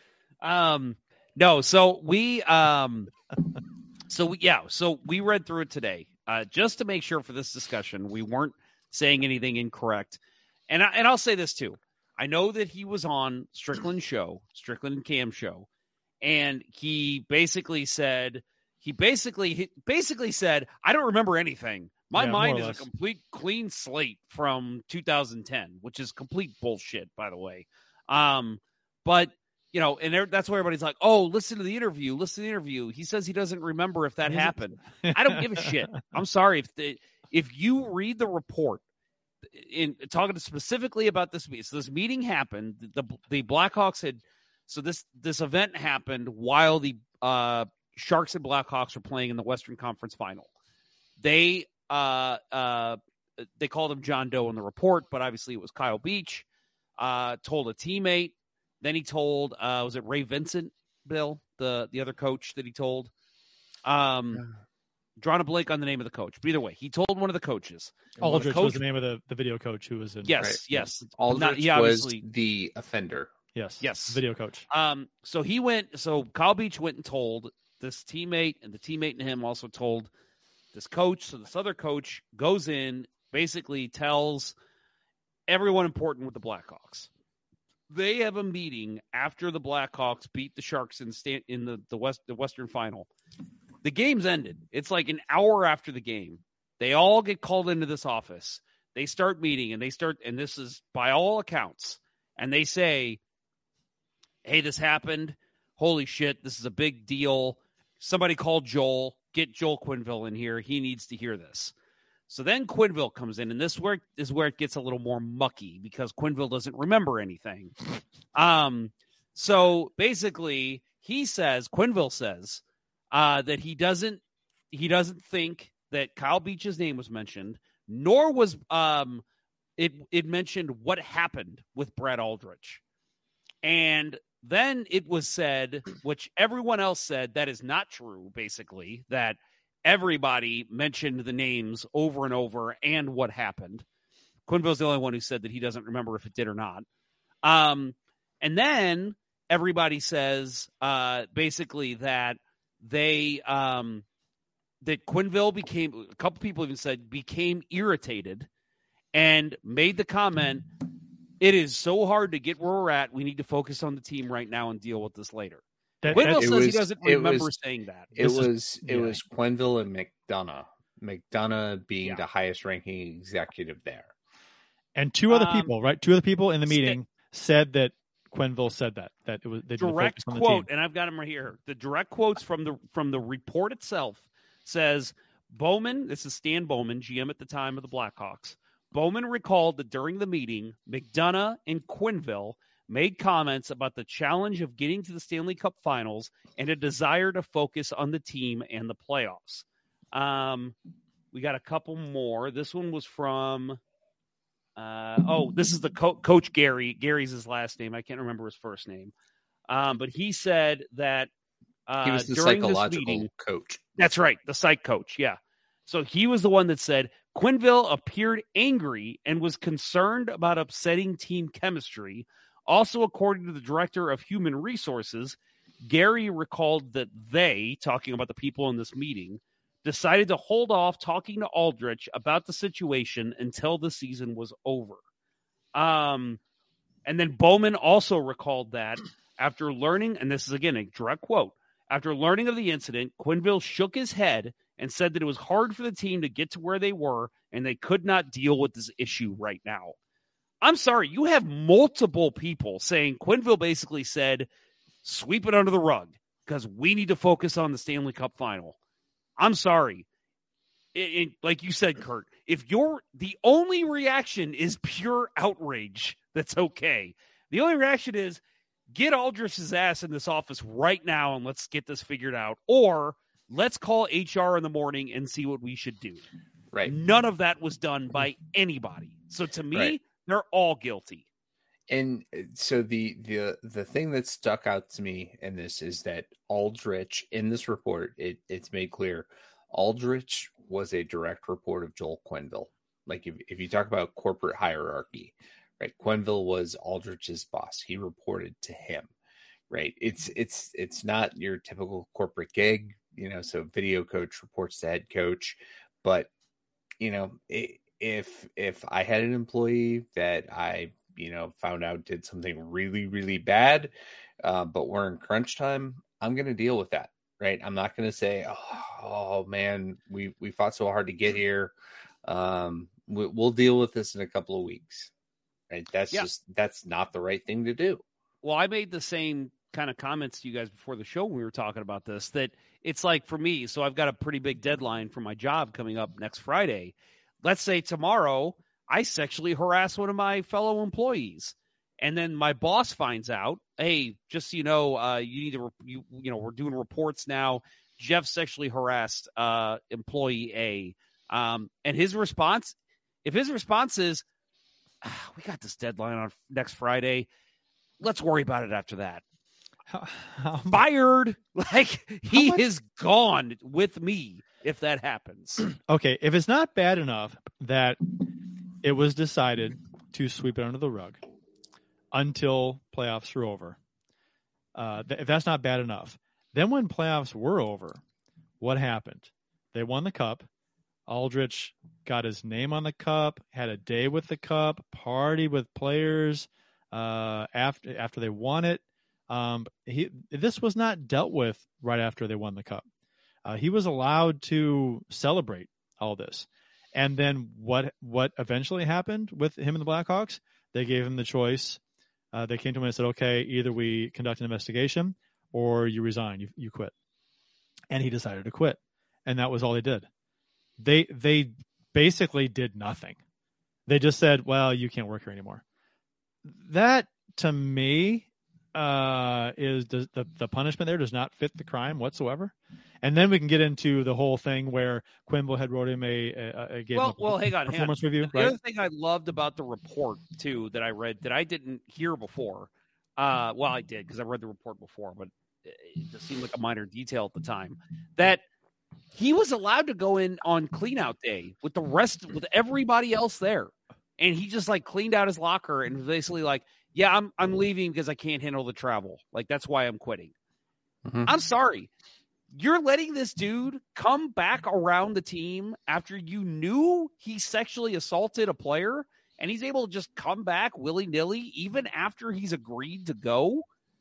No, so we we read through it today just to make sure for this discussion we weren't saying anything incorrect. And I'll say this too. I know that he was on Strickland and Cam show, and he basically said, I don't remember anything. My mind is a complete clean slate from 2010, which is complete bullshit, by the way. But and that's where everybody's like, oh, listen to the interview. He says he doesn't remember if that happened. I don't give a shit. I'm sorry. If you read the report, in talking specifically about this meeting, so this meeting happened. The Blackhawks had, so this event happened while the Sharks and Blackhawks were playing in the Western Conference Final. They called him John Doe in the report, but obviously it was Kyle Beach. Told a teammate. Then he told, was it Ray Vincent, Bill, the other coach that he told? Drawn a blank on the name of the coach. But either way, he told one of the coaches. Aldrich was the name of the video coach who was in. Yes. Aldrich was the offender. Yes. Video coach. So Kyle Beach went and told this teammate, and the teammate and him also told this coach. So this other coach goes in, basically tells everyone important with the Blackhawks. They have a meeting after the Blackhawks beat the Sharks in the Western Final. The game's ended. It's like an hour after the game. They all get called into this office. They start meeting, and this is by all accounts, and they say, hey, this happened. Holy shit, this is a big deal. Somebody call Joel. Get Joel Quenneville in here. He needs to hear this. So then Quenneville comes in, and this is where it gets a little more mucky because Quenneville doesn't remember anything. So basically, Quenneville says that he doesn't think that Kyle Beach's name was mentioned, nor was it mentioned what happened with Brad Aldrich. And then it was said, which everyone else said that is not true, basically, that everybody mentioned the names over and over and what happened. Quenneville's the only one who said that he doesn't remember if it did or not. And then everybody says basically that that Quenneville a couple people even said, became irritated and made the comment, it is so hard to get where we're at. We need to focus on the team right now and deal with this later. Quenneville says he doesn't remember saying that. It was Quenneville and McDonough. McDonough being the highest ranking executive there. And two other people, right? Two other people in the meeting said that Quenneville said that it was they direct on the quote, team. and I've got them right here. The direct quotes from the report itself says Bowman. This is Stan Bowman, GM at the time of the Blackhawks. Bowman recalled that during the meeting, McDonough and Quenneville made comments about the challenge of getting to the Stanley Cup Finals and a desire to focus on the team and the playoffs. We got a couple more. This one was from. This is the coach Gary. Gary's his last name. I can't remember his first name. But he said that he was the during psychological this meeting, coach. That's right, the psych coach. Yeah. So he was the one that said Quenneville appeared angry and was concerned about upsetting team chemistry. Also, according to the director of human resources, Gary recalled that they, talking about the people in this meeting, decided to hold off talking to Aldrich about the situation until the season was over. And then Bowman also recalled that after learning, and this is again a direct quote, after learning of the incident, Quenneville shook his head and said that it was hard for the team to get to where they were and they could not deal with this issue right now. I'm sorry, you have multiple people saying Quenneville basically said, sweep it under the rug because we need to focus on the Stanley Cup final. I'm sorry. Like you said, Kurt, if the only reaction is pure outrage, that's okay. The only reaction is get Aldrich's ass in this office right now and let's get this figured out. Or let's call HR in the morning and see what we should do. Right. None of that was done by anybody. So to me, they're all guilty. And so the thing that stuck out to me in this is that Aldrich, in this report, it's made clear, Aldrich was a direct report of Joel Quenneville. Like if you talk about corporate hierarchy, right? Quenneville was Aldrich's boss. He reported to him, right? It's not your typical corporate gig, so video coach reports to head coach. But, if I had an employee that I found out did something really, really bad, but we're in crunch time, I'm going to deal with that, right? I'm not going to say, oh man, we fought so hard to get here. We'll deal with this in a couple of weeks, right? That's not the right thing to do. Well, I made the same kind of comments to you guys before the show when we were talking about this, that it's like for me, so I've got a pretty big deadline for my job coming up next Friday. Let's say tomorrow I sexually harass one of my fellow employees, and then my boss finds out, hey, just you need to, we're doing reports now. Jeff sexually harassed employee A, and his response, if his response is, we got this deadline on next Friday, let's worry about it after that. Fired. Like he is gone with me if that happens. Okay, if it's not bad enough that it was decided to sweep it under the rug until playoffs are over, if that's not bad enough, then when playoffs were over, what happened? They won the cup. Aldrich got his name on the cup, had a day with the cup, party with players after they won it. This was not dealt with right after they won the cup. He was allowed to celebrate all this. And then what eventually happened with him and the Blackhawks? They gave him the choice. They came to him and said, okay, either we conduct an investigation or you resign, you quit. And he decided to quit. And that was all they did. They basically did nothing. They just said, well, you can't work here anymore. That, to me, is the punishment there does not fit the crime whatsoever. And then we can get into the whole thing where Quenneville had wrote him a hang on. Performance review. The other thing I loved about the report too that I read that I didn't hear before. Well, I did because I read the report before, but it just seemed like a minor detail at the time that he was allowed to go in on clean out day with everybody else there. And he just like cleaned out his locker and was basically like, yeah, I'm leaving because I can't handle the travel. Like, that's why I'm quitting. Mm-hmm. I'm sorry. You're letting this dude come back around the team after you knew he sexually assaulted a player, and he's able to just come back willy-nilly even after he's agreed to go?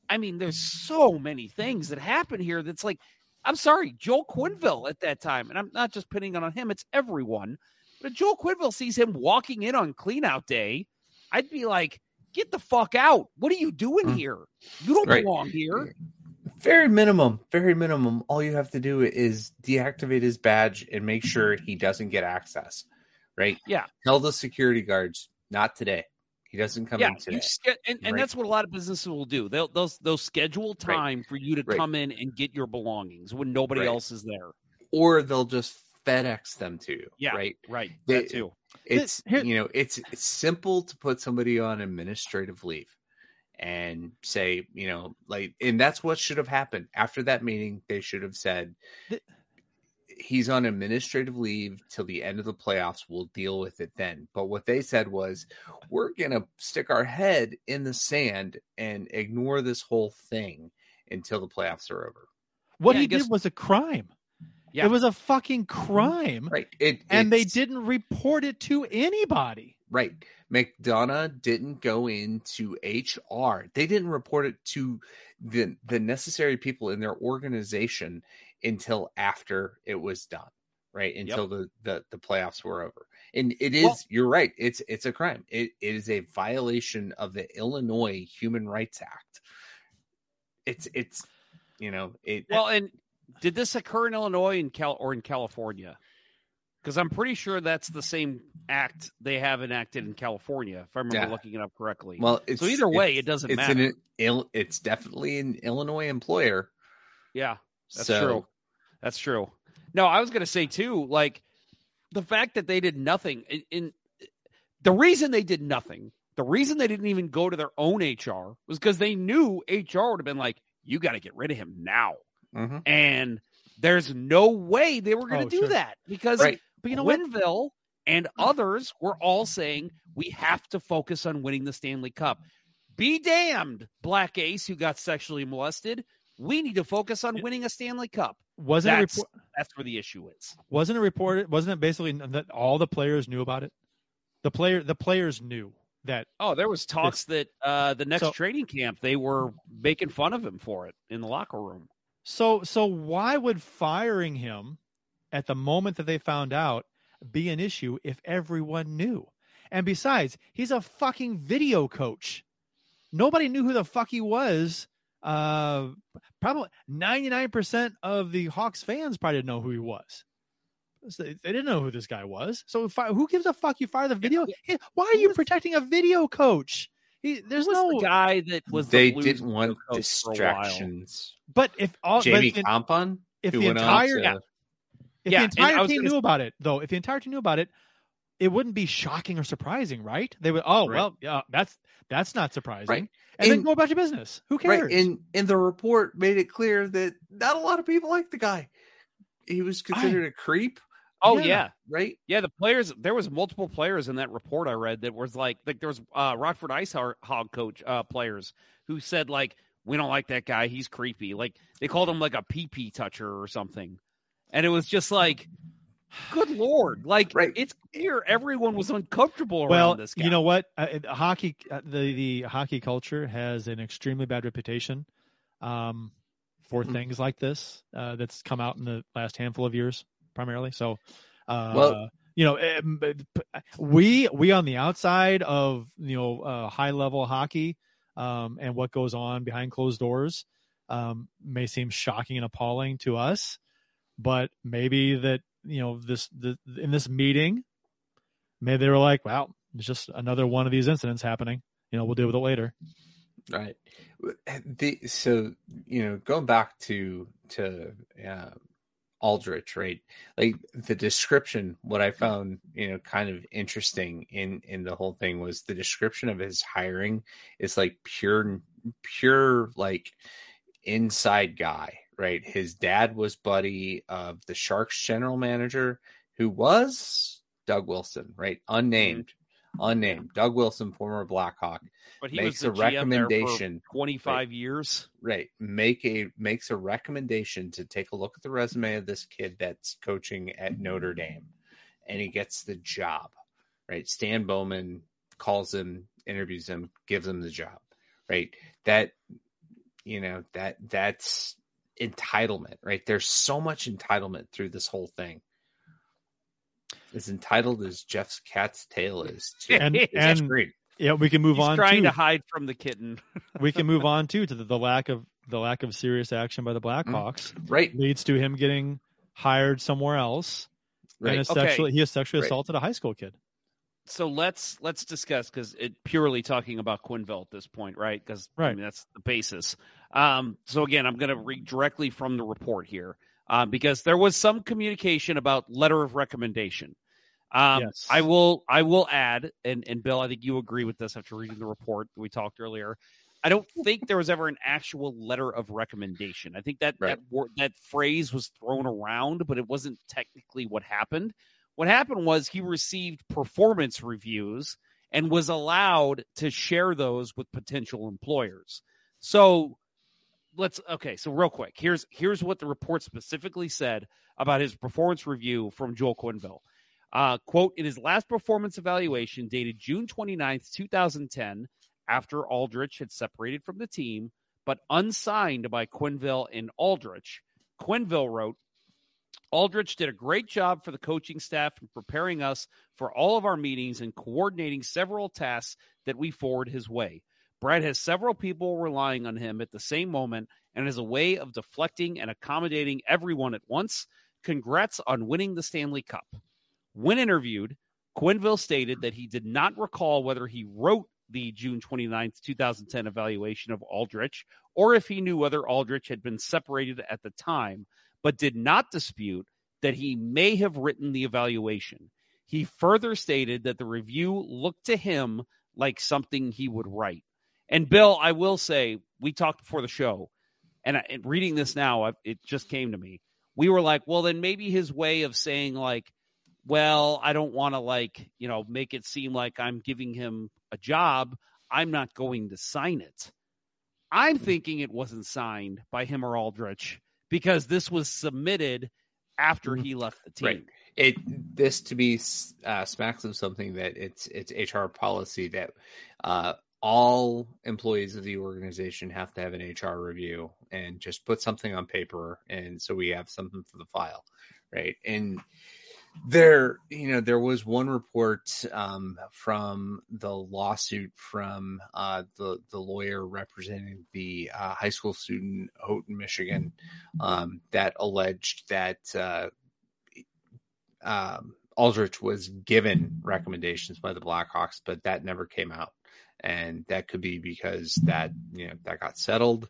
I mean, there's so many things that happen here that's like, I'm sorry, Joel Quenneville at that time, and I'm not just pinning it on him, it's everyone. But if Joel Quenneville sees him walking in on clean-out day, I'd be like, get the fuck out. What are you doing here? You don't belong here. Very minimum. All you have to do is deactivate his badge and make sure he doesn't get access, right? Yeah. Tell the security guards, not today. He doesn't come in today. And that's what a lot of businesses will do. They'll schedule time for you to come in and get your belongings when nobody else is there. Or they'll just FedEx them to you. Yeah, right. That too. It's it's simple to put somebody on administrative leave and say, and that's what should have happened. After that meeting, they should have said he's on administrative leave till the end of the playoffs. We'll deal with it then. But what they said was, we're going to stick our head in the sand and ignore this whole thing until the playoffs are over. What he did was a crime. Yeah. It was a fucking crime. Right. And they didn't report it to anybody. Right. McDonough didn't go into HR. They didn't report it to the necessary people in their organization until after it was done. Right. Until the playoffs were over. And it is, you're right. It's a crime. It is a violation of the Illinois Human Rights Act. And did this occur in Illinois or in California? Because I'm pretty sure that's the same act they have enacted in California, if I remember looking it up correctly. Well, so either way, it doesn't matter. It's definitely an Illinois employer. Yeah, that's true. That's true. No, I was going to say too, like the fact that they did nothing. The reason they did nothing, the reason they didn't even go to their own HR was because they knew HR would have been like, "You got to get rid of him now." Mm-hmm. And there's no way they were going to do that because but you know Quenneville and others were all saying we have to focus on winning the Stanley Cup. Be damned, Black Ace, who got sexually molested. We need to focus on winning a Stanley Cup. That's where the issue is. Wasn't it reported? Wasn't it basically that all the players knew about it? The players knew that. Oh, there was talks that the next training camp they were making fun of him for it in the locker room. So why would firing him at the moment that they found out be an issue if everyone knew? And besides, he's a fucking video coach. Nobody knew who the fuck he was. Probably 99% of the Hawks fans probably didn't know who he was. They didn't know who this guy was. So who gives a fuck? You fire the video? Why are you protecting a video coach? There's no the guy that was. They didn't want distractions. But if all Jamie Compon, if the entire team knew about it, though, if the entire team knew about it, it wouldn't be shocking or surprising, right? They would. Oh, well, yeah, that's not surprising. Right. And then go about your business. Who cares? Right. And the report made it clear that not a lot of people like the guy. He was considered a creep. Oh yeah. Right. Yeah, the players. There was multiple players in that report I read that was like there was Rockford Ice Hog coach players who said like we don't like that guy. He's creepy. Like they called him like a pee toucher or something, and it was just like, good Lord, like it's clear everyone was uncomfortable around this guy. You know what? Hockey, the hockey culture has an extremely bad reputation for things like this that's come out in the last handful of years. Primarily. So, we on the outside of, high level hockey and what goes on behind closed doors may seem shocking and appalling to us, but maybe that, in this meeting, maybe they were like, well, it's just another one of these incidents happening. We'll deal with it later. Right. Going back to Aldrich, right? Like the description, what I found, kind of interesting in the whole thing was the description of his hiring is like pure like inside guy, right? His dad was buddy of the Sharks general manager, who was Doug Wilson, right? Unnamed. Doug Wilson, former Blackhawk, but he makes was the a recommendation. For 25 years, right? Makes a recommendation to take a look at the resume of this kid that's coaching at Notre Dame, and he gets the job. Right? Stan Bowman calls him, interviews him, gives him the job. Right? That that's entitlement, right? There's so much entitlement through this whole thing. As entitled as Jeff's cat's tail is, too. and great. Yeah, we can move He's on. Trying to hide from the kitten. We can move on to the lack of serious action by the Blackhawks. Right, leads to him getting hired somewhere else. Right. And he has sexually assaulted a high school kid. So let's discuss, because it purely talking about Quenneville at this point, right? Because I mean, that's the basis. So again, I'm going to read directly from the report here, because there was some communication about letter of recommendation. Yes. I will add, and Bill, I think you agree with this after reading the report we talked earlier. I don't think there was ever an actual letter of recommendation. I think that phrase was thrown around, but it wasn't technically what happened. What happened was he received performance reviews and was allowed to share those with potential employers. So so real quick, here's what the report specifically said about his performance review from Joel Quenneville. Quote, in his last performance evaluation dated June 29th, 2010, after Aldrich had separated from the team, but unsigned by Quenneville and Aldrich, Quenneville wrote, Aldrich did a great job for the coaching staff in preparing us for all of our meetings and coordinating several tasks that we forward his way. Brad has several people relying on him at the same moment and as a way of deflecting and accommodating everyone at once. Congrats on winning the Stanley Cup. When interviewed, Quenneville stated that he did not recall whether he wrote the June 29th, 2010 evaluation of Aldrich or if he knew whether Aldrich had been separated at the time, but did not dispute that he may have written the evaluation. He further stated that the review looked to him like something he would write. And Bill, I will say, we talked before the show, and reading this now, it just came to me. We were like, well, then maybe his way of saying, like, well, I don't want to, make it seem like I'm giving him a job, I'm not going to sign it. I'm thinking it wasn't signed by him or Aldrich because this was submitted after he left the team. Right. This to be smacks of something that it's HR policy that all employees of the organization have to have an HR review and just put something on paper, and so we have something for the file, right? And there was one report from the lawsuit from the lawyer representing the high school student Houghton, Michigan, that alleged that Aldrich was given recommendations by the Blackhawks, but that never came out, and that could be because that got settled.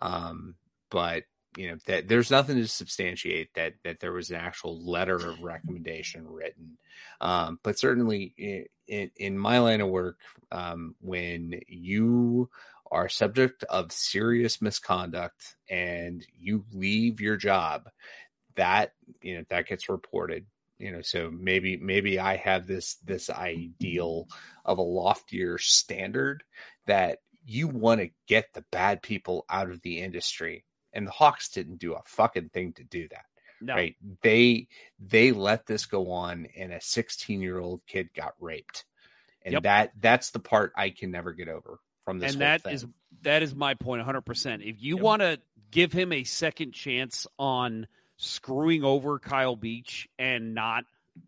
But that there's nothing to substantiate that there was an actual letter of recommendation written. But certainly in my line of work, when you are subject of serious misconduct and you leave your job, that gets reported. So maybe I have this ideal of a loftier standard that you want to get the bad people out of the industry. And the Hawks didn't do a fucking thing to do that. No. Right. They let this go on, and a 16-year-old kid got raped. And that's the part I can never get over from this. And that is my point 100%. If you want to give him a second chance on screwing over Kyle Beach and not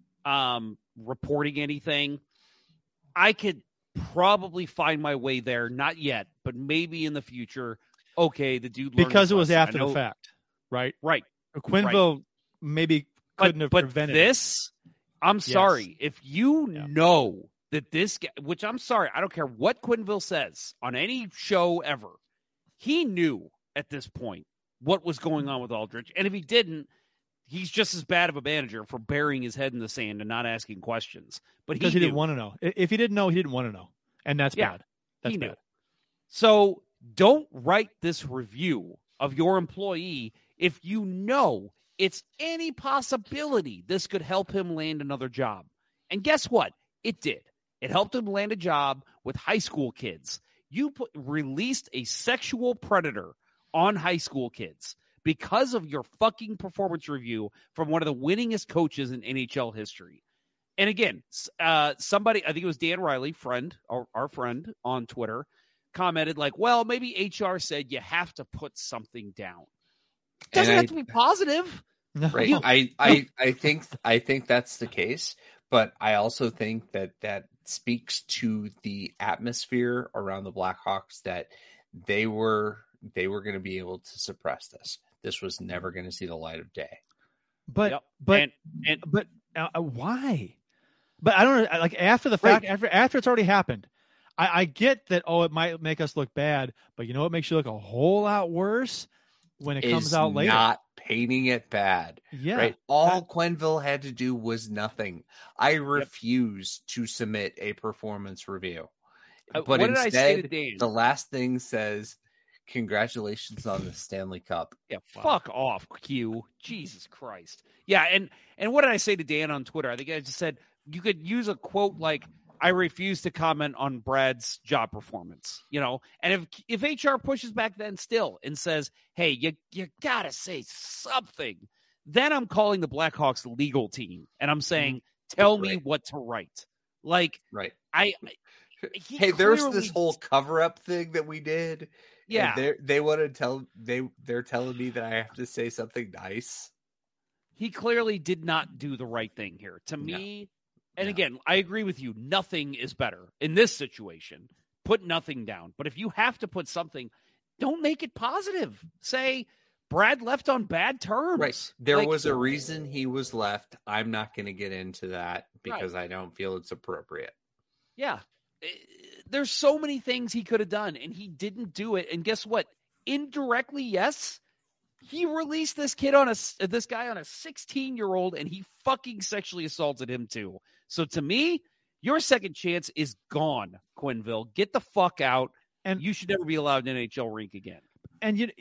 reporting anything, I could probably find my way there. Not yet, but maybe in the future. Okay, the dude learned because it was after the fact, right? Right. Quenneville maybe couldn't have prevented this. I'm sorry. If you know that this guy, which I'm sorry, I don't care what Quenneville says on any show ever, he knew at this point what was going on with Aldrich. And if he didn't, he's just as bad of a manager for burying his head in the sand and not asking questions. But because he didn't want to know. If he didn't know, he didn't want to know. And that's bad. That's bad. So don't write this review of your employee if you know it's any possibility this could help him land another job. And guess what? It did. It helped him land a job with high school kids. You released a sexual predator on high school kids because of your fucking performance review from one of the winningest coaches in NHL history. And again, somebody, I think it was Dan Riley, our friend on Twitter, commented like, well, maybe HR said you have to put something down. It doesn't have to be positive. Right. I think that's the case, but I also think that speaks to the atmosphere around the Blackhawks, that they were going to be able to suppress this. This was never going to see the light of day. But why? But I don't know. Like after the fact, after it's already happened, I get that. Oh, it might make us look bad, but you know what makes you look a whole lot worse when it comes out later. Not painting it bad. Yeah. Right. All Quenneville had to do was nothing. I refuse to submit a performance review. But what did I say to instead, Dan? the last thing says, "Congratulations on the Stanley Cup." Yeah, fuck off, Q. Jesus Christ. Yeah, and what did I say to Dan on Twitter? I think I just said you could use a quote like, "I refuse to comment on Brad's job performance," you know. And if HR pushes back then still and says, "Hey, you gotta say something," then I'm calling the Blackhawks legal team and I'm saying, "Tell me what to write." Like, right? Hey, there's this whole cover-up thing that we did. Yeah, and they want to tell they're telling me that I have to say something nice. He clearly did not do the right thing here. To me, and again, I agree with you. Nothing is better in this situation. Put nothing down. But if you have to put something, don't make it positive. Say Brad left on bad terms. Right. There was a reason he was left. I'm not going to get into that because I don't feel it's appropriate. Yeah. There's so many things he could have done, and he didn't do it. And guess what? Indirectly, yes, he released this guy on a 16-year-old, and he fucking sexually assaulted him too. So to me, your second chance is gone, Quenneville. Get the fuck out, and you should never be allowed in an NHL rink again. And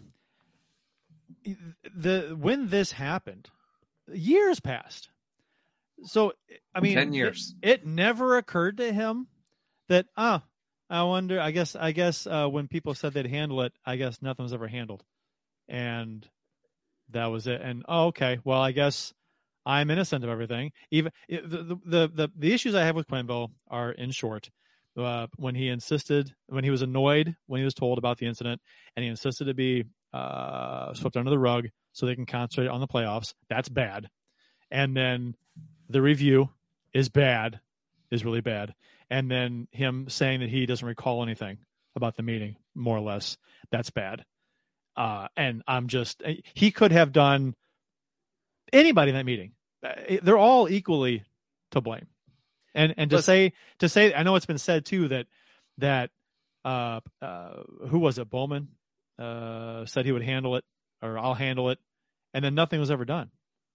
when this happened, years passed. So I mean, 10 years. It never occurred to him that I wonder. I guess when people said they'd handle it, I guess nothing was ever handled, and that was it. And okay, well, I guess I'm innocent of everything. Even the issues I have with Quenneville are, in short, when he was annoyed when he was told about the incident, and he insisted to be swept under the rug so they can concentrate on the playoffs. That's bad. And then the review is really bad. And then him saying that he doesn't recall anything about the meeting, more or less, that's bad. And he could have done anybody in that meeting. They're all equally to blame. And to say, I know it's been said too that who was it? Bowman said he would handle it, or I'll handle it. And then nothing was ever done.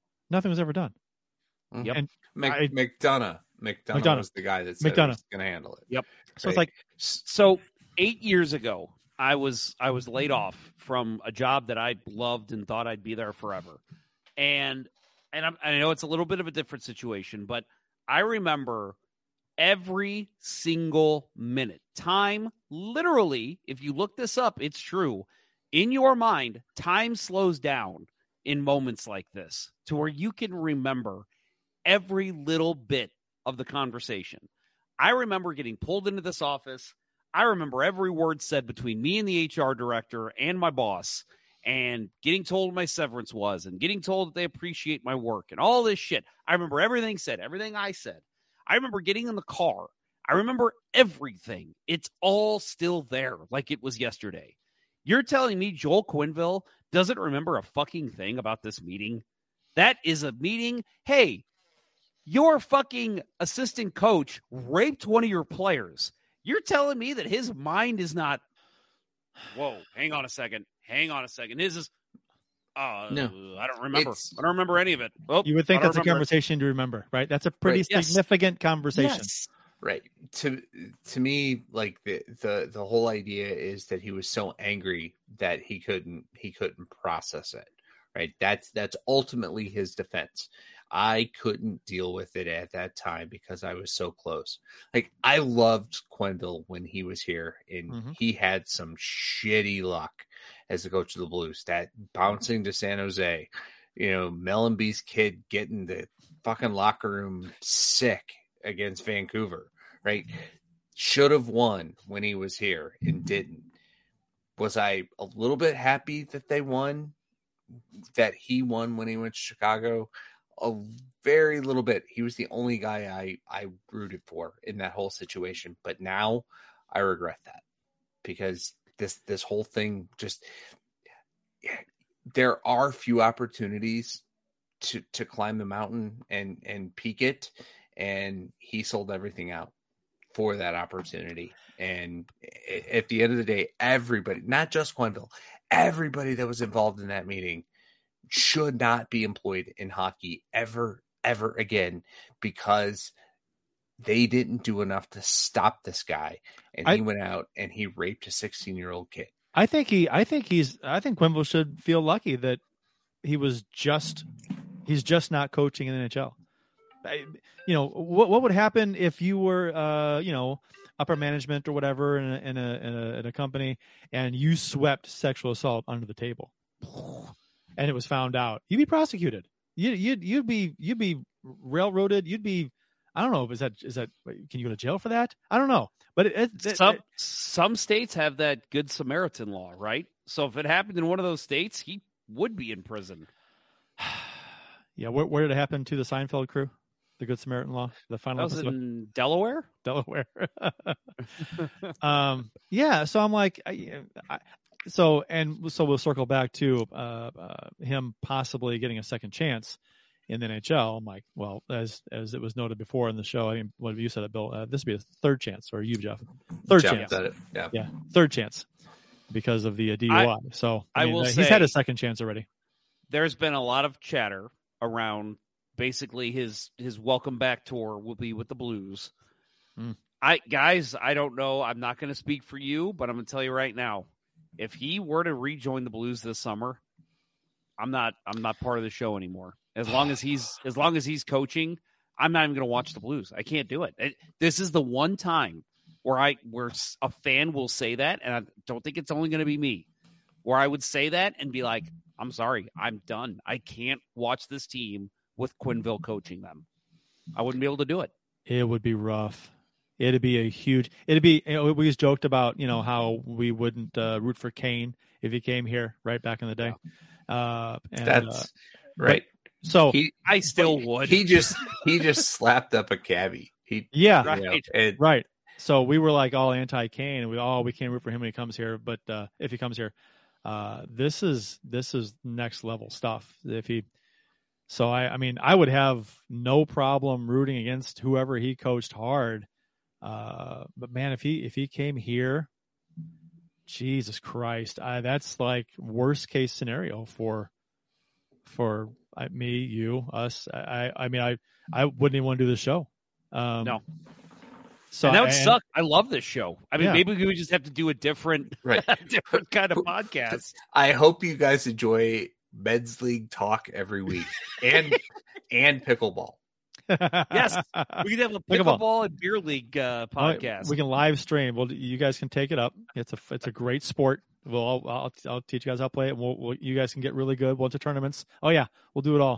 Yep. And McDonough was the guy that said he was going to handle it. Yep. So it's like, so 8 years ago, I was laid off from a job that I loved and thought I'd be there forever. And I know it's a little bit of a different situation, but I remember every single minute. Time, literally, if you look this up, it's true. In your mind, time slows down in moments like this to where you can remember every little bit of the conversation. I remember getting pulled into this office. I remember every word said between me and the HR director and my boss, and getting told what my severance was, and getting told that they appreciate my work and all this shit. I remember everything said, everything I said. I remember getting in the car. I remember everything. It's all still there like it was yesterday. You're telling me Joel Quenneville doesn't remember a fucking thing about this meeting? That is a meeting. Hey, your fucking assistant coach raped one of your players. You're telling me that his mind is not, whoa, hang on a second. His is, no, I don't remember. I don't remember any of it. Oh, you would think that's a conversation to remember, right? That's a pretty significant conversation. Yes. Right. To me, like the whole idea is that he was so angry that he couldn't process it. Right. That's ultimately his defense. I couldn't deal with it at that time because I was so close. Like, I loved Quenneville when he was here, and he had some shitty luck as the coach of the Blues. That bouncing to San Jose, Mellenby's kid getting the fucking locker room sick against Vancouver, right? should have won when he was here and didn't. Was I a little bit happy that they won, that he won when he went to Chicago? A very little bit. He was the only guy I rooted for in that whole situation. But now I regret that, because this whole thing just, there are few opportunities to climb the mountain and peak it, and he sold everything out for that opportunity. And at the end of the day, everybody, not just Quenneville, everybody that was involved in that meeting should not be employed in hockey ever again, because they didn't do enough to stop this guy, and he went out and he raped a 16-year-old kid. I think Quenneville should feel lucky that he's just not coaching in the NHL. What would happen if you were upper management or whatever in a company, and you swept sexual assault under the table, and it was found out? You'd be prosecuted. You'd be railroaded. You'd be, I don't know. Is that can you go to jail for that? I don't know. But some states have that Good Samaritan law, right? So if it happened in one of those states, he would be in prison. Yeah, where did it happen to the Seinfeld crew? The Good Samaritan law, the final episode? In Delaware. Yeah. So I'm like, so we'll circle back to him possibly getting a second chance in the NHL. I'm like, well, as it was noted before in the show, I mean, what you said, Bill, this would be a third chance, or you, Jeff, chance. Said it. Yeah, third chance because of the DUI. I mean, he's had a second chance already. There's been a lot of chatter around basically his welcome back tour will be with the Blues. I don't know. I'm not going to speak for you, but I'm going to tell you right now, if he were to rejoin the Blues this summer, I'm not part of the show anymore. As long as he's coaching, I'm not even going to watch the Blues. I can't do it. This is the one time where a fan will say that, and I don't think it's only going to be me, where I would say that and be like, I'm sorry, I'm done. I can't watch this team with Quenneville coaching them. I wouldn't be able to do it. It would be rough. It'd be we just joked about, how we wouldn't root for Kane if he came here right back in the day. That's right. So I still would. He just slapped up a cabbie. Right. So we were like all anti-Kane, and we can't root for him when he comes here. But if he comes here, this is next level stuff. I mean, I would have no problem rooting against whoever he coached hard. But man, if he came here, Jesus Christ, that's like worst case scenario for me, you, us. I mean, I wouldn't even want to do the show. No. So that would suck. I love this show. I mean, maybe we would just have to do a different kind of podcast. I hope you guys enjoy Men's League talk every week and pickleball. Yes, we can have a pickleball and beer league podcast. We can live stream. Well, you guys can take it up. It's a great sport. I'll teach you guys how to play it. You guys can get really good. We'll do tournaments. Oh yeah, we'll do it all.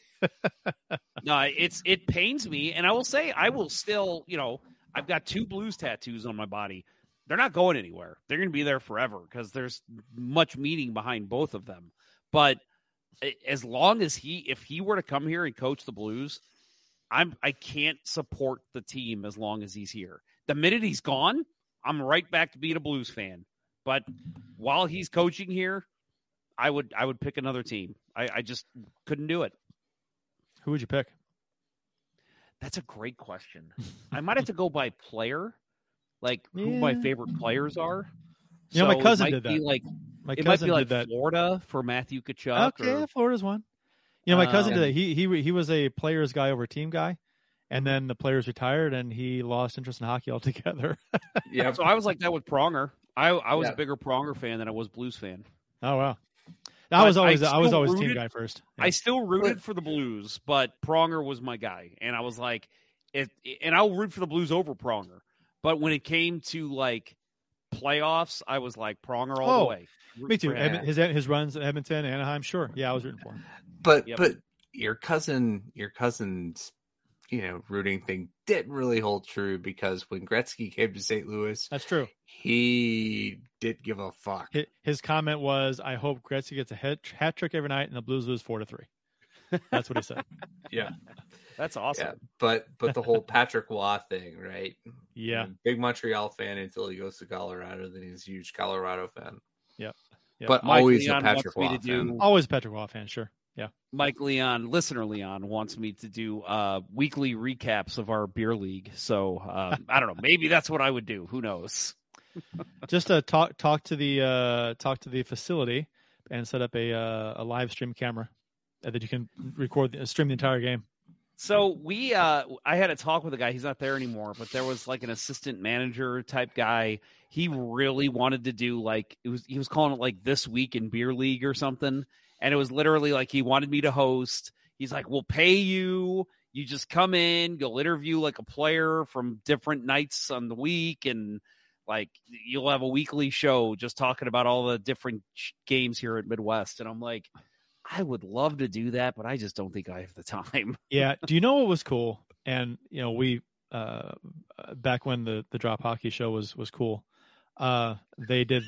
No, it pains me, and I will say I will still. I've got 2 Blues tattoos on my body. They're not going anywhere. They're going to be there forever because there's much meaning behind both of them. But as long as if he were to come here and coach the Blues, I can't support the team as long as he's here. The minute he's gone, I'm right back to being a Blues fan. But while he's coaching here, I would pick another team. I just couldn't do it. Who would you pick? That's a great question. I might have to go by player, like who my favorite players are. My cousin did that. It might be like Florida for Matthew Tkachuk. Okay, Florida's one. My cousin did that. He was a players guy over team guy, and then the players retired, and he lost interest in hockey altogether. Yeah, so I was like that with Pronger. I was a bigger Pronger fan than I was Blues fan. Oh wow. I was always team guy first. Yeah. I still rooted for the Blues, but Pronger was my guy, and I was like, and I'll root for the Blues over Pronger. But when it came to like playoffs, I was like Pronger all the way. Me too. His runs at Edmonton, Anaheim, sure. Yeah, I was rooting for him. But your cousin's rooting thing didn't really hold true because when Gretzky came to St. Louis, that's true. He didn't give a fuck. His comment was, "I hope Gretzky gets a hat trick every night and the Blues lose 4-3." That's what he said. Yeah, that's awesome. Yeah, but the whole Patrick Waugh thing, right? Yeah, big Montreal fan until he goes to Colorado, then he's a huge Colorado fan. Yep. But Mike always Leon a Patrick Waugh wants me fan. to do- Always Patrick Waugh fan, sure. Yeah. Mike Leon, listener Leon, wants me to do weekly recaps of our beer league. So I don't know. Maybe that's what I would do. Who knows? Just to talk to the facility and set up a live stream camera that you can stream the entire game. So I had a talk with a guy. He's not there anymore, but there was like an assistant manager type guy. He really wanted to do he was calling it like This Week in Beer League or something. And it was literally like he wanted me to host. He's like, we'll pay you. You just come in, you'll interview like a player from different nights on the week. And like, you'll have a weekly show just talking about all the different games here at Midwest. And I'm like, I would love to do that, but I just don't think I have the time. Yeah. Do you know what was cool? And, we, back when the Drop Hockey show was cool, they did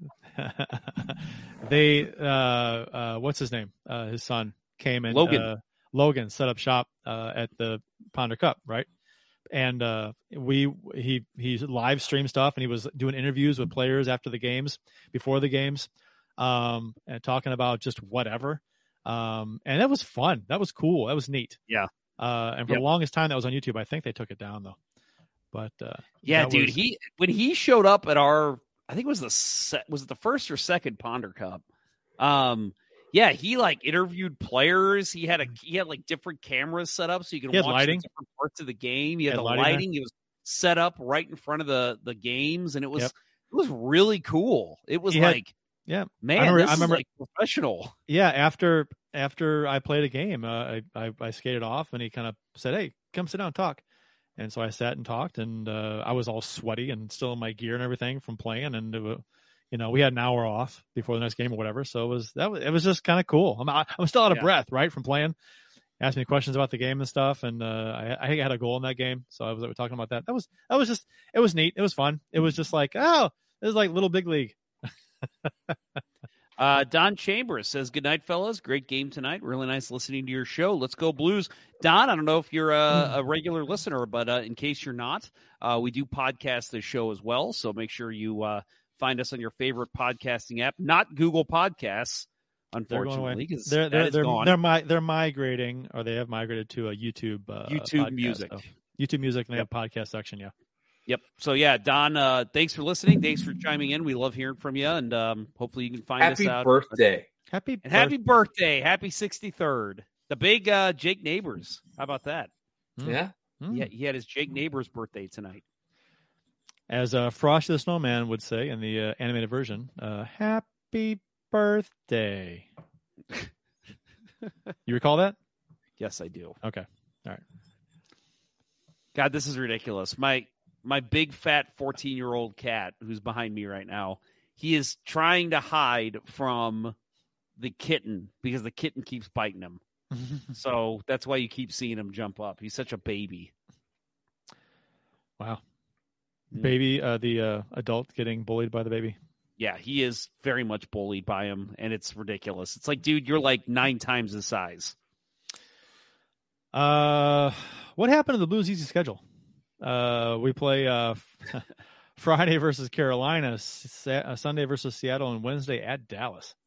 what's his name? His son came and Logan set up shop at the Ponder Cup, right? And he live streamed stuff, and he was doing interviews with players after the games, before the games, and talking about just whatever. And that was fun. That was cool. That was neat. Yeah. And for the longest time that was on YouTube. I think they took it down though. But yeah, dude, when he showed up at our, I think it was it the first or second Ponder Cup. Yeah, he like interviewed players. He had like different cameras set up so you could watch lighting. the different parts of the game. He had the lighting. It was set up right in front of the games, and it was really cool. It was man, I remember like professional. Yeah, after I played a game, I skated off, and he kind of said, "Hey, come sit down and talk." And so I sat and talked, and I was all sweaty and still in my gear and everything from playing. And we had an hour off before the next game or whatever. So it was just kind of cool. I'm still out of breath, right, from playing. Asked me questions about the game and stuff, and I think I had a goal in that game, so I was talking about that. That was just, it was neat. It was fun. It was just like, oh, this is like little big league. Don Chambers says, good night, fellas. Great game tonight. Really nice listening to your show. Let's go Blues. Don, I don't know if you're a regular listener, but in case you're not, we do podcast this show as well. So make sure you find us on your favorite podcasting app, not Google Podcasts, unfortunately. They're migrating, or they have migrated to a YouTube podcast, Music. So. YouTube Music, and they have podcast section, yeah. Yep. So, yeah, Don, thanks for listening. Thanks for chiming in. We love hearing from you, and hopefully you can find us out. Happy birthday. Happy 63rd. The big Jake Neighbors. How about that? Yeah. Yeah, he had his Jake Neighbors birthday tonight. As Frosty the Snowman would say in the animated version, happy birthday. You recall that? Yes, I do. Okay. All right. God, this is ridiculous. My big fat 14-year-old cat who's behind me right now, he is trying to hide from the kitten because the kitten keeps biting him. So that's why you keep seeing him jump up. He's such a baby. Wow. Baby, the adult getting bullied by the baby. Yeah, he is very much bullied by him, and it's ridiculous. It's like, dude, you're like 9 times his size. What happened to the Blues' easy schedule? We play Friday versus Carolina, Sunday versus Seattle, and Wednesday at Dallas.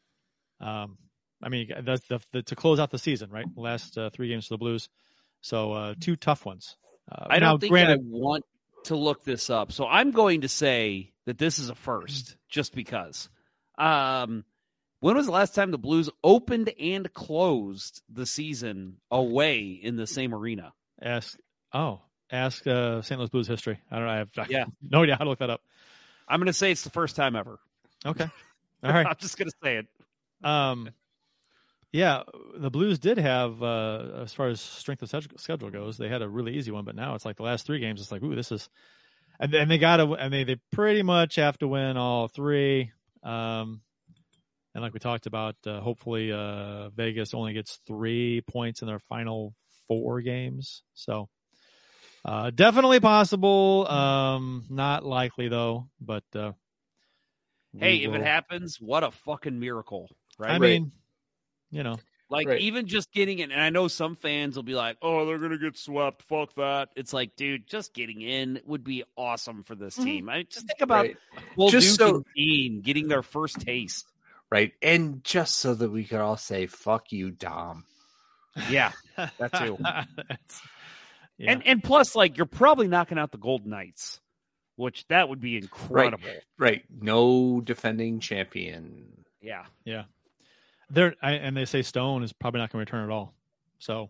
I mean, that's to close out the season, right? Last 3 games for the Blues. So 2 tough ones. I don't think I want to look this up. So I'm going to say that this is a first just because. When was the last time the Blues opened and closed the season away in the same arena? Ask St. Louis Blues history. I don't know. I have no idea how to look that up. I'm going to say it's the first time ever. Okay. All right. I'm just going to say it. Yeah, the Blues did have, as far as strength of schedule goes, they had a really easy one, but now it's like the last 3 games, it's like, ooh, this is, and they pretty much have to win all 3. And like we talked about, hopefully Vegas only gets 3 points in their final 4 games. So definitely possible. Not likely though, but hey, if it happens, what a fucking miracle, right? I mean, you know, like even just getting it, and I know some fans will be like, "Oh, they're gonna get swept. Fuck that." It's like, dude, just getting in would be awesome for this team. I just think about Will Just Duke so- and Dean getting their first taste. Right. And just so that we could all say, fuck you, Dom. Yeah, that too. Yeah. And plus, like, you're probably knocking out the Golden Knights, which that would be incredible. Right. No defending champion. Yeah. Yeah. And they say Stone is probably not going to return at all. So,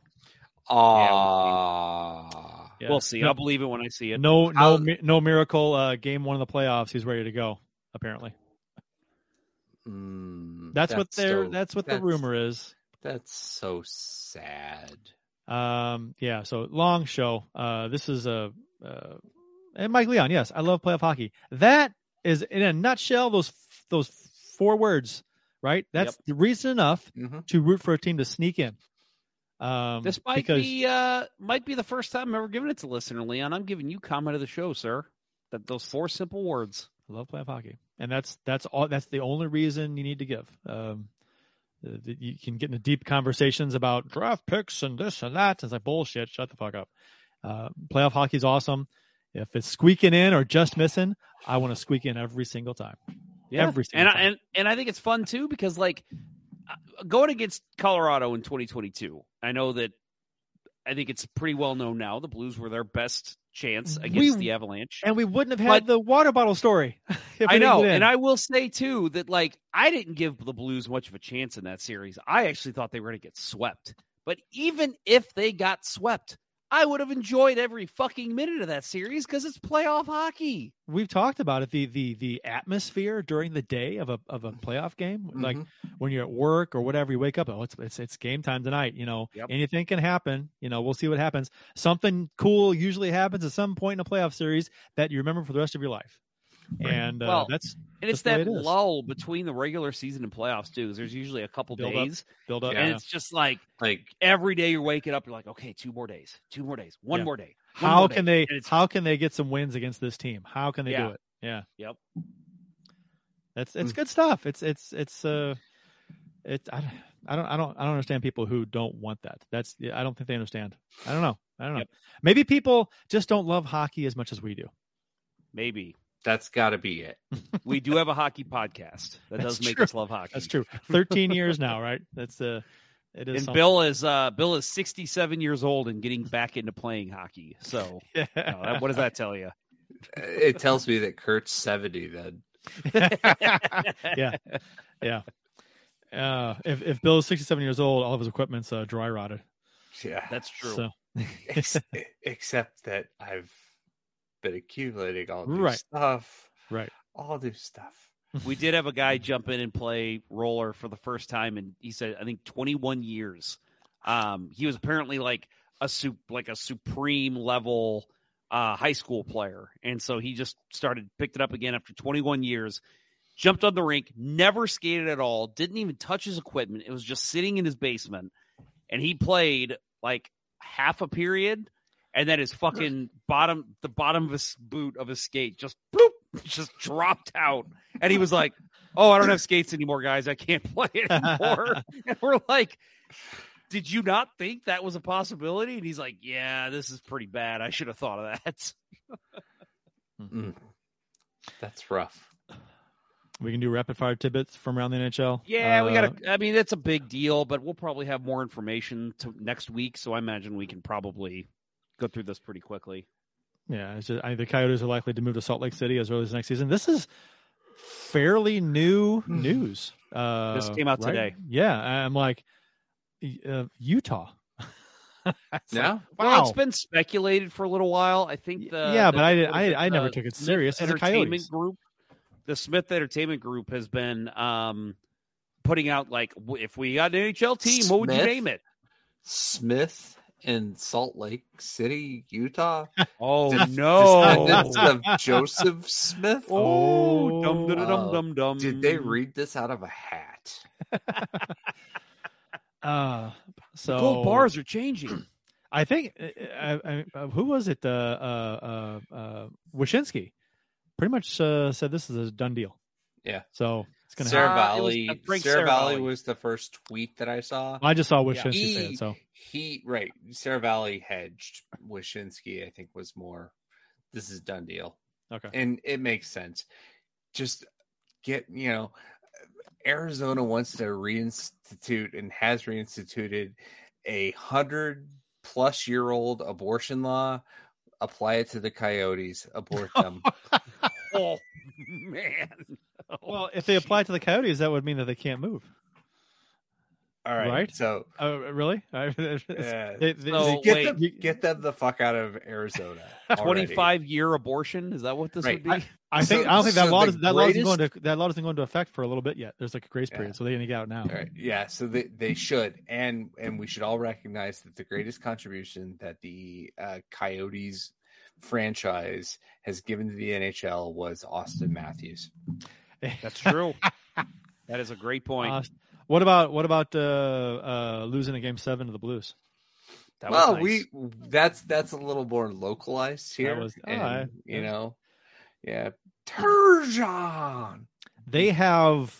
yeah. We'll see. I'll believe it when I see it. No miracle. Game 1 of the playoffs, he's ready to go. Apparently, that's what the rumor is. That's so sad. Yeah. So long show. This is and Mike Leon. Yes, I love playoff hockey. That is in a nutshell. Those 4 words. Right. That's the reason enough to root for a team to sneak in. This might be the first time I'm ever giving it to listener Leon. I'm giving you comment of the show, sir. That those 4 simple words. I love playoff hockey, and that's all. That's the only reason you need to give. You can get into deep conversations about draft picks and this and that. It's like bullshit. Shut the fuck up. Playoff hockey is awesome. If it's squeaking in or just missing, I want to squeak in every single time. Yeah, every single time. And I think it's fun too because like going against Colorado in 2022, I know that I think it's pretty well known now the Blues were their best chance against the Avalanche, and we wouldn't have had the water bottle story. I know, and I will say too that like I didn't give the Blues much of a chance in that series. I actually thought they were going to get swept, but even if they got swept, I would have enjoyed every fucking minute of that series because it's playoff hockey. We've talked about it, the atmosphere during the day of a playoff game. Like when you're at work or whatever, you wake up, it's game time tonight. You know, anything can happen. You know, we'll see what happens. Something cool usually happens at some point in a playoff series that you remember for the rest of your life. And it's that lull between the regular season and playoffs too. There's usually a couple days build up, and it's just like every day you're waking up, you're like, okay, 2 more days, one more day. How can they get some wins against this team? How can they do it? Yeah. Yep. It's good stuff. I don't understand people who don't want that. I don't think they understand. I don't know. Yep. Maybe people just don't love hockey as much as we do. Maybe. That's got to be it. We do have a hockey podcast. That does make us love hockey. That's true. 13 years now, right? It is. And something. Bill is 67 years old and getting back into playing hockey. So, what does that tell you? It tells me that Kurt's 70 then. Yeah. If Bill is 67 years old, all of his equipment's dry rotted. Yeah, that's true. So. Except that I've been accumulating all new stuff. Right. All new stuff. We did have a guy jump in and play roller for the first time, and he said, I think 21 years. He was apparently like a supreme level high school player, and so he just picked it up again after 21 years. Jumped on the rink, never skated at all, didn't even touch his equipment. It was just sitting in his basement, and he played like half a period. And then his fucking the bottom of his boot of his skate just dropped out. And he was like, oh, I don't have skates anymore, guys. I can't play anymore. And we're like, did you not think that was a possibility? And he's like, yeah, this is pretty bad. I should have thought of that. That's rough. We can do rapid fire tidbits from around the NHL. Yeah, it's a big deal, but we'll probably have more information next week. So I imagine we can probably go through this pretty quickly. Yeah, it's just, the Coyotes are likely to move to Salt Lake City as early as next season. This is fairly new news. This came out today. Yeah, I'm like, Utah. Yeah. Well, it's been speculated for a little while. I think but I never took it serious as a Coyotes group. The Smith Entertainment Group has been putting out like, if we got an NHL team, what would you name it? Smith in Salt Lake City, Utah. Oh no! Descendants of Joseph Smith. Oh, dum. Did they read this out of a hat? So the gold bars are changing. I think who was it? Wyshynski pretty much said this is a done deal. Yeah. So it's going to happen. Saravalli was the first tweet that I saw. I just saw Wyshynski say it. So Saravalli hedged. Wyshynski, I think, was more. This is a done deal. Okay. And it makes sense. Just get, Arizona wants to reinstitute and has reinstituted a 100-plus-year-old abortion law. Apply it to the Coyotes. Abort them. Oh, man. Well, if they apply to the Coyotes, that would mean that they can't move. All right. So, really? get them the fuck out of Arizona. 25-year abortion? Is that what this would be? I don't think that law doesn't go into effect for a little bit yet. There's like a grace period, so they need to get out now. Right. Yeah, so they should, and we should all recognize that the greatest contribution that the Coyotes franchise has given to the NHL was Austin Matthews. That's true. That is a great point. What about losing a Game 7 to the Blues? That's a little more localized here. Yeah, Turgeon. They have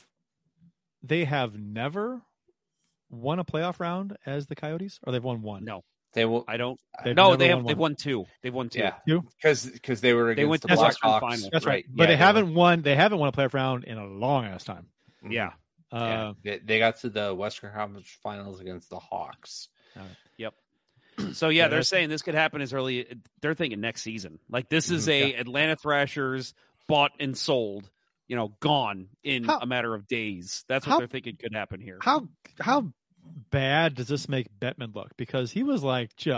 never won a playoff round as the Coyotes, or they've won one. No, they will. I don't. They've won two. They've won two. Yeah, because they were against went the to the Western Blackhawks. Finals. That's right. But they haven't won. They haven't won a playoff round in a long ass time. Yeah. They got to the Western Conference Finals against the Hawks. Yep. So they're saying this could happen as early. They're thinking next season. Like this is Atlanta Thrashers bought and sold. Gone in a matter of days. That's what they're thinking could happen here. How bad does this make Bettman look? Because he was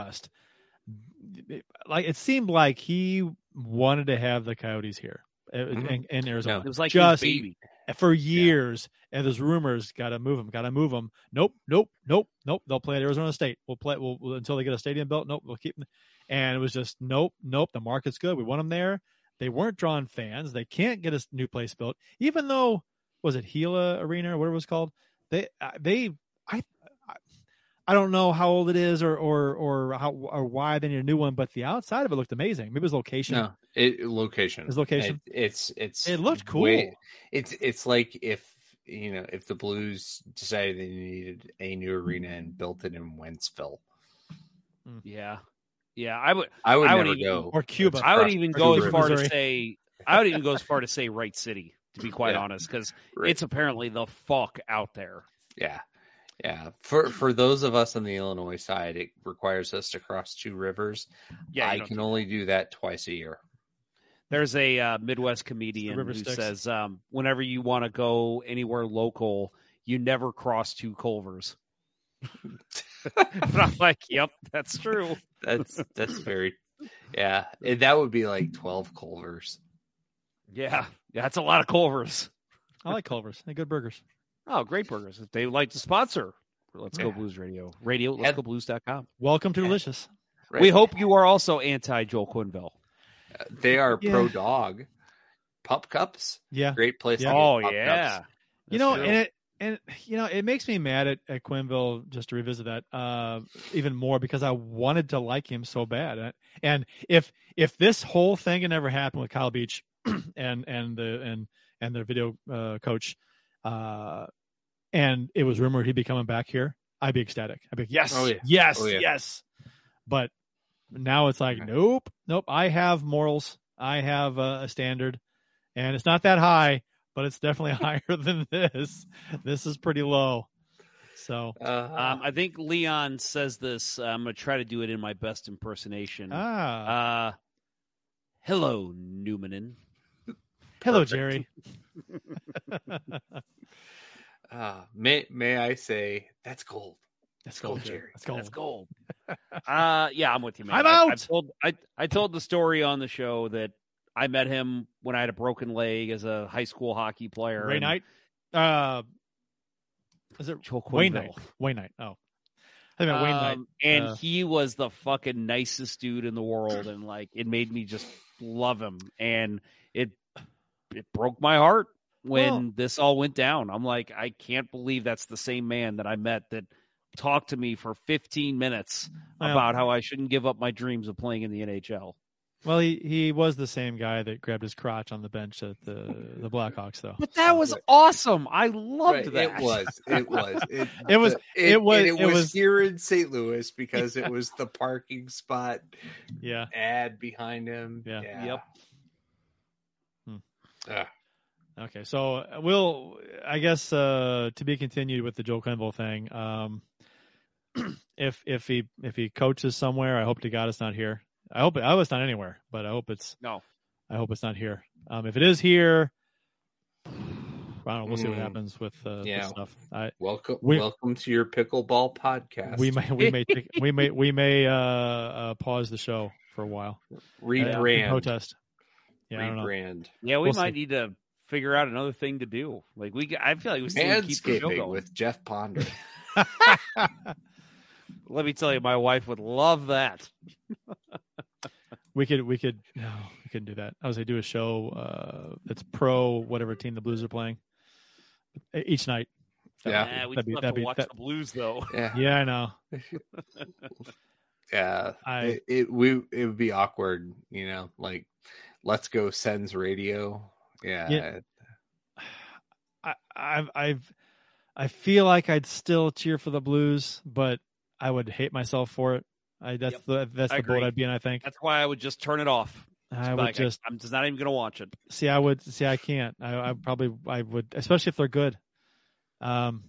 it seemed like he wanted to have the Coyotes here in Arizona. It was like just his baby for years. And there's rumors, got to move him. Nope. They'll play at Arizona State. We'll play until they get a stadium built. Nope. We'll keep them. And it was just, nope. The market's good. We want them there. They weren't drawing fans. They can't get a new place built. Even though, was it Gila Arena or whatever it was called? I don't know how old it is or how or why they need a new one, but the outside of it looked amazing. Maybe it was location. No, location. It's location. It looked cool. It's like if the Blues decided they needed a new arena and built it in Wentzville. Yeah. I would never even go. Or Cuba. I would even go as far to say Wright City, to be quite honest, because it's apparently the fuck out there. Yeah. For those of us on the Illinois side, it requires us to cross two rivers. Yeah, I can only do that twice a year. There's a Midwest comedian who says, whenever you want to go anywhere local, you never cross two Culvers. And I'm like, yep, that's true. That's very, yeah. That would be like 12 Culvers. Yeah, that's a lot of Culvers. I like Culvers. They're good burgers. Oh, great burgers. If they would like to sponsor Let's Go Blues Radio, let'sgoblues.com. Welcome to Delicious. Right. We hope you are also anti-Joel Quenneville. They are pro-dog. Pup cups. Yeah. Great place. Yeah. To get pup cups. It makes me mad at Quenneville, just to revisit that even more, because I wanted to like him so bad. And if this whole thing had never happened with Kyle Beach and the video coach, and it was rumored he'd be coming back here, I'd be ecstatic. I'd be like, yes. But now it's like, nope. I have morals. I have a standard, and it's not that high, but it's definitely higher than this. This is pretty low. So I think Leon says this. I'm going to try to do it in my best impersonation. Hello, Newmanin. Hello, Jerry. May I say that's gold. That's gold, Jerry. That's gold. Yeah, I'm with you, man. I'm out. I told the story on the show that I met him when I had a broken leg as a high school hockey player. Ray Knight? Is it Wayne Knight? Wayne Knight. Oh. I meant Wayne Knight. And he was the fucking nicest dude in the world, and it made me just love him. And it broke my heart when this all went down. I'm like, I can't believe that's the same man that I met that talk to me for 15 minutes about how I shouldn't give up my dreams of playing in the NHL. Well, he was the same guy that grabbed his crotch on the bench at the Blackhawks, though. But that was awesome. I loved that. It was here in St. Louis because it was the parking spot. Yeah. Ad behind him. Yeah. Yep. Okay, so I guess to be continued with the Joe Quenneville thing. If he coaches somewhere, I hope to God it's not here. I hope it's not anywhere, but I hope it's not here. If it is here, I don't know. We'll see what happens with this stuff. Welcome to your pickleball podcast. We may pause the show for a while. Rebrand. Protest. Yeah, rebrand. Yeah, we might need to figure out another thing to do. Like I feel like we still keep the show going with Jeff Ponder. Let me tell you, my wife would love that. We could do that. I was gonna do a show that's pro whatever team the Blues are playing each night. We still have to watch the Blues though. Yeah, I know. It would be awkward, like Let's Go Sens radio. Yeah. I feel like I'd still cheer for the Blues, but I would hate myself for it. That's the boat I'd be in, I think. That's why I would just turn it off. I'm just not even going to watch it. I can't. I would, especially if they're good. But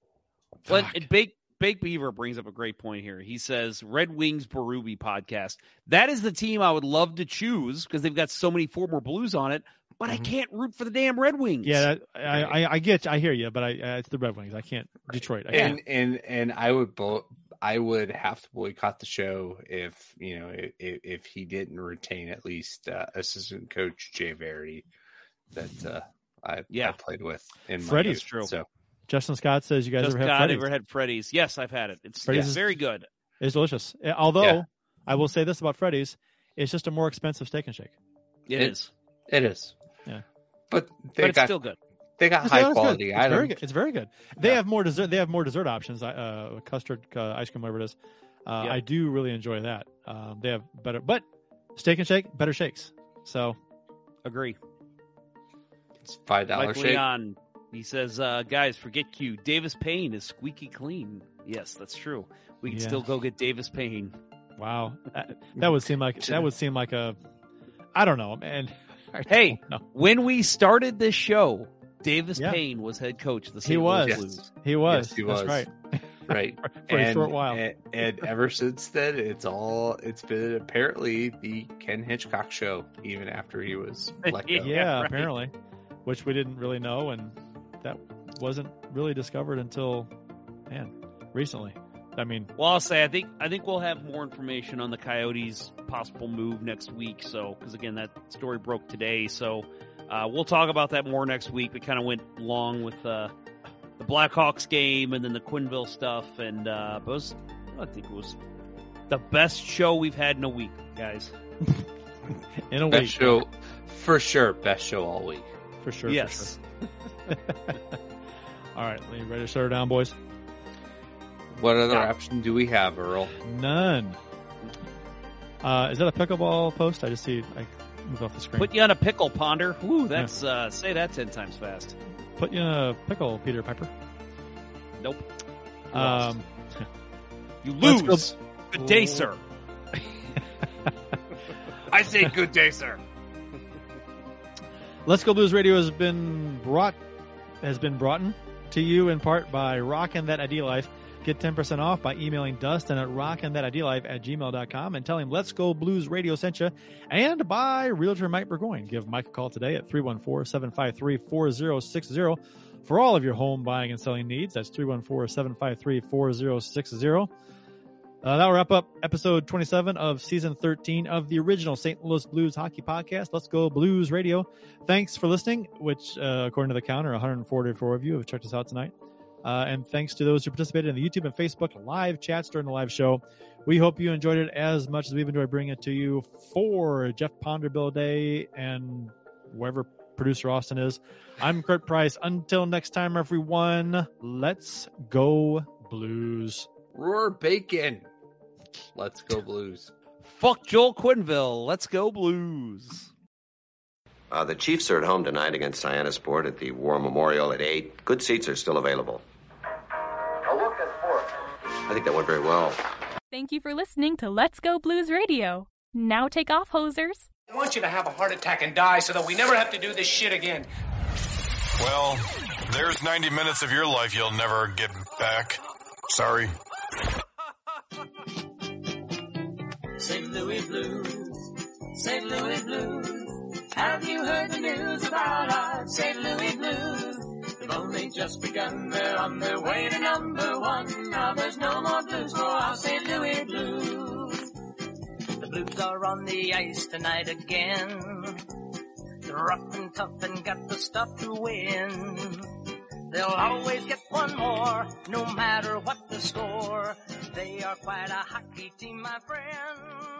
Bake Beaver brings up a great point here. He says, Red Wings Berube podcast. That is the team I would love to choose because they've got so many former Blues on it, but I can't root for the damn Red Wings. Yeah, I hear you, but it's the Red Wings. I can't. Detroit. And I would have to boycott the show if he didn't retain at least assistant coach Jay Verity that I played with in Freddy's. True. So Justin Scott says you guys ever had Freddy's? Yes, I've had it. It's very good. It's delicious. Although I will say this about Freddy's, it's just a more expensive Steak and Shake. It is. Yeah, but it's still good. They got high quality items. Very good. It's very good. They have more dessert. They have more dessert options. Custard, ice cream, whatever it is. I do really enjoy that. They have better, but Steak and Shake, better shakes. So, agree. It's $5 shake. Leon, he says, guys, forget Q. Davis Payne is squeaky clean. Yes, that's true. We can still go get Davis Payne. Wow, that would seem like a. I don't know, man. Hey, when we started this show, Davis Payne was head coach of the St. Louis Blues. He was. Yes, he was. That's right. Right. For a short while. And ever since then, it's been apparently the Ken Hitchcock show, even after he was let go. Yeah, right. Apparently. Which we didn't really know, and that wasn't really discovered until, recently. I mean, well, I'll say I think we'll have more information on the Coyotes' possible move next week. So, because again, that story broke today, so we'll talk about that more next week. We kind of went long with the Blackhawks game and then the Quenneville stuff, and I think it was the best show we've had in a week, guys. In a best week, show for sure. Best show all week, for sure. Yes. For sure. All right, you ready to shut her down, boys? What other option do we have, Earl? None. Is that a pickleball post? I just see I moved off the screen. Put you on a pickle, Ponder. Ooh, that's say that 10 times fast. Put you in a pickle, Peter Piper. Nope. You lose. Good day, sir. I say good day, sir. Let's Go Blues Radio has been brought to you in part by Rockin' That ID Life. Get 10% off by emailing Dustin at rockinthatidlife@gmail.com and tell him Let's Go Blues Radio sent you, and by Realtor Mike Burgoyne. Give Mike a call today at 314-753-4060 for all of your home buying and selling needs. That's 314-753-4060. That'll wrap up episode 27 of season 13 of the original St. Louis Blues hockey podcast, Let's Go Blues Radio. Thanks for listening, which, according to the counter, 144 of you have checked us out tonight. And thanks to those who participated in the YouTube and Facebook live chats during the live show. We hope you enjoyed it as much as we've enjoyed bringing it to you. For Jeff Ponder, Bill Day, and wherever producer Austin is, I'm Kurt Price. Until next time, everyone, let's go Blues. Roar Bacon. Let's go Blues. Fuck Joel Quinville. Let's go Blues. The Chiefs are at home tonight against Cyanosport at the War Memorial at 8. Good seats are still available. A look at sports. I think that went very well. Thank you for listening to Let's Go Blues Radio. Now take off, hosers. I want you to have a heart attack and die so that we never have to do this shit again. Well, there's 90 minutes of your life you'll never get back. Sorry. St. Louis Blues, St. Louis Blues. Have you heard the news about our St. Louis Blues? They've only just begun, they're on their way to number one. Now there's no more blues for our St. Louis Blues. The Blues are on the ice tonight again. They're rough and tough and got the stuff to win. They'll always get one more, no matter what the score. They are quite a hockey team, my friend.